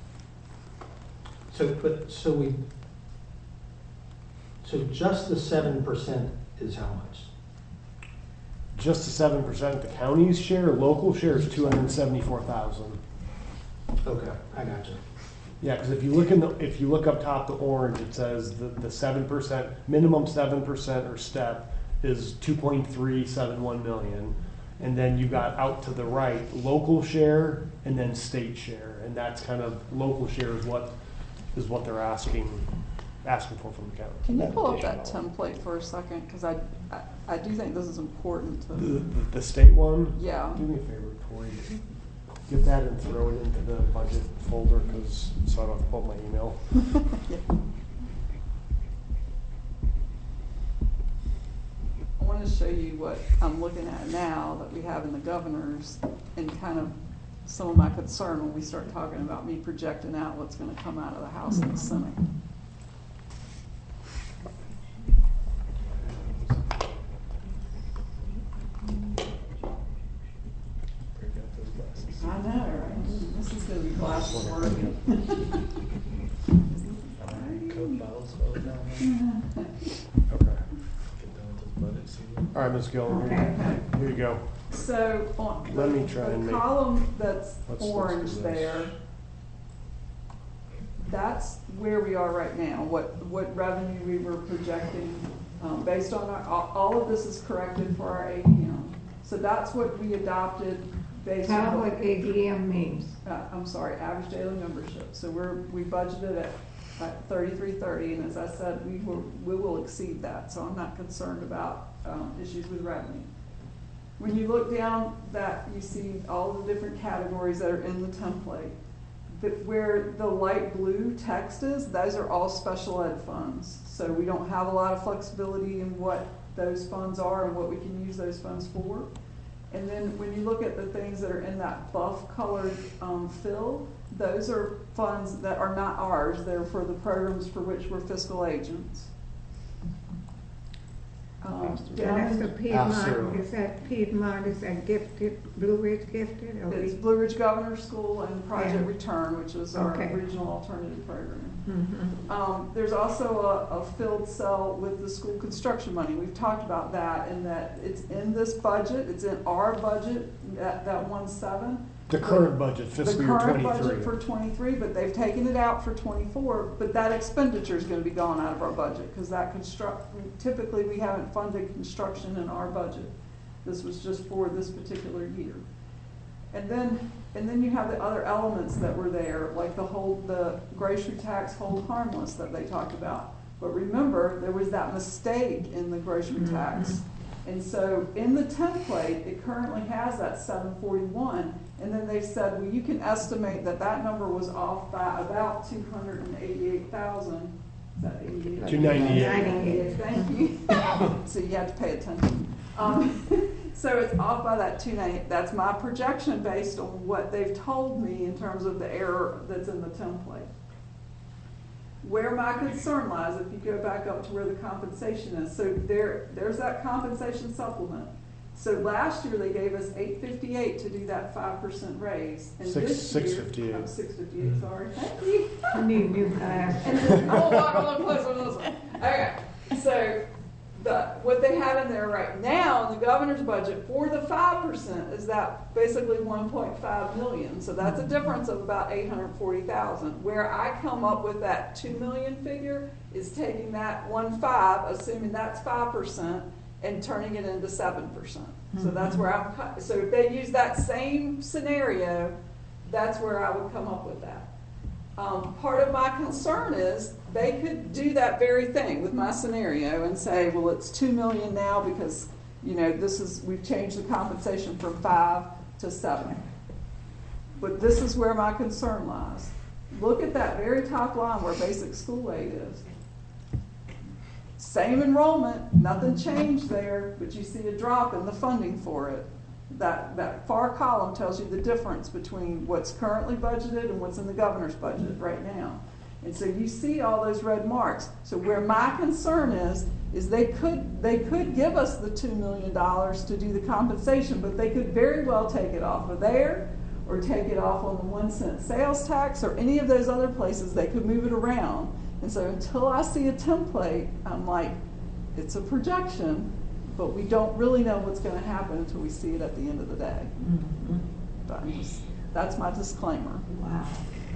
So, but, so we, so just the seven percent is how much? Just the seven percent, the county's share, local share is two hundred seventy-four thousand. Okay, I got you. Yeah, because if you look in the, if you look up top, the orange, it says the, the seven percent, minimum seven percent or step is two point three seven one million. And then you got out to the right, local share and then state share. And that's kind of, local share is what, is what they're asking, asking for from the county. Can you pull up that template for a second? Because I, I, I do think this is important to. The, the, the state one? Yeah. Do me a favor, Tori. Get that and throw it into the budget folder, because so I don't have to pull my email. Yeah. I want to show you what I'm looking at now that we have in the governors, and kind of some of my concern when we start talking about me projecting out what's going to come out of the House and the Senate. I know, right? This is going to be glass worthy. Okay. All right, Miz Gill, here, Okay. here you go. So on Let the, me try the and make- column that's let's- let's orange do this. there, that's where we are right now, what, what revenue we were projecting, um, based on our, all, all of this is corrected for our A D M. So that's what we adopted based on. Tell what A D M means. Uh, I'm sorry, average daily membership. So we're, we budgeted at, at thirty-three thirty, and as I said, we will, we will exceed that. So I'm not concerned about, um, issues with revenue. When you look down that, you see all the different categories that are in the template. But where the light blue text is, those are all special ed funds. So we don't have a lot of flexibility in what those funds are and what we can use those funds for. And then when you look at the things that are in that buff colored um, fill, those are funds that are not ours. They're for the programs for which we're fiscal agents. Um, So down that's in- the Piedmont, is that Piedmont, is that gifted, Blue Ridge gifted? or It's we- Blue Ridge Governor School and Project Yeah. Return, which is our Okay. regional alternative program. Mhm. Um, there's also a, a filled cell with the school construction money. We've talked about that, and that it's in this budget, it's in our budget, that, that one seven. The current budget, fiscal year The current twenty-three. budget for twenty-three, but they've taken it out for twenty-four, but that expenditure is gonna be gone out of our budget, because that construct, typically, we haven't funded construction in our budget. This was just for this particular year. And then, and then you have the other elements that were there, like the hold, the grocery tax hold harmless that they talked about. But remember, there was that mistake in the grocery tax. And so in the template, it currently has that seven forty-one, and then they said, well, you can estimate that that number was off by about two hundred and eighty-eight thousand. Is that eighty-eight? two ninety-eight. ninety-eight, thank you. So you have to pay attention. Um, so it's off by that two ninety-eight. That's my projection based on what they've told me in terms of the error that's in the template. Where my concern lies, if you go back up to where the compensation is, so there, there's that compensation supplement. So last year they gave us eight fifty-eight to do that five percent raise, and Six- this year, six fifty-eight. oh, six fifty-eight, sorry, thank you. I need new glasses. And then, oh, walk a little closer to this one. Okay, so the, what they have in there right now in the governor's budget for the five percent is that basically one point five million. So that's a difference of about eight hundred forty thousand. Where I come up with that two million figure is taking that one five, assuming that's five percent, and turning it into seven percent. So that's where I'm, co- so if they use that same scenario, that's where I would come up with that. Um, part of my concern is they could do that very thing with my scenario and say, well, it's two million now because, you know, this is, we've changed the compensation from five to seven. But this is where my concern lies. Look at that very top line where basic school aid is. Same enrollment, nothing changed there, but you see a drop in the funding for it. That, that far column tells you the difference between what's currently budgeted and what's in the governor's budget right now. And so you see all those red marks. So where my concern is, is they could, they could give us the two million dollars to do the compensation, but they could very well take it off of there, or take it off on the one cent sales tax, or any of those other places. They could move it around. And so until I see a template, I'm like, it's a projection, but we don't really know what's going to happen until we see it at the end of the day. Mm-hmm. But I'm just, that's my disclaimer. Wow.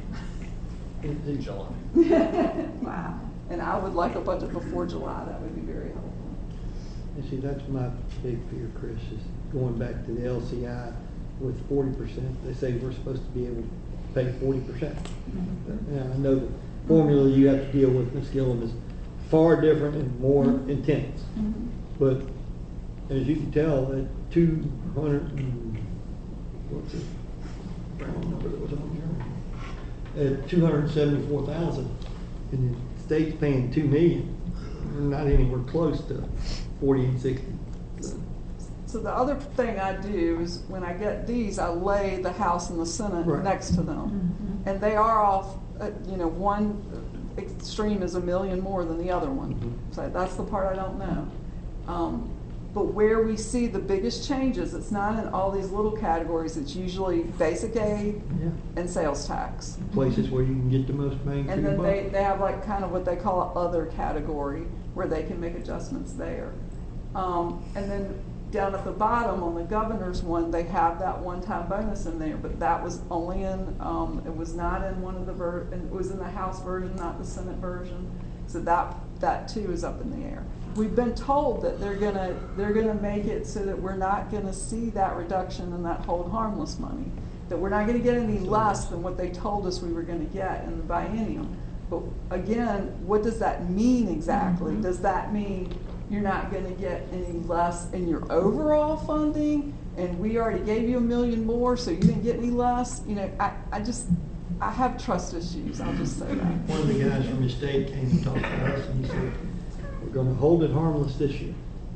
In, in July. Wow. And I would like a budget before July. That would be very helpful. You see, that's my big fear, Chris, is going back to the L C I with forty percent. They say we're supposed to be able to pay forty percent. Mm-hmm. Now, I know the formula you have to deal with, Miz Gillum, is far different and more mm-hmm. intense. Mm-hmm. But as you can tell, at two hundred, what's the round number that was on here? At two hundred seventy-four thousand, and the state's paying two million, we're not anywhere close to forty-eight sixty. So the other thing I do is when I get these, I lay the House and the Senate right. next to them, mm-hmm. and they are off. Uh, you know, one extreme is a million more than the other one. Mm-hmm. So that's the part I don't know. Um, but where we see the biggest changes, it's not in all these little categories. It's usually basic aid yeah. and sales tax. Places where you can get the most bang for and your then buck. they, they have like kind of what they call an other category where they can make adjustments there. Um, and then down at the bottom on the governor's one, they have that one-time bonus in there, but that was only in, um, it was not in one of the, ver it was in the House version, not the Senate version. So that, that too is up in the air. We've been told that they're gonna, they're gonna make it so that we're not gonna see that reduction in that hold harmless money, that we're not gonna get any less than what they told us we were gonna get in the biennium. But again, what does that mean exactly? Mm-hmm. Does that mean you're not going to get any less in your overall funding, and we already gave you a million more, so you didn't get any less? You know, I, I just, I have trust issues, I'll just say that. One of the guys from the state came and talked to us, and he said, we're going to hold it harmless this year.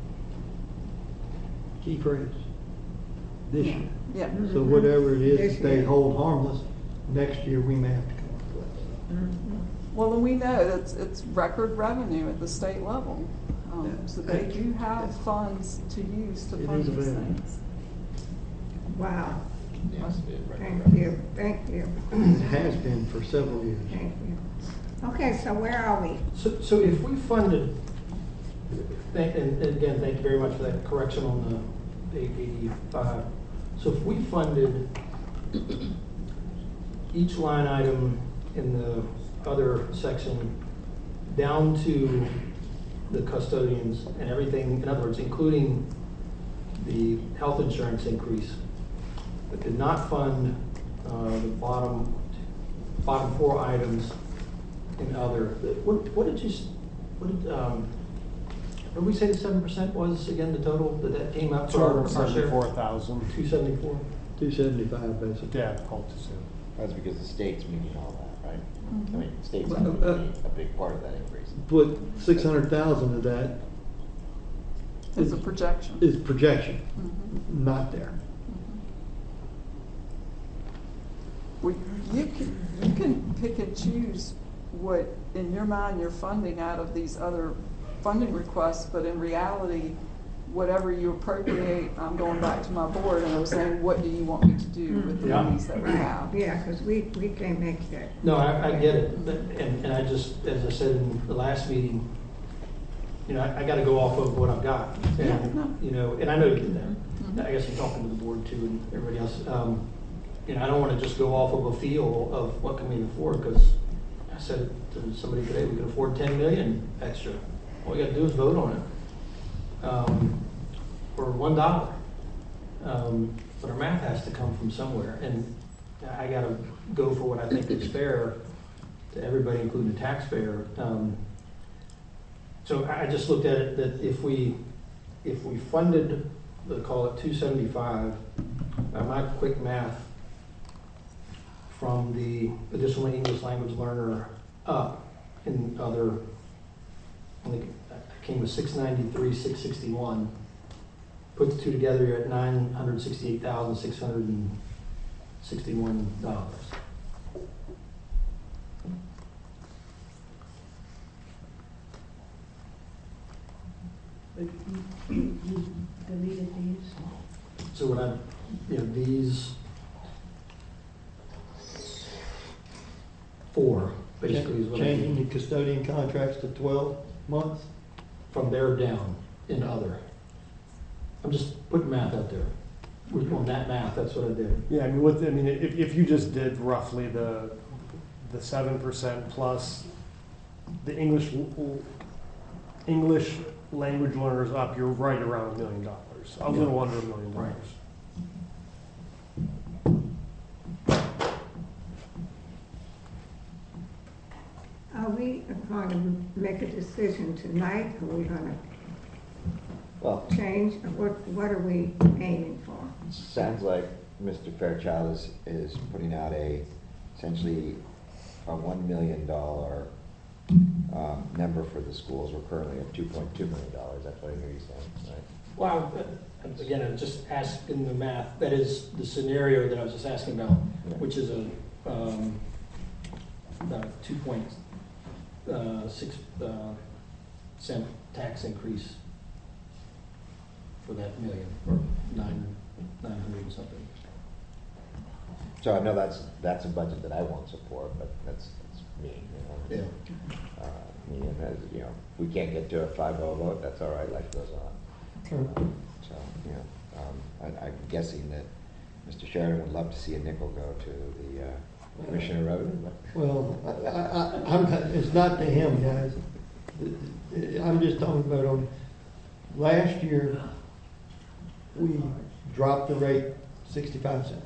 Key phrase, this yeah. year. Yeah. So whatever it is This that they year. hold harmless, next year we may have to come up with it. Mm-hmm. Well, and we know that it's, it's record revenue at the state level. Um, Yeah. So they do have Yeah. funds to use to It fund is these available. things. Wow. Yeah, it's been right Thank around. you, thank you, It has been for several years. thank you. Okay, so where are we? So, so if we funded, thank- and and again, thank you very much for that correction on the eight eighty-five. So if we funded each line item in the other section down to the custodians and everything, in other words, including the health insurance increase, but did not fund uh, the bottom, bottom four items in other. What, what did you, s- what did, um, what did we say the seven percent was again, the total that that came out Two for? hundred seventy-four thousand. Two seventy-four? Two seventy-five, basically. Yeah, called too soon. That's because the state's meeting all that, right? Mm-hmm. I mean, the state's Well, gonna uh, be a big part of that increase. Put six hundred thousand of that It's a projection. is projection, Mhm. not there. We, you can, you can pick and choose what, in your mind, you're funding out of these other funding requests, but in reality, whatever you appropriate, I'm going back to my board and I'm saying, what do you want me to do with the Yeah. monies that we have? Yeah, because we, we can't make that. No, I, I get it, but, and, and I just, as I said in the last meeting, you know, I, I gotta go off of what I've got. Yeah, And, no. you know, and I know you did that. Mhm. I guess I'm talking to the board too and everybody else. Um, you know, I don't wanna just go off of a feel of what can we afford, because I said it to somebody today, we can afford ten million extra. All we gotta do is vote on it. Um, for one dollar. Um, but our math has to come from somewhere, and I gotta go for what I think is fair to everybody, including the taxpayer. Um, so I I just looked at it that if we, if we funded, let's call it two seventy-five, uh, my quick math from the additional English language learner up in other, I think I came with six ninety-three, six sixty-one. Put the two together, you're at nine hundred sixty-eight thousand six hundred sixty-one dollars. But you, you deleted these? So what I, you know, these four basically is what I Changing did. the custodian contracts to twelve months? From there down in other. I'm just putting math out there. We're on that math, that's what I did. Yeah, I mean, with, I mean, if, if you just did roughly the, the seven percent plus the English, English language learners up, you're right around a million dollars, a little under a million dollars. Are we going to make a decision tonight? Are we going Well, to change? What, what are we aiming for? sounds like Mister Fairchild is, is putting out a, essentially, a one million dollar um, number for the schools. We're currently at two point two million dollars. That's what I hear you saying, right? Well, uh, again, I'm just asking the math. That is the scenario that I was just asking about, Yeah. which is a um, about a two point six uh, cent tax increase for that million, or nine nine hundred and something. So I know that's, that's a budget that I won't support, but that's, that's me, you know. Yeah. Uh, me and, as, you know, if we can't get to a five oh vote, that's all right, life goes on. Sure. So, you know, um, I, I'm guessing that Mister Sheridan would love to see a nickel go to the, uh, Commissioner of Revenue, but. Well, I, I, I'm, it's not to him, guys. I'm just talking about on, last year, we dropped the rate sixty-five cents.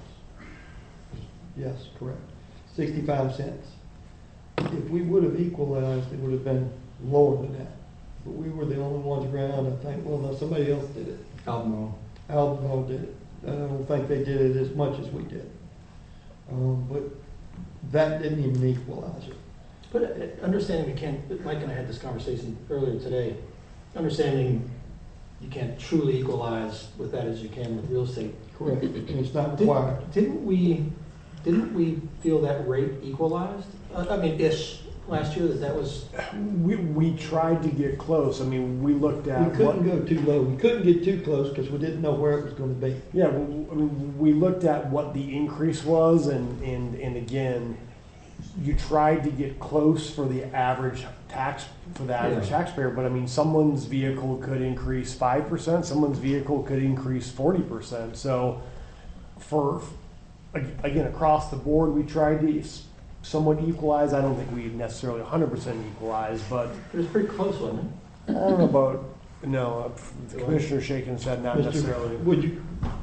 Yes, correct. sixty-five cents. If we would have equalized, it would have been lower than that. But we were the only ones around, I think, well, no, somebody else did it. Albemarle. Albemarle did it. I don't think they did it as much as we did. Um, but that didn't even equalize it. But uh, understanding we can't, Mike and I had this conversation earlier today, understanding you can't truly equalize with that as you can with real estate. Correct, and it's not Didn't- required. Didn't we, didn't we feel that rate equalized? Uh, I mean, ish, last year, that that was, We, we tried to get close. I mean, we looked at. We couldn't what- go too low. We couldn't get too close because we didn't know where it was going to be. Yeah, well, I mean, we looked at what the increase was, and, and, and again, you tried to get close for the average tax, for the average Yeah. taxpayer, but I mean, someone's vehicle could increase five percent, someone's vehicle could increase forty percent. So for, ag- again, across the board, we tried to s- somewhat equalize. I don't think we necessarily one hundred percent equalize, but it was pretty close, wasn't it? I don't know about, no, uh, the commissioner shaking his head, not Mister necessarily. Would you?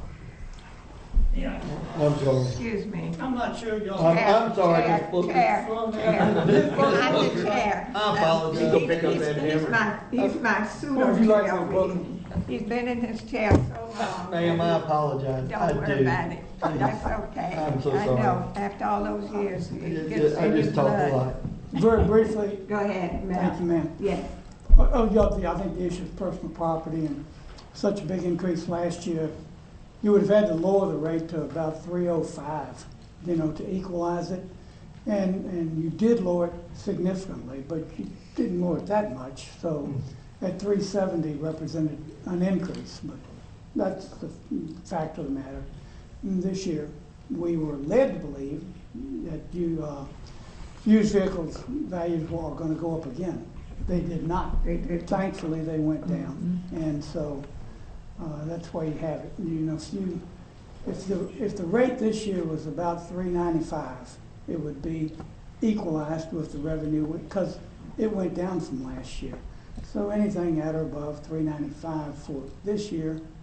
Yeah. I'm sorry. Excuse me. I'm not sure y'all. I'm, I'm sorry. Chair, Miz Booker. chair, Slow chair. down. Well, I'm the chair. I apologize. Uh, Don't pick up he's- that he's hammer. my- He's my pseudo Would you like chair. some, brother? He's been in his chair so long. Ma'am, I apologize. I Don't worry do. about it. That's okay. I'm so I sorry. know, after all those years, it It- gets it- I in your just talk a blood. lot. Very briefly, Go ahead, ma'am. thank you, ma'am. Yes. Oh, oh, yeah, I think the issue of personal property and such a big increase last year, you would have had to lower the rate to about three oh five, you know, to equalize it. And, and you did lower it significantly, but you didn't lower it that much. So at three seventy represented an increase, but that's the fact of the matter. And this year, we were led to believe that you, uh, used vehicles values were going to go up again. They did not. They did. Thankfully, they went down, and so uh, that's why you have it. You know, if you, if the if the rate this year was about three ninety-five, it would be equalized with the revenue because it went down from last year. So anything at or above three ninety-five for this year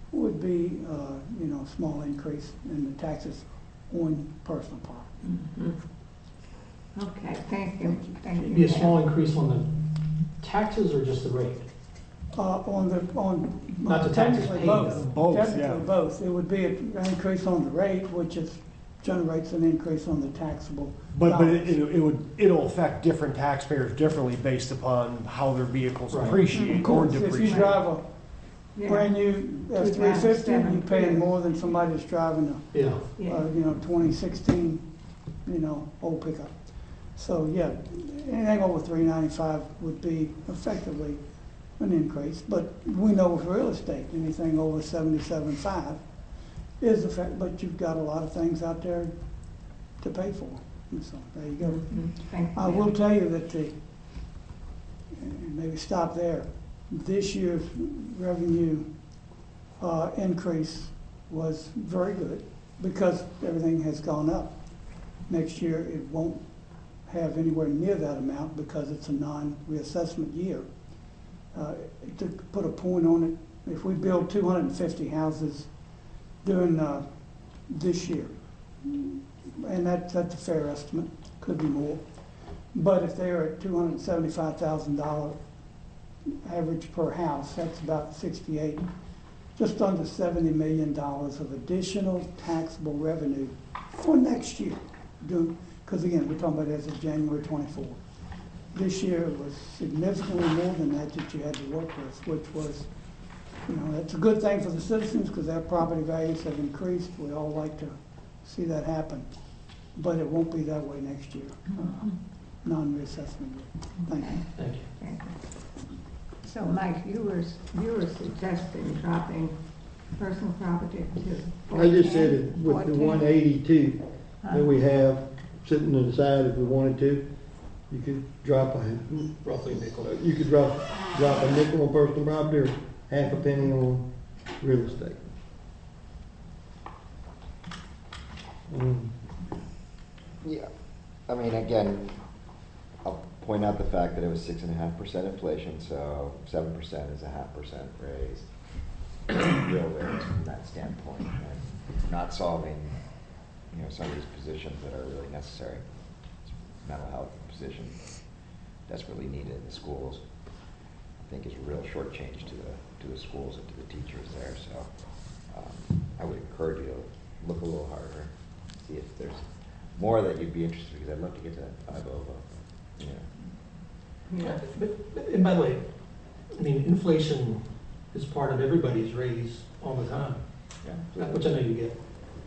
would be, uh, you know, a small increase in the taxes on personal property. Okay, thank you, thank you. It'd be a small increase on the taxes or just the rate? Uh, on the, on. Not the taxes technically paid, both. though. Both, yeah. Technically both. It would be an increase on the rate, which is, generates an increase on the taxable But, but dollars. it, it would, it'll affect different taxpayers differently based upon how their vehicles Right. appreciate Of or course, if you depreciate. drive a Yeah. brand new F three fifty, you're paying Yeah. more than somebody that's driving a, Yeah. Yeah. uh, you know, twenty sixteen, you know, old pickup. So, yeah, anything over three ninety-five would be effectively an increase, but we know with real estate, anything over seventy-seven five is a fact, but you've got a lot of things out there to pay for. And so, there you go. Thank you. I will tell you that the, and maybe stop there, this year's revenue uh, increase was very good because everything has gone up. Next year, it won't have anywhere near that amount because it's a non-reassessment year. Uh, to put a point on it, if we build two hundred fifty houses during uh, this year, and that, that's a fair estimate, could be more, but if they're at two hundred seventy-five thousand dollars average per house, that's about sixty-eight, just under seventy million dollars of additional taxable revenue for next year. Because again, we're talking about as of January twenty-fourth. This year it was significantly more than that that you had to work with, which was, you know, that's a good thing for the citizens because their property values have increased. We all like to see that happen, but it won't be that way next year. Uh, non-reassessment year. Thank you. Thank you. Thank you. So Mike, you were, you were suggesting dropping personal property to. I just said it with the fourteen? one eighty-two that we have sitting to the side if we wanted to, you could drop a, Roughly nickel. you could drop, drop a nickel on personal property or half a penny on real estate. Um, Yeah, I mean, again, I'll point out the fact that it was six and a half percent inflation, so seven percent is a half percent raise. Real raise from that standpoint, and not solving, you know, some of these positions that are really necessary. Mental health position desperately needed in the schools, I think is a real shortchange to the, to the schools and to the teachers there, so, um, I would encourage you to look a little harder, see if there's more that you'd be interested in, because I'd love to get to that five oh, yeah. Yeah, but, but- and by the way, I mean, inflation is part of everybody's raise all the time, Yeah. which I know you get.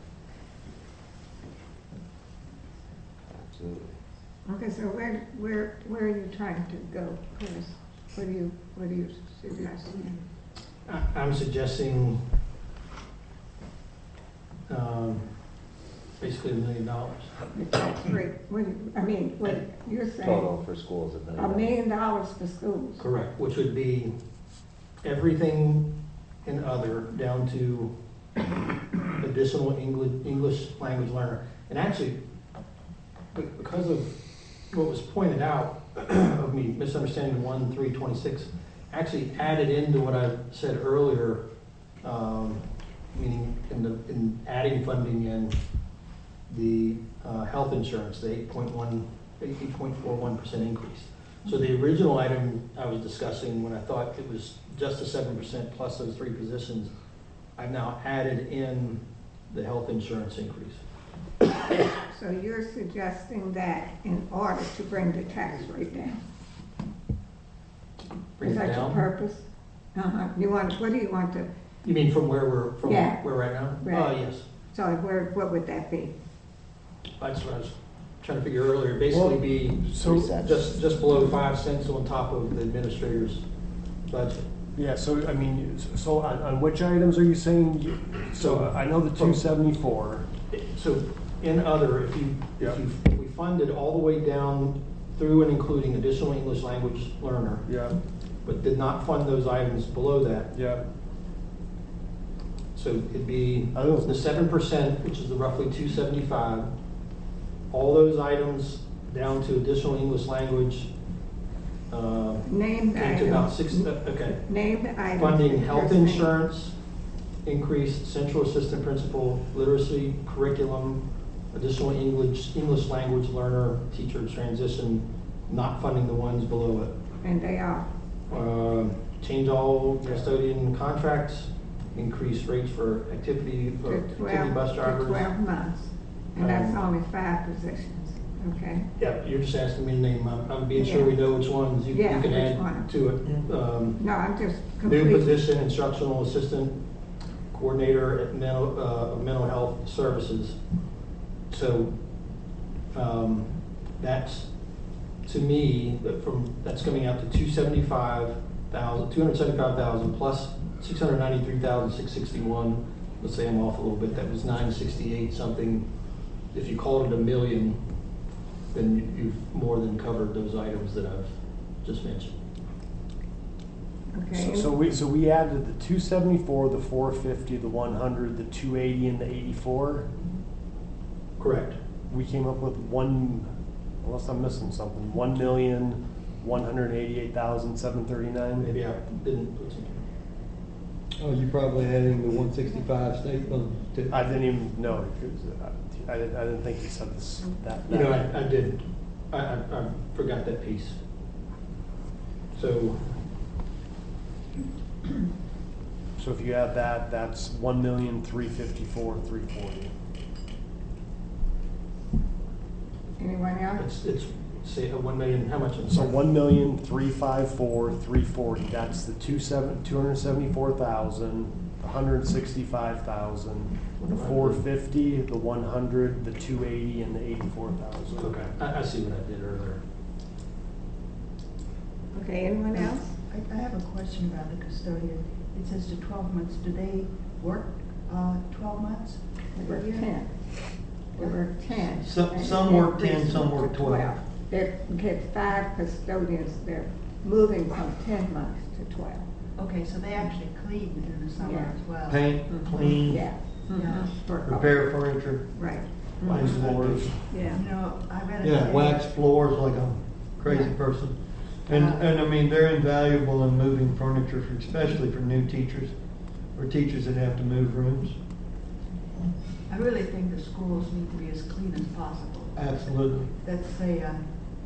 Absolutely. Okay, so where, where, where are you trying to go, Chris? What do you, what do you suggest? I- I'm suggesting, um, basically a million dollars. The tax rate, what, do you- I mean, what you're Total saying, for schools at a million dollars for schools. Correct, which would be everything in other down to additional English, English language learner. And actually, be- because of what was pointed out of me misunderstanding one, three, twenty-six, actually added into what I said earlier, um, meaning in the, in adding funding in the uh, health insurance, the eight point one, eight point four one percent increase. So the original item I was discussing when I thought it was just a seven percent plus those three positions, I've now added in the health insurance increase. So you're suggesting that in order to bring the tax rate down? Bring Is it that your down? purpose? Uh-huh, you want, what do you want to, You mean from where we're, from Yeah. where right now? Right. Oh, yes. so where, what would that be? That's what I was trying to figure earlier. Basically Well, be so- just, just below five cents on top of the administrator's budget. Yeah, so, I mean, so on, on which items are you saying? you- So I know the two seventy-four. So in other, if you, Yeah. if you, if we funded all the way down through and including additional English language learner, Yeah, but did not fund those items below that, yeah. so it'd be I don't- the seven percent, which is the roughly two seventy-five, all those items down to additional English language, uh, Name the came to about item. six, uh, okay. Name the item. Funding that health you're saying. insurance, increase central assistant principal, literacy curriculum, additional English, English language learner, teacher transition, not funding the ones below it. And they are. Uh, change all custodian contracts, increase rates for activity, for To activity twelve, bus to drivers. twelve months, and that's Um, only five positions, okay? Yeah, you're just asking me to name, I'm, I'm being sure we know which ones you, Yeah, you can which add one? to it. Um, No, I'm just New completely. position, instructional assistant, coordinator at mental, uh, mental health services. So, um, that's, to me, that from, that's coming out to two seventy-five thousand, two hundred seventy-five thousand plus six hundred ninety-three thousand, six sixty-one. Let's say I'm off a little bit, that was nine sixty-eight something. If you called it a million, then you- you've more than covered those items that I've just mentioned. Okay. So, so we, so we added the two seventy-four, the four fifty, the one hundred, the two eighty, and the eighty-four? Correct. We came up with one, unless I'm missing something, one million, one hundred eighty-eight thousand, seven thirty-nine? Maybe I didn't put something. Oh, you probably adding the one sixty-five state funds too. I didn't even know, I didn't, I didn't think you said this, that. You know, that- I, I did, I, I, I forgot that piece. So, So if you add that, that's one million, three fifty-four, three forty. Anyone else? it's, it's, say, uh, one million, how much? So one million, three five four, three forty, that's the two seven, two hundred seventy-four thousand, the hundred sixty-five thousand, the four fifty, the one hundred, the two eighty, and the eighty-four thousand. Okay, I, I see what I did earlier. Okay, anyone else? I, I have a question about the custodian. It says to twelve months. Do they work uh, twelve months? They work ten. They work ten. Some- and some work ten, increase some to work twelve. They get five custodians, they're moving from ten months to twelve. Okay, so they actually clean in the summer Yeah. as well. Paint, clean, Yeah. Yeah. Work all- repair furniture, Right. wax floors. Yeah. You know, I read it. Yeah, today. wax floors like a crazy person. And, and I mean, they're invaluable in moving furniture, for- especially for new teachers, or teachers that have to move rooms. I really think the schools need to be as clean as possible. Absolutely. Let's say, uh,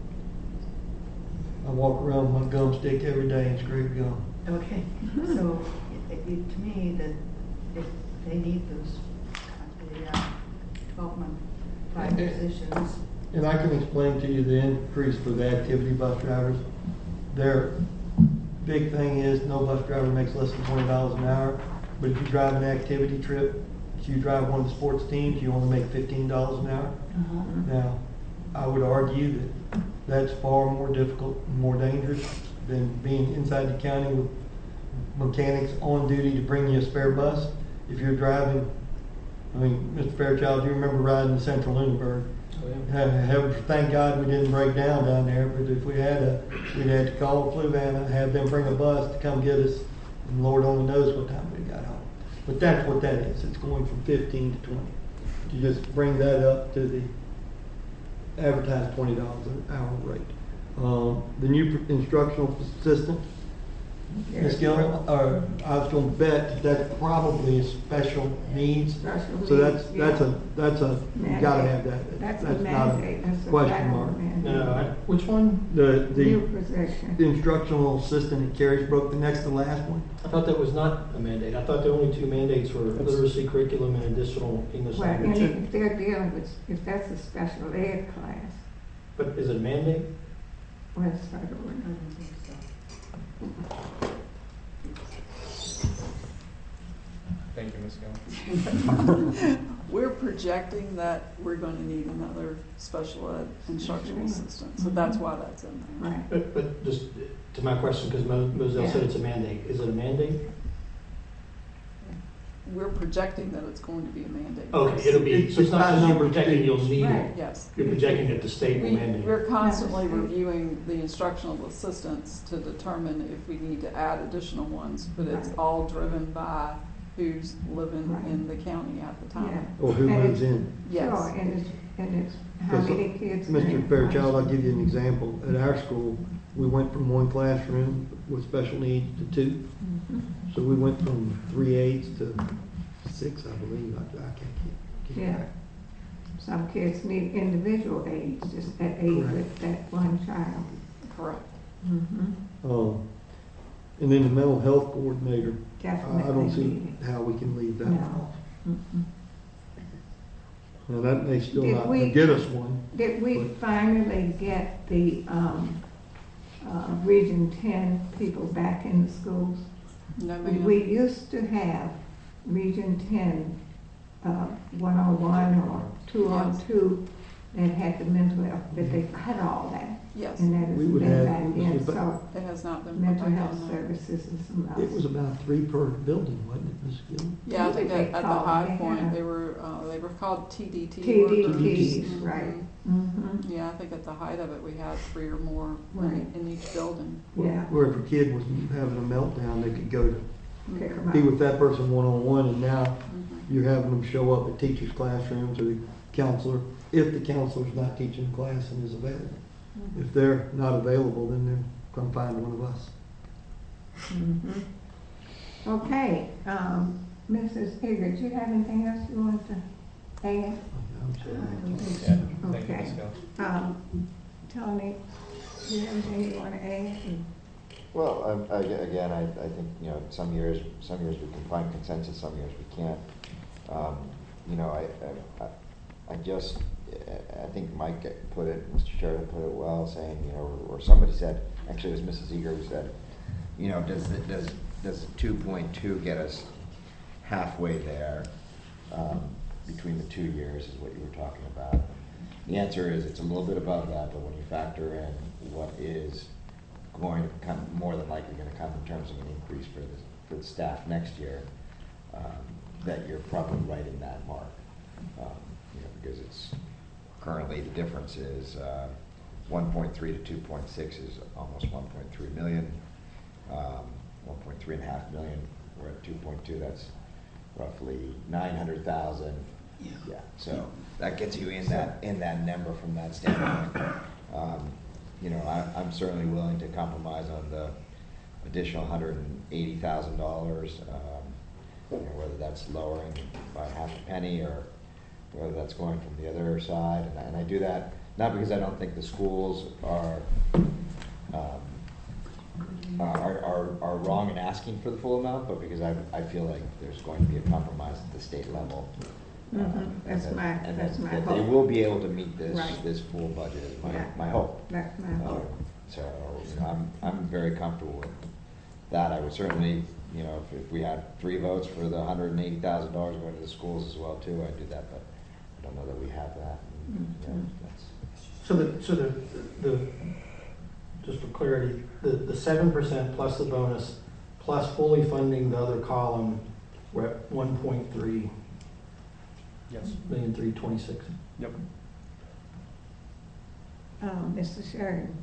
I walk around with my gum stick every day and scrape gum. okay, so it, it, to me, that if they need those, the uh, twelve month, five Okay. positions. And I can explain to you the increase for the activity bus drivers. Their big thing is no bus driver makes less than twenty dollars an hour, but if you drive an activity trip, if you drive one of the sports teams, you only make fifteen dollars an hour. Uh-huh. Now, I would argue that that's far more difficult and more dangerous than being inside the county with mechanics on duty to bring you a spare bus. If you're driving, I mean, Mister Fairchild, you remember riding the Central Lunenburg? Oh, yeah. Uh, have- Thank God we didn't break down down there, but if we had a, we'd had to call Fluvanna, have them bring a bus to come get us, and Lord only knows what time we got home. But that's what that is, it's going from fifteen to twenty. You just bring that up to the advertised twenty dollars an hour rate. Um, the new pr- instructional assistant, Miz Gillen, or I was gonna bet that that's probably a special needs. Special So that's, needs, that's yeah. a, that's a, you gotta have that. That's a not mandate. That's a question federal mark. mandate. No, I, which one? The, New the position. instructional assistant at Carriesbrook, the next to last one. I thought that was not a mandate. I thought the only two mandates were literacy curriculum and additional English Well, and language. if they're dealing with, if that's a special ed class, But is it a mandate? well, it's federal. I don't think so. Thank you, Miz Gill. We're projecting that we're going to need another special ed instructional assistant, so that's why that's in there. Right. But, but just to my question, because Moselle said it's a mandate, is it a mandate? We're projecting that it's going to be a mandate. Okay, it'll be, so it's not just you're projecting you'll need Right. it. Yes. You're projecting that the state will We, mandate. we're constantly Yeah, the state. reviewing the instructional assistants to determine if we need to add additional ones, but it's Right. all driven by who's living Right. in the county at the time. Yeah. Or who And moves it's- in. Yes. Sure, and it's And it's, how Because, many kids? in Mister it? Fairchild, I'll give you an example. At our school, we went from one classroom with special needs to two. Mhm. So we went from three aides to six, I believe. I, I can't keep. keep Yeah. track. Some kids need individual aids, just that aid Correct. with that one child. Correct. Mm-hmm. Um, and then the mental health coordinator, I I don't Definitely see needed. how we can leave that No. off. Mm-mm. Now, that may still Did not we- get us one. Did we but- finally get the, um, uh, Region ten people back in the schools? No, We- ma'am. We used to have Region ten, uh, one-on-one or two-on-two that had the mental health, but they cut all that. Yes. And that has We would been have- back it was in, about- so It has not been. mental put back health on. services and some else. It was about three per building, wasn't it, Miz Gill? Yeah, I think They at, at the called- high they point, had- they were, uh, they were called T D T. T D workers. Ts, Mhm. right. Mm-hmm. Yeah, I think at the height of it, we had three or more in, Right. in each building. Yeah. Where if a kid was having a meltdown, they could go to Pick 'em be up. with that person one-on-one, and now Mhm. you're having them show up at teachers' classrooms or the counselor, if the counselor's not teaching the class and is available. Mhm. If they're not available, then they're gonna find one of us. Mhm. Okay, um, Missus Eager, do you have anything else you want to add? I'm sorry. Yeah, thank you, Okay. Miz Gill. Um, Tony, do you have anything you want to add? Well, um, aga- again, I, I think, you know, some years, some years we can find consensus, some years we can't. Um, You know, I, I, I just, I think Mike put it, Mister Sheridan put it well, saying, you know, or somebody said, actually it was Missus Eager who said, you know, does, the- does, does two point two get us halfway there, um, between the two years is what you were talking about? The answer is it's a little bit above that, but when you factor in what is going to come, more than likely going to come in terms of an increase for the, for the staff next year, um, that you're probably right in that mark. Um, you know, because it's, currently the difference is, uh, one point three to two point six is almost one point three million. Um, one point three and a half million, we're at two point two, that's roughly nine hundred thousand. Yeah, so that gets you in that, in that number from that standpoint. Um, you know, I, I'm certainly willing to compromise on the additional hundred and eighty thousand dollars. Um, you know, whether that's lowering by half a penny or whether that's going from the other side. And I, and I do that not because I don't think the schools are, um, are, are, are wrong in asking for the full amount, but because I, I feel like there's going to be a compromise at the state level. Mhm. Um, That's and that- my- and that's that- my that They hope. will be able to meet this, Right. this full budget is my, Yeah. my hope. That's my Um, hope. So, you know, I'm, I'm very comfortable with that. I would certainly, you know, if, if we had three votes for the hundred and eighty thousand dollars going to the schools as well too, I'd do that, but I don't know that we have that. And, you know, Mhm. that's- So the, so the, the, just for clarity, the, the seven percent plus the bonus, plus fully funding the other column, we're at one point three Yes. million, three twenty-six. Yep. Um, Mister Sheridan,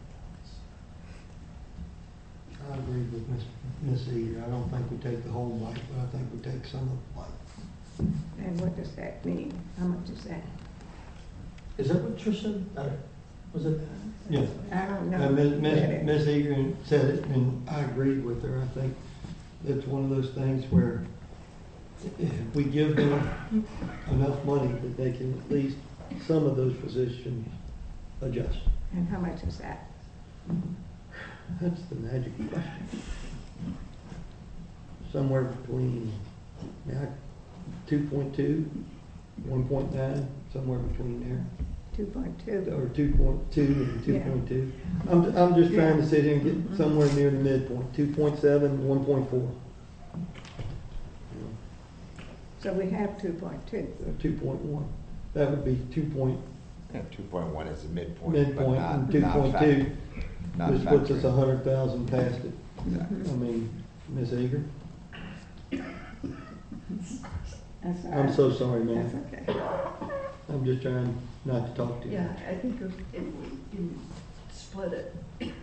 I agree with Miss Miss Eager. I don't think we take the whole bite, but I think we take some of the bite. and what does that mean? How much is that? Is that what you said? Uh, Was it? Yeah. I don't know. Uh, Miz But Miz it- Miz Eager said it, and I agreed with her. I think it's one of those things where if we give them enough money that they can at least, some of those positions adjust. And how much is that? That's the magic question. Somewhere between, yeah, two point two, one point nine, somewhere between there. Two point two. Or two point two and two Yeah. point two. I'm, I'm just trying to Yeah. sit here and Mhm. get somewhere near the midpoint, two point seven, one point four. So we have two point two. Two point one. That would be two point, Yeah, two point one is the midpoint, but midpoint, not, and two not point fact- two, not which puts us factoring. a hundred thousand past it. Exactly. I mean, Miss Eager, That's all I'm right. so sorry, That's man. okay. I'm just trying not to talk to you. Yeah, I think if, if we can split it.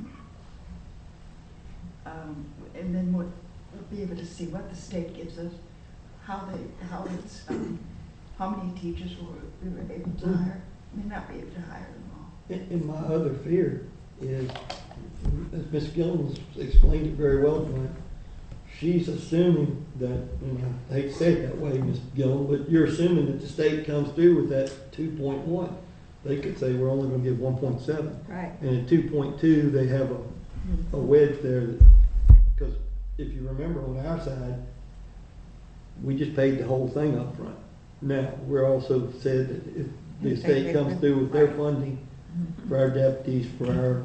Um, and then we'll, we'll be able to see what the state gives us, how they, how it's, um, how many teachers were we were able to hire? I mean, not be able to hire them all. And, and my other fear is, as Miz Gillens explained it very well tonight, she's assuming that, and I hate to say it that way, Miz Gillen, but you're assuming that the state comes through with that two point one. They could say we're only gonna give one point seven. Right. And at two point two, they have a, a wedge there that, because if you remember on our side, we just paid the whole thing up front. Now, we're also said that if the You state take it comes with- through with their right. funding for our deputies, for our,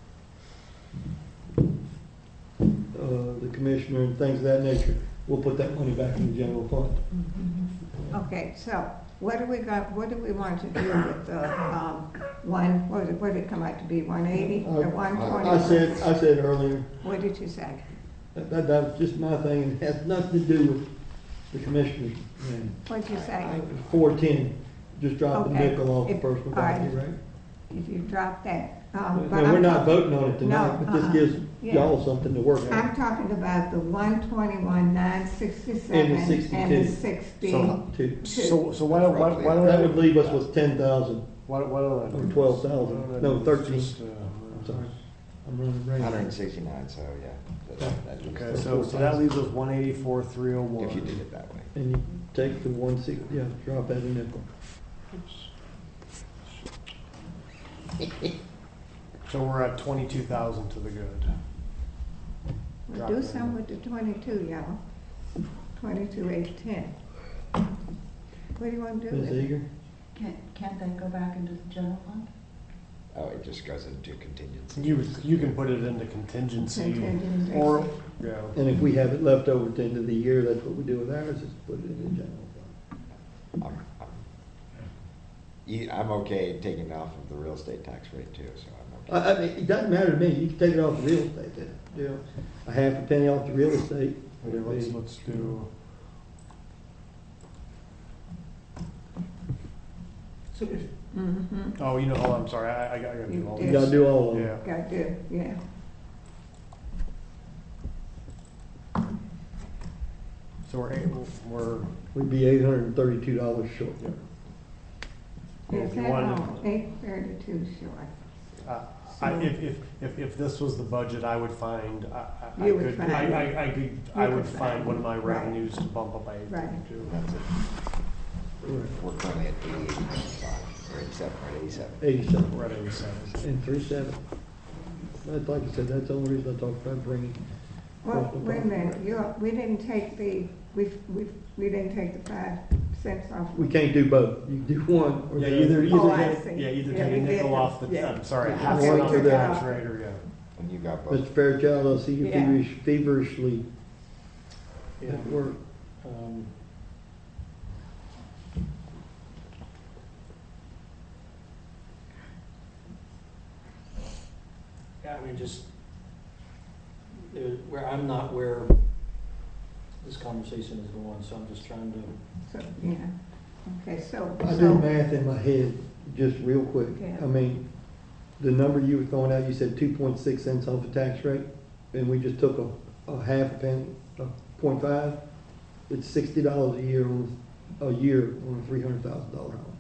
uh, the commissioner and things of that nature, we'll put that money back in the general fund. Okay, so what do we got, what do we want to do with the, um, one, what did, what did it come out to be, one eighty or one twenty? I said, I said earlier, What did you say? that, that that was just my thing, and it has nothing to do with the commissioners. What did you say? Four ten, just drop the Okay. nickel off the If- personal all right. property, right? If you drop that, um, No, but we're I'm not talking- voting on it tonight, No, but this uh-uh. gives Yeah. y'all something to work I'm on. talking about the one twenty-one, nine sixty-seven And the sixty-two. and the sixty. Two. So, so why don't, why why don't? That would leave us with ten thousand, Why don't, why don't I? or do twelve this? thousand, Why don't I no, do this? thirteen. Just, uh, I'm sorry, I'm running one hundred right. sixty-nine, so yeah. that- that leaves Okay, us so, so that leaves us one eighty-four, three oh one. If you did it that way. And you take the one sixty, yeah, drop that a nickel. So we're at twenty-two thousand to the good. Well, Drop do that. some with the twenty-two, y'all. Twenty-two, eight, ten. What do you want to do Miz with it? Eager? Can't, can't they go back into the general fund? Oh, it just goes into contingency. You, you can put it into contingency, Contingency. or, yeah. And if we have it left over at the end of the year, that's what we do with ours, is put it in the general fund. I'm, I'm, you- I'm okay taking it off of the real estate tax rate too, so I'm okay. I, I mean, it doesn't matter to me, you can take it off the real estate, then, you know, a half a penny off the real estate. Okay, would let's, be- let's do, Mm-hmm. oh, you know, hold on, I'm sorry, I, I gotta I gotta do all You You this. gotta do all of them. Yeah. Got to, yeah. So we're able, we're, We'd be eight hundred and thirty-two dollars short. yeah. Yeah, Is if you that wanted- all? Eight thirty-two short. Uh, I, if, if, if, if this was the budget, I would find, I, I I You would could, find- I, I, I could, I you would could find find- one of my right. revenues to bump up by eight Right. thirty-two. That's it. We're currently at eighty-five, or eighty-seven, or eighty-seven. Eighty-seven. We're at eighty-seven. And three seven. That's like I said, that's the only reason I talked about bringing. Well, personal wait a property. minute, you, we didn't take the, we, we, we didn't take the five cents off. We can't do both, you can do one or Yeah, the either, other. either, Oh, I take- see. yeah, either Yeah, take a we did nickel the- off the, yeah. I'm sorry, Yeah. half Okay, cent we off took the it tax off. rate, or, yeah. And you got both. Mister Fairchild, I see you Yeah. feverish, feverishly Yeah. at work. Um, Yeah, I mean, just, there- where I'm not where this conversation is going, so I'm just trying to, So, yeah, okay, so, I so. did math in my head, just real quick. Yeah. I mean, the number you were throwing out, you said two point six cents off the tax rate, and we just took a, a half a penny, a point five. It's sixty dollars a year on, a year on a three hundred thousand dollar house.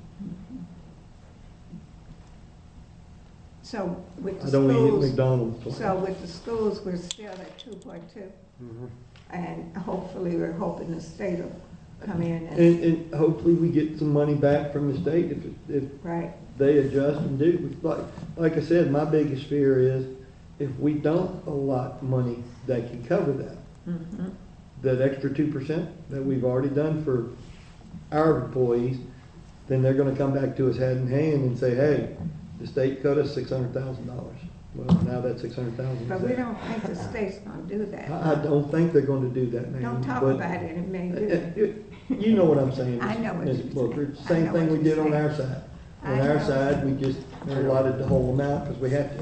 So with the I don't eat at schools, McDonald's twice. so with the schools, we're still at two point two. Mhm. And hopefully, we're hoping the state will come in and, And, and hopefully we get some money back from the state if, if right, they adjust and do. Like, like I said, my biggest fear is if we don't allot money that can cover that, mhm, that extra two percent that we've already done for our employees, then they're gonna come back to us hand in hand and say, hey, the state cut us six hundred thousand dollars. Well, now that six hundred thousand but we dollars. don't think the state's gonna do that. I, I don't think they're gonna do that, man. Don't talk but- about it, it may Uh, do. uh, You know what I'm saying. I know what Miz you're Booker. saying. I Same know thing what we you're did on saying. our side. On I our know. side, we just allotted the whole amount because we had to.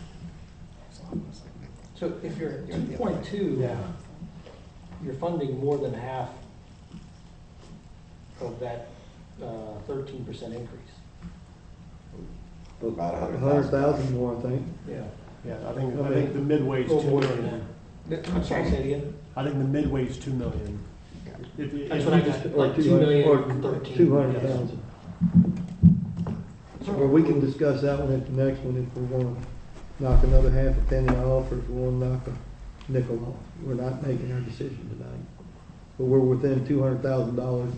so if you're at You're two at the point two, Yeah. you're funding more than half of that uh, thirteen percent increase. About a A hundred hundred thousand. thousand more, I think. Yeah. Yeah, I think, I think the midway's A little two more than million. that. I'm sorry, say it again? I think the midway's two million. If you- That's if what I you got, just- like two million Or thirteen. two hundred thousand. Or we can discuss that one at the next one if we want to knock another half a penny off, or if we want to knock a nickel off. We're not making our decision tonight. But we're within two hundred thousand dollars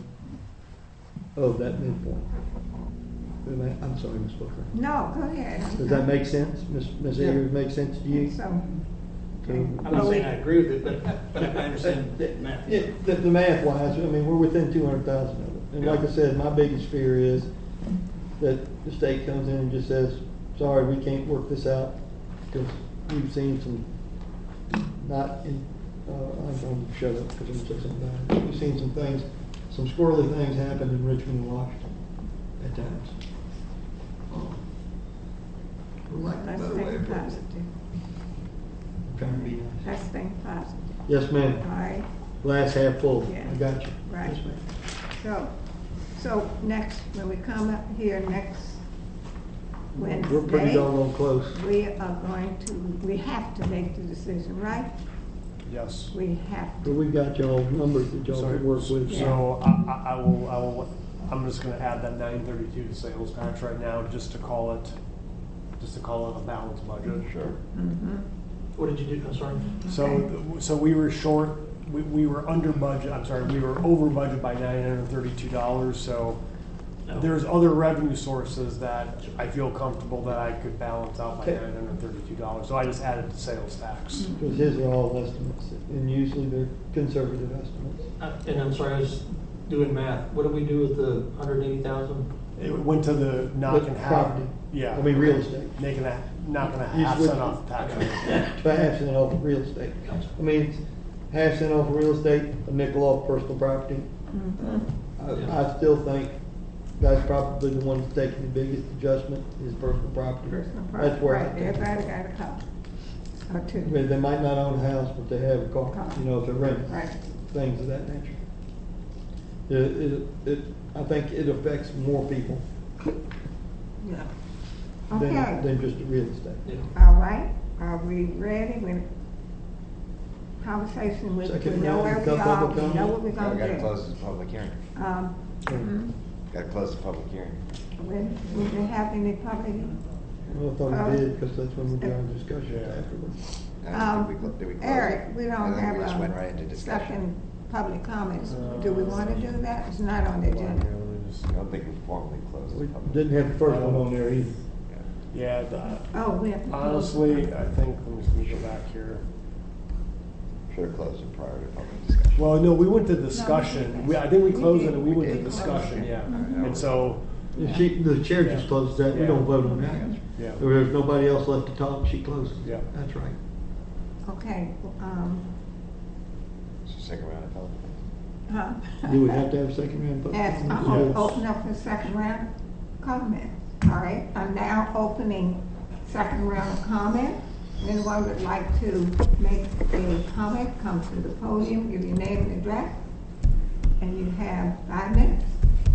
of that midpoint. Am I- I'm sorry, Miz Booker. No, go ahead. Does that make sense? Miz Miz Yeah. Ayers, make sense to you? So, So- I'm not saying I agree with it, but, but I understand the math. Yeah, the, the math wise, I mean, we're within two hundred thousand of it. And like I said, my biggest fear is that the state comes in and just says, sorry, we can't work this out, because we've seen some, not in, uh, I'm going to shut up because I'm going to say something bad. We've seen some things, some squirrely things happen in Richmond and Washington at times. Um, we're like, let's by the way, think I'm positive. trying to be nice. Let's think positive. Yes, ma'am. All right, Glass half full. Yeah. I got you. right. Yes, ma'am. So, so next, when we come up here next Wednesday. We're pretty doggone close. We are going to, we have to make the decision, right? Yes. We have But to. we've got y'all numbers that y'all So- can work with. So I, I- I will, I will, I'm just gonna add that nine thirty-two to sales tax right now, just to call it, just to call it a balanced budget. Sure. Mhm. What did you do? I'm sorry. So, so we were short, we, we were under budget, I'm sorry, we were over budget by nine hundred thirty-two dollars, so there's other revenue sources that I feel comfortable that I could balance out by Okay. nine hundred thirty-two dollars, so I just added the sales tax. Because his are all estimates, and usually they're conservative estimates. Uh, And I'm sorry, I was doing math. What do we do with the hundred eighty thousand? It went to the knocking With half, property. yeah. I mean, real estate. Making a, knocking a You half switch- cent off the tax rate. About half cent off of real estate. I mean, it's half cent off of real estate, a nickel off personal property. Mhm. I, I still think that's probably the one that's taking the biggest adjustment is personal property. Personal property, That's where I right, think. everybody got a car. Or I two. mean, they might not own a house, but they have a car, you know, if they're renting. Right. Things of that nature. It, it, it, I think it affects more people Yeah. than, Okay, than just the real estate. all right, are we ready with conversation with, we Second know round, where we couple are, of we know comments? what we're We gonna gotta do. close this public hearing. Um, mhm. Gotta close the public hearing. When, will we have any public? Well, I thought Uh, we did, because that's when we got our discussion afterwards. Uh, Um, did we cl- did we close Eric, it? we I don't think have we just went right a into discussion. second public comments. Do we want to do that? It's not on the agenda. I don't think we formally closed We the public. didn't have the first one on there either. Yeah, the- Oh, we have to close. honestly, I think, let me, let me go back here. Should have closed it prior to public discussion. Well, no, we went to discussion. We, I think we We closed did. it and we We went to did close discussion, it. yeah. Mhm. And so, The she, the chair just closed that, we Yeah. don't vote on that. Yeah. If there's nobody else left to talk, she closes. Yeah. That's right. Okay, um, So second round of public. huh? Do we have to have a second round? of Yes, public I'm comments? gonna open up for second round comment. All right, I'm now opening second round of comment. Anyone would like to make a comment, come to the podium, give your name and address, and you have five minutes.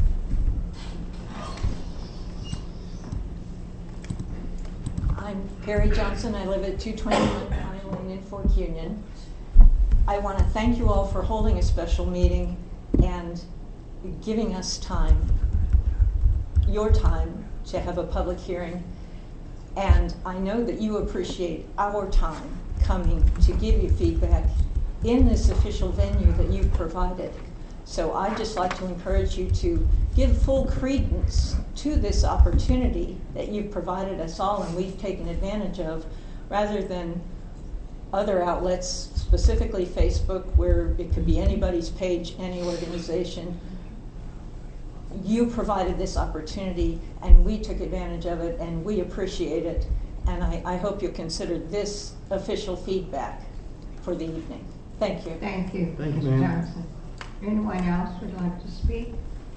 I'm Perry Johnson. I live at two twenty-one Pine Lane in Fork Union. I want to thank you all for holding a special meeting and giving us time, your time, to have a public hearing. And I know that you appreciate our time coming to give you feedback in this official venue that you've provided. So I'd just like to encourage you to give full credence to this opportunity that you've provided us all and we've taken advantage of, rather than other outlets, specifically Facebook, where it could be anybody's page, any organization. You provided this opportunity and we took advantage of it and we appreciate it. And I, I hope you'll consider this official feedback for the evening. Thank you. Thank you, Thank you, Mister ma'am. Johnson. Anyone else would like to speak?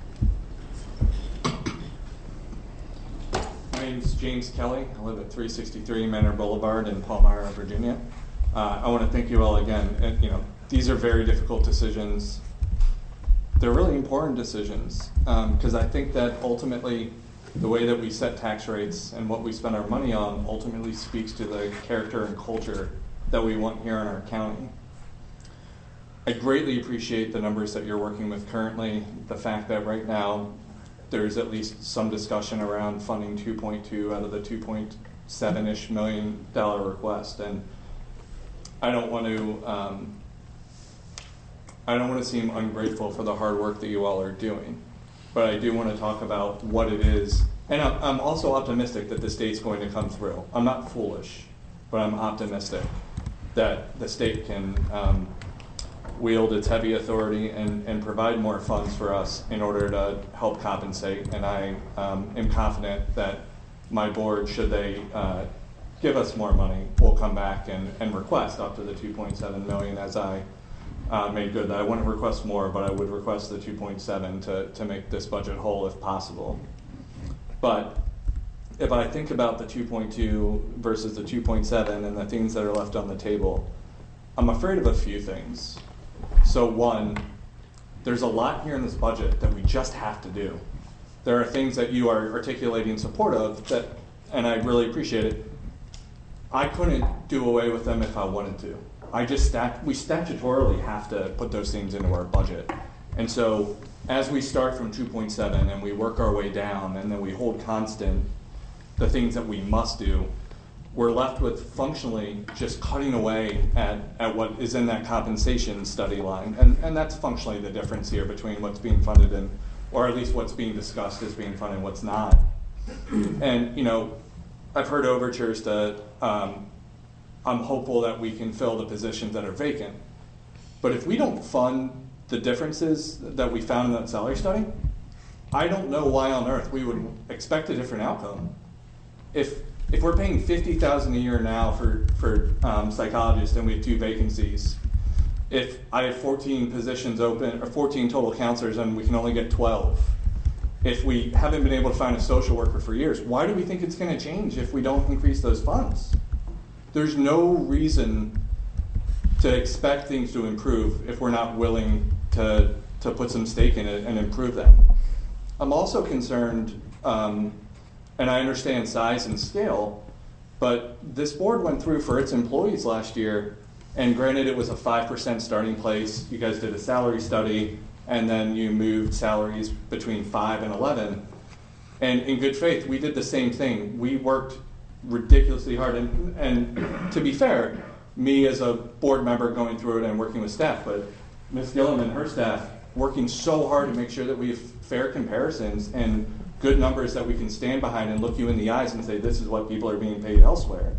My name's James Kelly. I live at three sixty-three Manor Boulevard in Palmyra, Virginia. Uh, I want to thank you all again. And, you know, these are very difficult decisions. They're really important decisions because I think that ultimately the way that we set tax rates and what we spend our money on ultimately speaks to the character and culture that we want here in our county. I greatly appreciate the numbers that you're working with currently, the fact that right now there's at least some discussion around funding two point two out of the two point seven-ish million dollar request. And I don't want to um, I don't want to seem ungrateful for the hard work that you all are doing, but I do want to talk about what it is. And I'm, I'm also optimistic that the state's going to come through. I'm not foolish, but I'm optimistic that the state can um, wield its heavy authority and, and provide more funds for us in order to help compensate. And I um, am confident that my board, should they uh, give us more money, will come back and, and request up to the two point seven million, as I uh, made good that I wouldn't request more, but I would request the two point seven to, to make this budget whole if possible. But if I think about the two point two versus the two point seven and the things that are left on the table, I'm afraid of a few things. So one, there's a lot here in this budget that we just have to do. There are things that you are articulating support of that, and I really appreciate it. I couldn't do away with them if I wanted to. I just stat- we statutorily have to put those things into our budget. And so as we start from two point seven and we work our way down and then we hold constant the things that we must do, we're left with functionally just cutting away at, at what is in that compensation study line. And, and that's functionally the difference here between what's being funded and, or at least what's being discussed as being funded and what's not. And, you know, I've heard overtures to, um, I'm hopeful that we can fill the positions that are vacant. But if we don't fund the differences that we found in that salary study, I don't know why on earth we would expect a different outcome. If if we're paying fifty thousand dollars a year now for, for um, psychologists and we have two vacancies, if I have fourteen positions open, or fourteen total counselors and we can only get twelve, if we haven't been able to find a social worker for years, why do we think it's going to change if we don't increase those funds? There's no reason to expect things to improve if we're not willing to, to put some stake in it and improve them. I'm also concerned, um, and I understand size and scale, but this board went through for its employees last year, and granted it was a five percent starting place. You guys did a salary study, and then you moved salaries between five and eleven. And in good faith, we did the same thing. We worked ridiculously hard, and, and to be fair, me as a board member going through it and working with staff, but Miz Gillum and her staff working so hard to make sure that we have fair comparisons and good numbers that we can stand behind and look you in the eyes and say, this is what people are being paid elsewhere.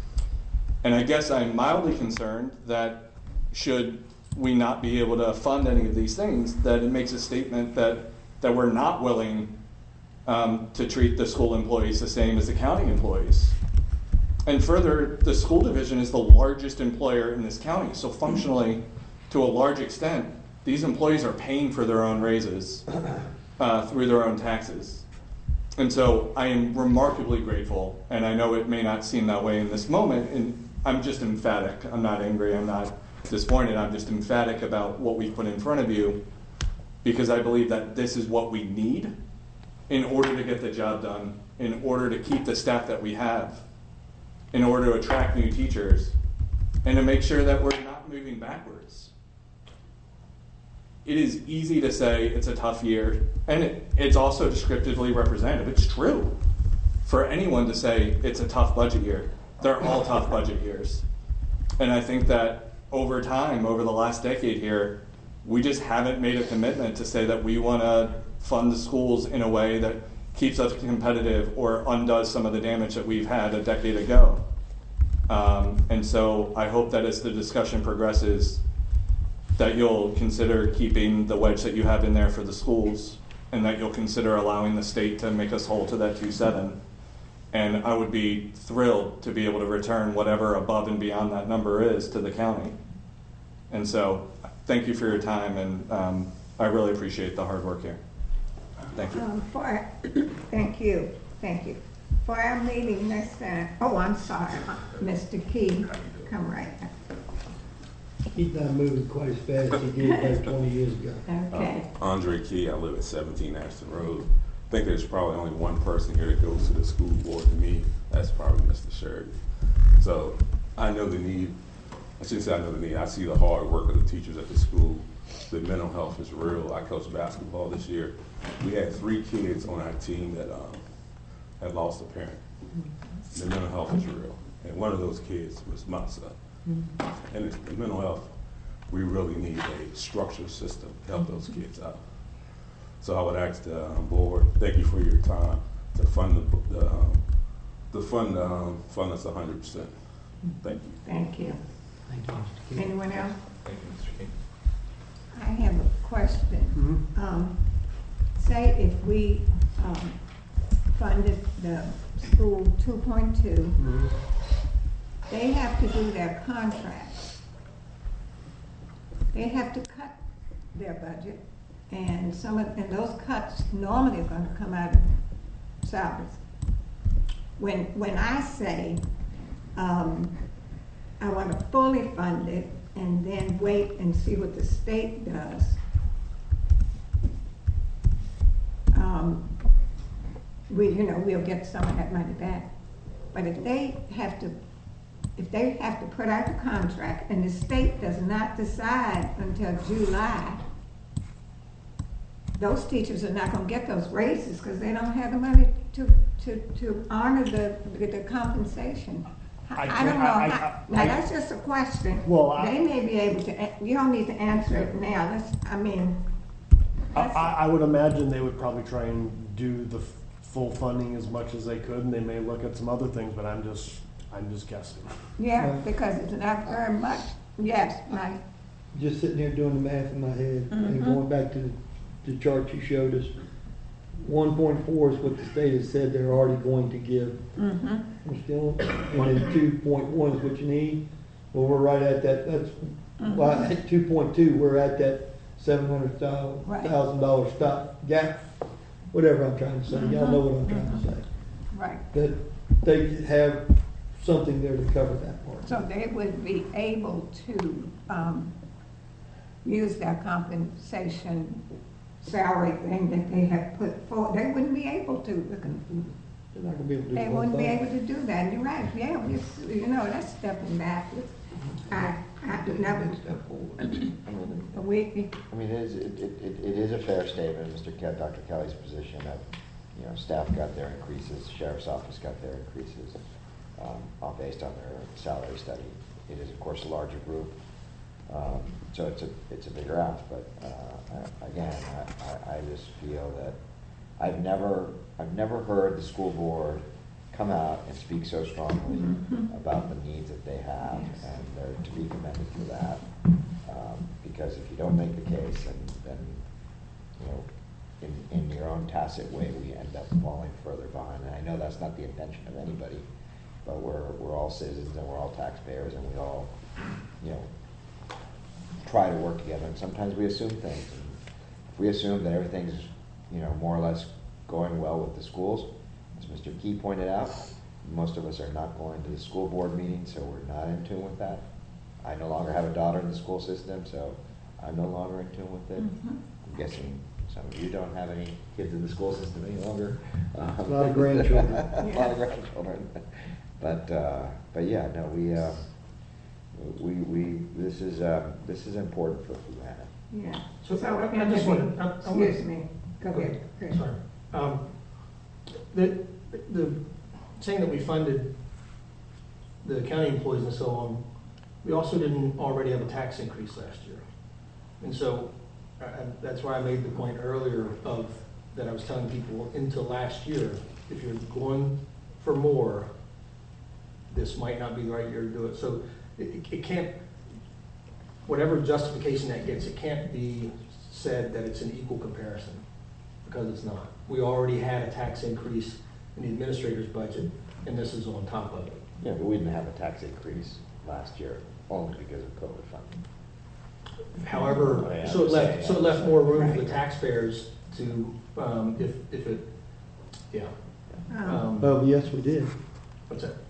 And I guess I'm mildly concerned that should we not be able to fund any of these things, that it makes a statement that, that we're not willing um, to treat the school employees the same as the county employees. And further, the school division is the largest employer in this county, so functionally, to a large extent, these employees are paying for their own raises uh, through their own taxes. And so I am remarkably grateful, and I know it may not seem that way in this moment, and I'm just emphatic. I'm not angry, I'm not disappointed, I'm just emphatic about what we put in front of you, because I believe that this is what we need in order to get the job done, in order to keep the staff that we have, in order to attract new teachers, and to make sure that we're not moving backwards. It is easy to say it's a tough year, and it, it's also descriptively representative. It's true for anyone to say it's a tough budget year. They're all tough budget years. And I think that over time, over the last decade here, we just haven't made a commitment to say that we want to fund the schools in a way that keeps us competitive or undoes some of the damage that we've had a decade ago. Um, and so I hope that as the discussion progresses, that you'll consider keeping the wedge that you have in there for the schools, and that you'll consider allowing the state to make us whole to that two point seven. And I would be thrilled to be able to return whatever above and beyond that number is to the county. And so thank you for your time, and um, I really appreciate the hard work here. Thank you. Um, for our, thank you, thank you. For our meeting next time, oh, I'm sorry, Mister Key, come right back. He's not moving quite as fast as he did about twenty years ago. Okay. Uh, Andre Key, I live at seventeen Ashton Road. I think there's probably only one person here that goes to the school board to me. That's probably Mister Sheridan. So I know the need I shouldn't say I know the need. I see the hard work of the teachers at the school. The mental health is real. I coached basketball this year. We had three kids on our team that um, had lost a parent. The mental health is real. And one of those kids was my son. And it's, the mental health, we really need a structured system to help those kids out. So I would ask the um, board, thank you for your time, to fund the, the, um, the fund, um, fund us one hundred percent. Thank you. Thank you. Thank you, Mister King. Anyone else? Thank you, Mister King. I have a question. Mhm. Um, say if we, um, funded the school two point two, Mhm. they have to do their contract. They have to cut their budget, and some of, and those cuts normally are gonna come out of salaries. When, when I say, um, I wanna fully fund it and then wait and see what the state does, um, we, you know, we'll get some of that money back. But if they have to, if they have to put out the contract and the state does not decide until July, those teachers are not gonna get those raises because they don't have the money to, to, to honor the, the compensation. I, I I don't can't- know, I- I- how- I- now that's just a question. Well, I- They may be able to, a- you don't need to answer it now, let's, I mean, I, I I would imagine they would probably try and do the f- full funding as much as they could, and they may look at some other things, but I'm just, I'm just guessing. yeah, because it's not very much, yes, Mike. Just sitting here doing the math in my head and Mhm. going back to the, the chart you showed us. One point four is what the state has said they're already going to give. Mm-hmm. We're still, and then two point one is what you need. Well, we're right at that, that's, well, at two point two, we're at that seven hundred thousand dollar stop gap, whatever I'm trying to say. Y'all know what I'm trying to say. Right. That they have something there to cover that part. So they would be able to, um, use their compensation salary thing that they have put forward. They wouldn't be able to. They're not gonna be able to do They one wouldn't be thing. able to do that. You're right. Yeah, we, you know, that's stepping backwards. I, I never, I mean, we, I mean, it is, it, it, it is a fair statement, Mister Ke- Doctor Kelly's position that, you know, staff got their increases, sheriff's office got their increases, um, all based on their salary study. It is, of course, a larger group, um, so it's a, it's a bigger ask, but, uh, I- again, I, I, I just feel that I've never, I've never heard the school board come out and speak so strongly Mhm. about the needs that they have, and they're to be commended for that. Um, because if you don't make the case, then, then, you know, in, in your own tacit way, we end up falling further behind. And I know that's not the intention of anybody, but we're, we're all citizens and we're all taxpayers, and we all, you know, try to work together, and sometimes we assume things. And if we assume that everything's, you know, more or less going well with the schools, as Mister Key pointed out, most of us are not going to the school board meetings, so we're not in tune with that. I no longer have a daughter in the school system, so I'm no longer in tune with it. Mhm. I'm guessing some of you don't have any kids in the school system any longer. Um, A lot of grandchildren. A lot of grandchildren. But, uh, but yeah, no, we, uh, we, we, this is, uh, this is important for Fluvanna. yeah. So I, I just want to. Excuse me. Go ahead, Chris. Sorry. Um, the, the, saying that we funded the county employees and so on, we also didn't already have a tax increase last year. And so, uh, that's why I made the point earlier of, that I was telling people into last year, if you're going for more, this might not be the right year to do it. So it, it can't, whatever justification that gets, it can't be said that it's an equal comparison, because it's not. We already had a tax increase in the administrator's budget, and this is on top of it. Yeah, but we didn't have a tax increase last year, only because of COVID funding. However, Oh, yeah, so it I'm left, saying, so it I'm left saying. more room for the taxpayers to, um, if, if it, yeah. Um, Well, yes, we did. What's that?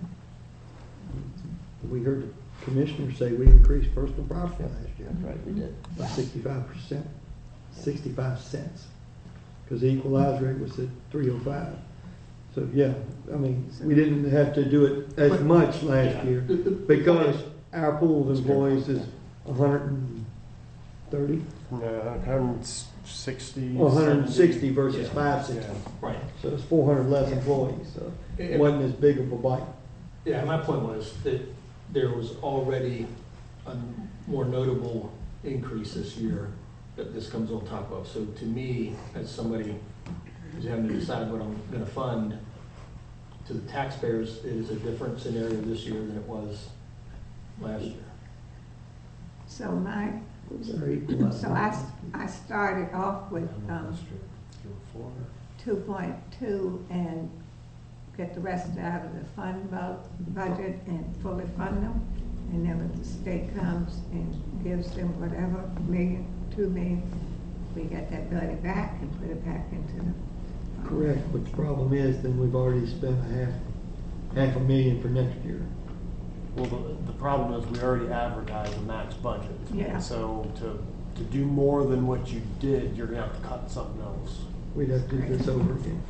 We heard the commissioner say we increased personal property last year. That's right, we did. By sixty-five percent, sixty-five cents. Because the equalized rate was at three oh five. So, yeah, I mean, we didn't have to do it as much last year because our pool of employees is a hundred and thirty, No, one hundred sixty. or a hundred and sixty versus Yeah. five sixty. Yeah. Right. So it's four hundred less employees, so it wasn't as big of a bite. Yeah, my point was that there was already a more notable increase this year that this comes on top of. So to me, as somebody who's having to decide what I'm gonna fund, to the taxpayers, it is a different scenario this year than it was last year. So my, Sorry. so I, I started off with, um, two point two and get the rest out of the fund bu- budget and fully fund them. And then when the state comes and gives them whatever, million, two million, we get that money back and put it back into the. Correct, but the problem is, then we've already spent a half, half a million for next year. Well, the, the problem is we already advertised a max budget. Yeah. So to, to do more than what you did, you're gonna have to cut something else. We'd have to do this over again.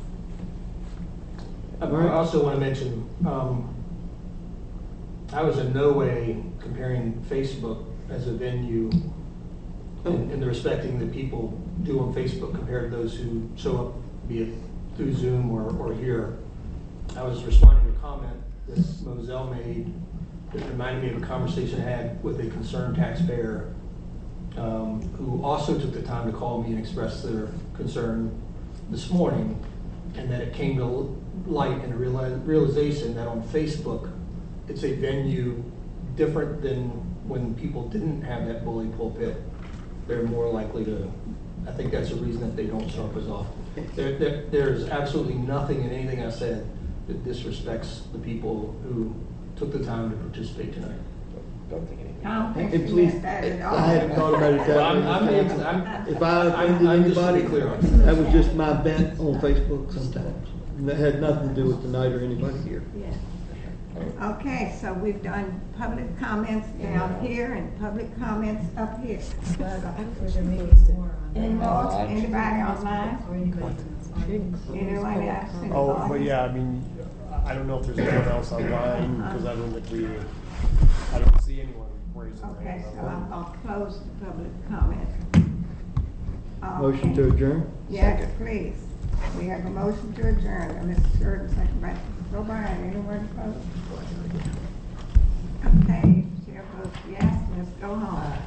I I also want to mention, um, I was in no way comparing Facebook as a venue in, in the respecting that people do on Facebook compared to those who show up, be it through Zoom or, or here. I was responding to a comment that Moselle made that reminded me of a conversation I had with a concerned taxpayer um, who also took the time to call me and express their concern this morning, and that it came to light and a reali- realization that on Facebook, it's a venue different than when people didn't have that bully pulpit. They're more likely to, I think that's a reason that they don't show up as often. There, there, there's absolutely nothing in anything I said that disrespects the people who took the time to participate tonight. Don't think anything. I don't think And she please, meant that at all. I hadn't thought about it that Well, way. I'm- I'm- I'm- If I I'm- offended I'm just to be anybody, clear on it. that was just my bent on Facebook sometimes. And that had nothing to do with tonight or anybody here. Yeah. Okay, so we've done public comments down here and public comments up here. Any more, anybody online? Anyone else? in the Oh, but audience? yeah, I mean, I don't know if there's anyone else online, because I don't think we, I don't see anyone raising their Okay, hand. so I'm gonna close the public comment. Motion to adjourn? Yes, please. We have a motion to adjourn, and Mister Sheridan, second by Mister O'Brien, anyone opposed? Okay, chair votes yes, let's go home.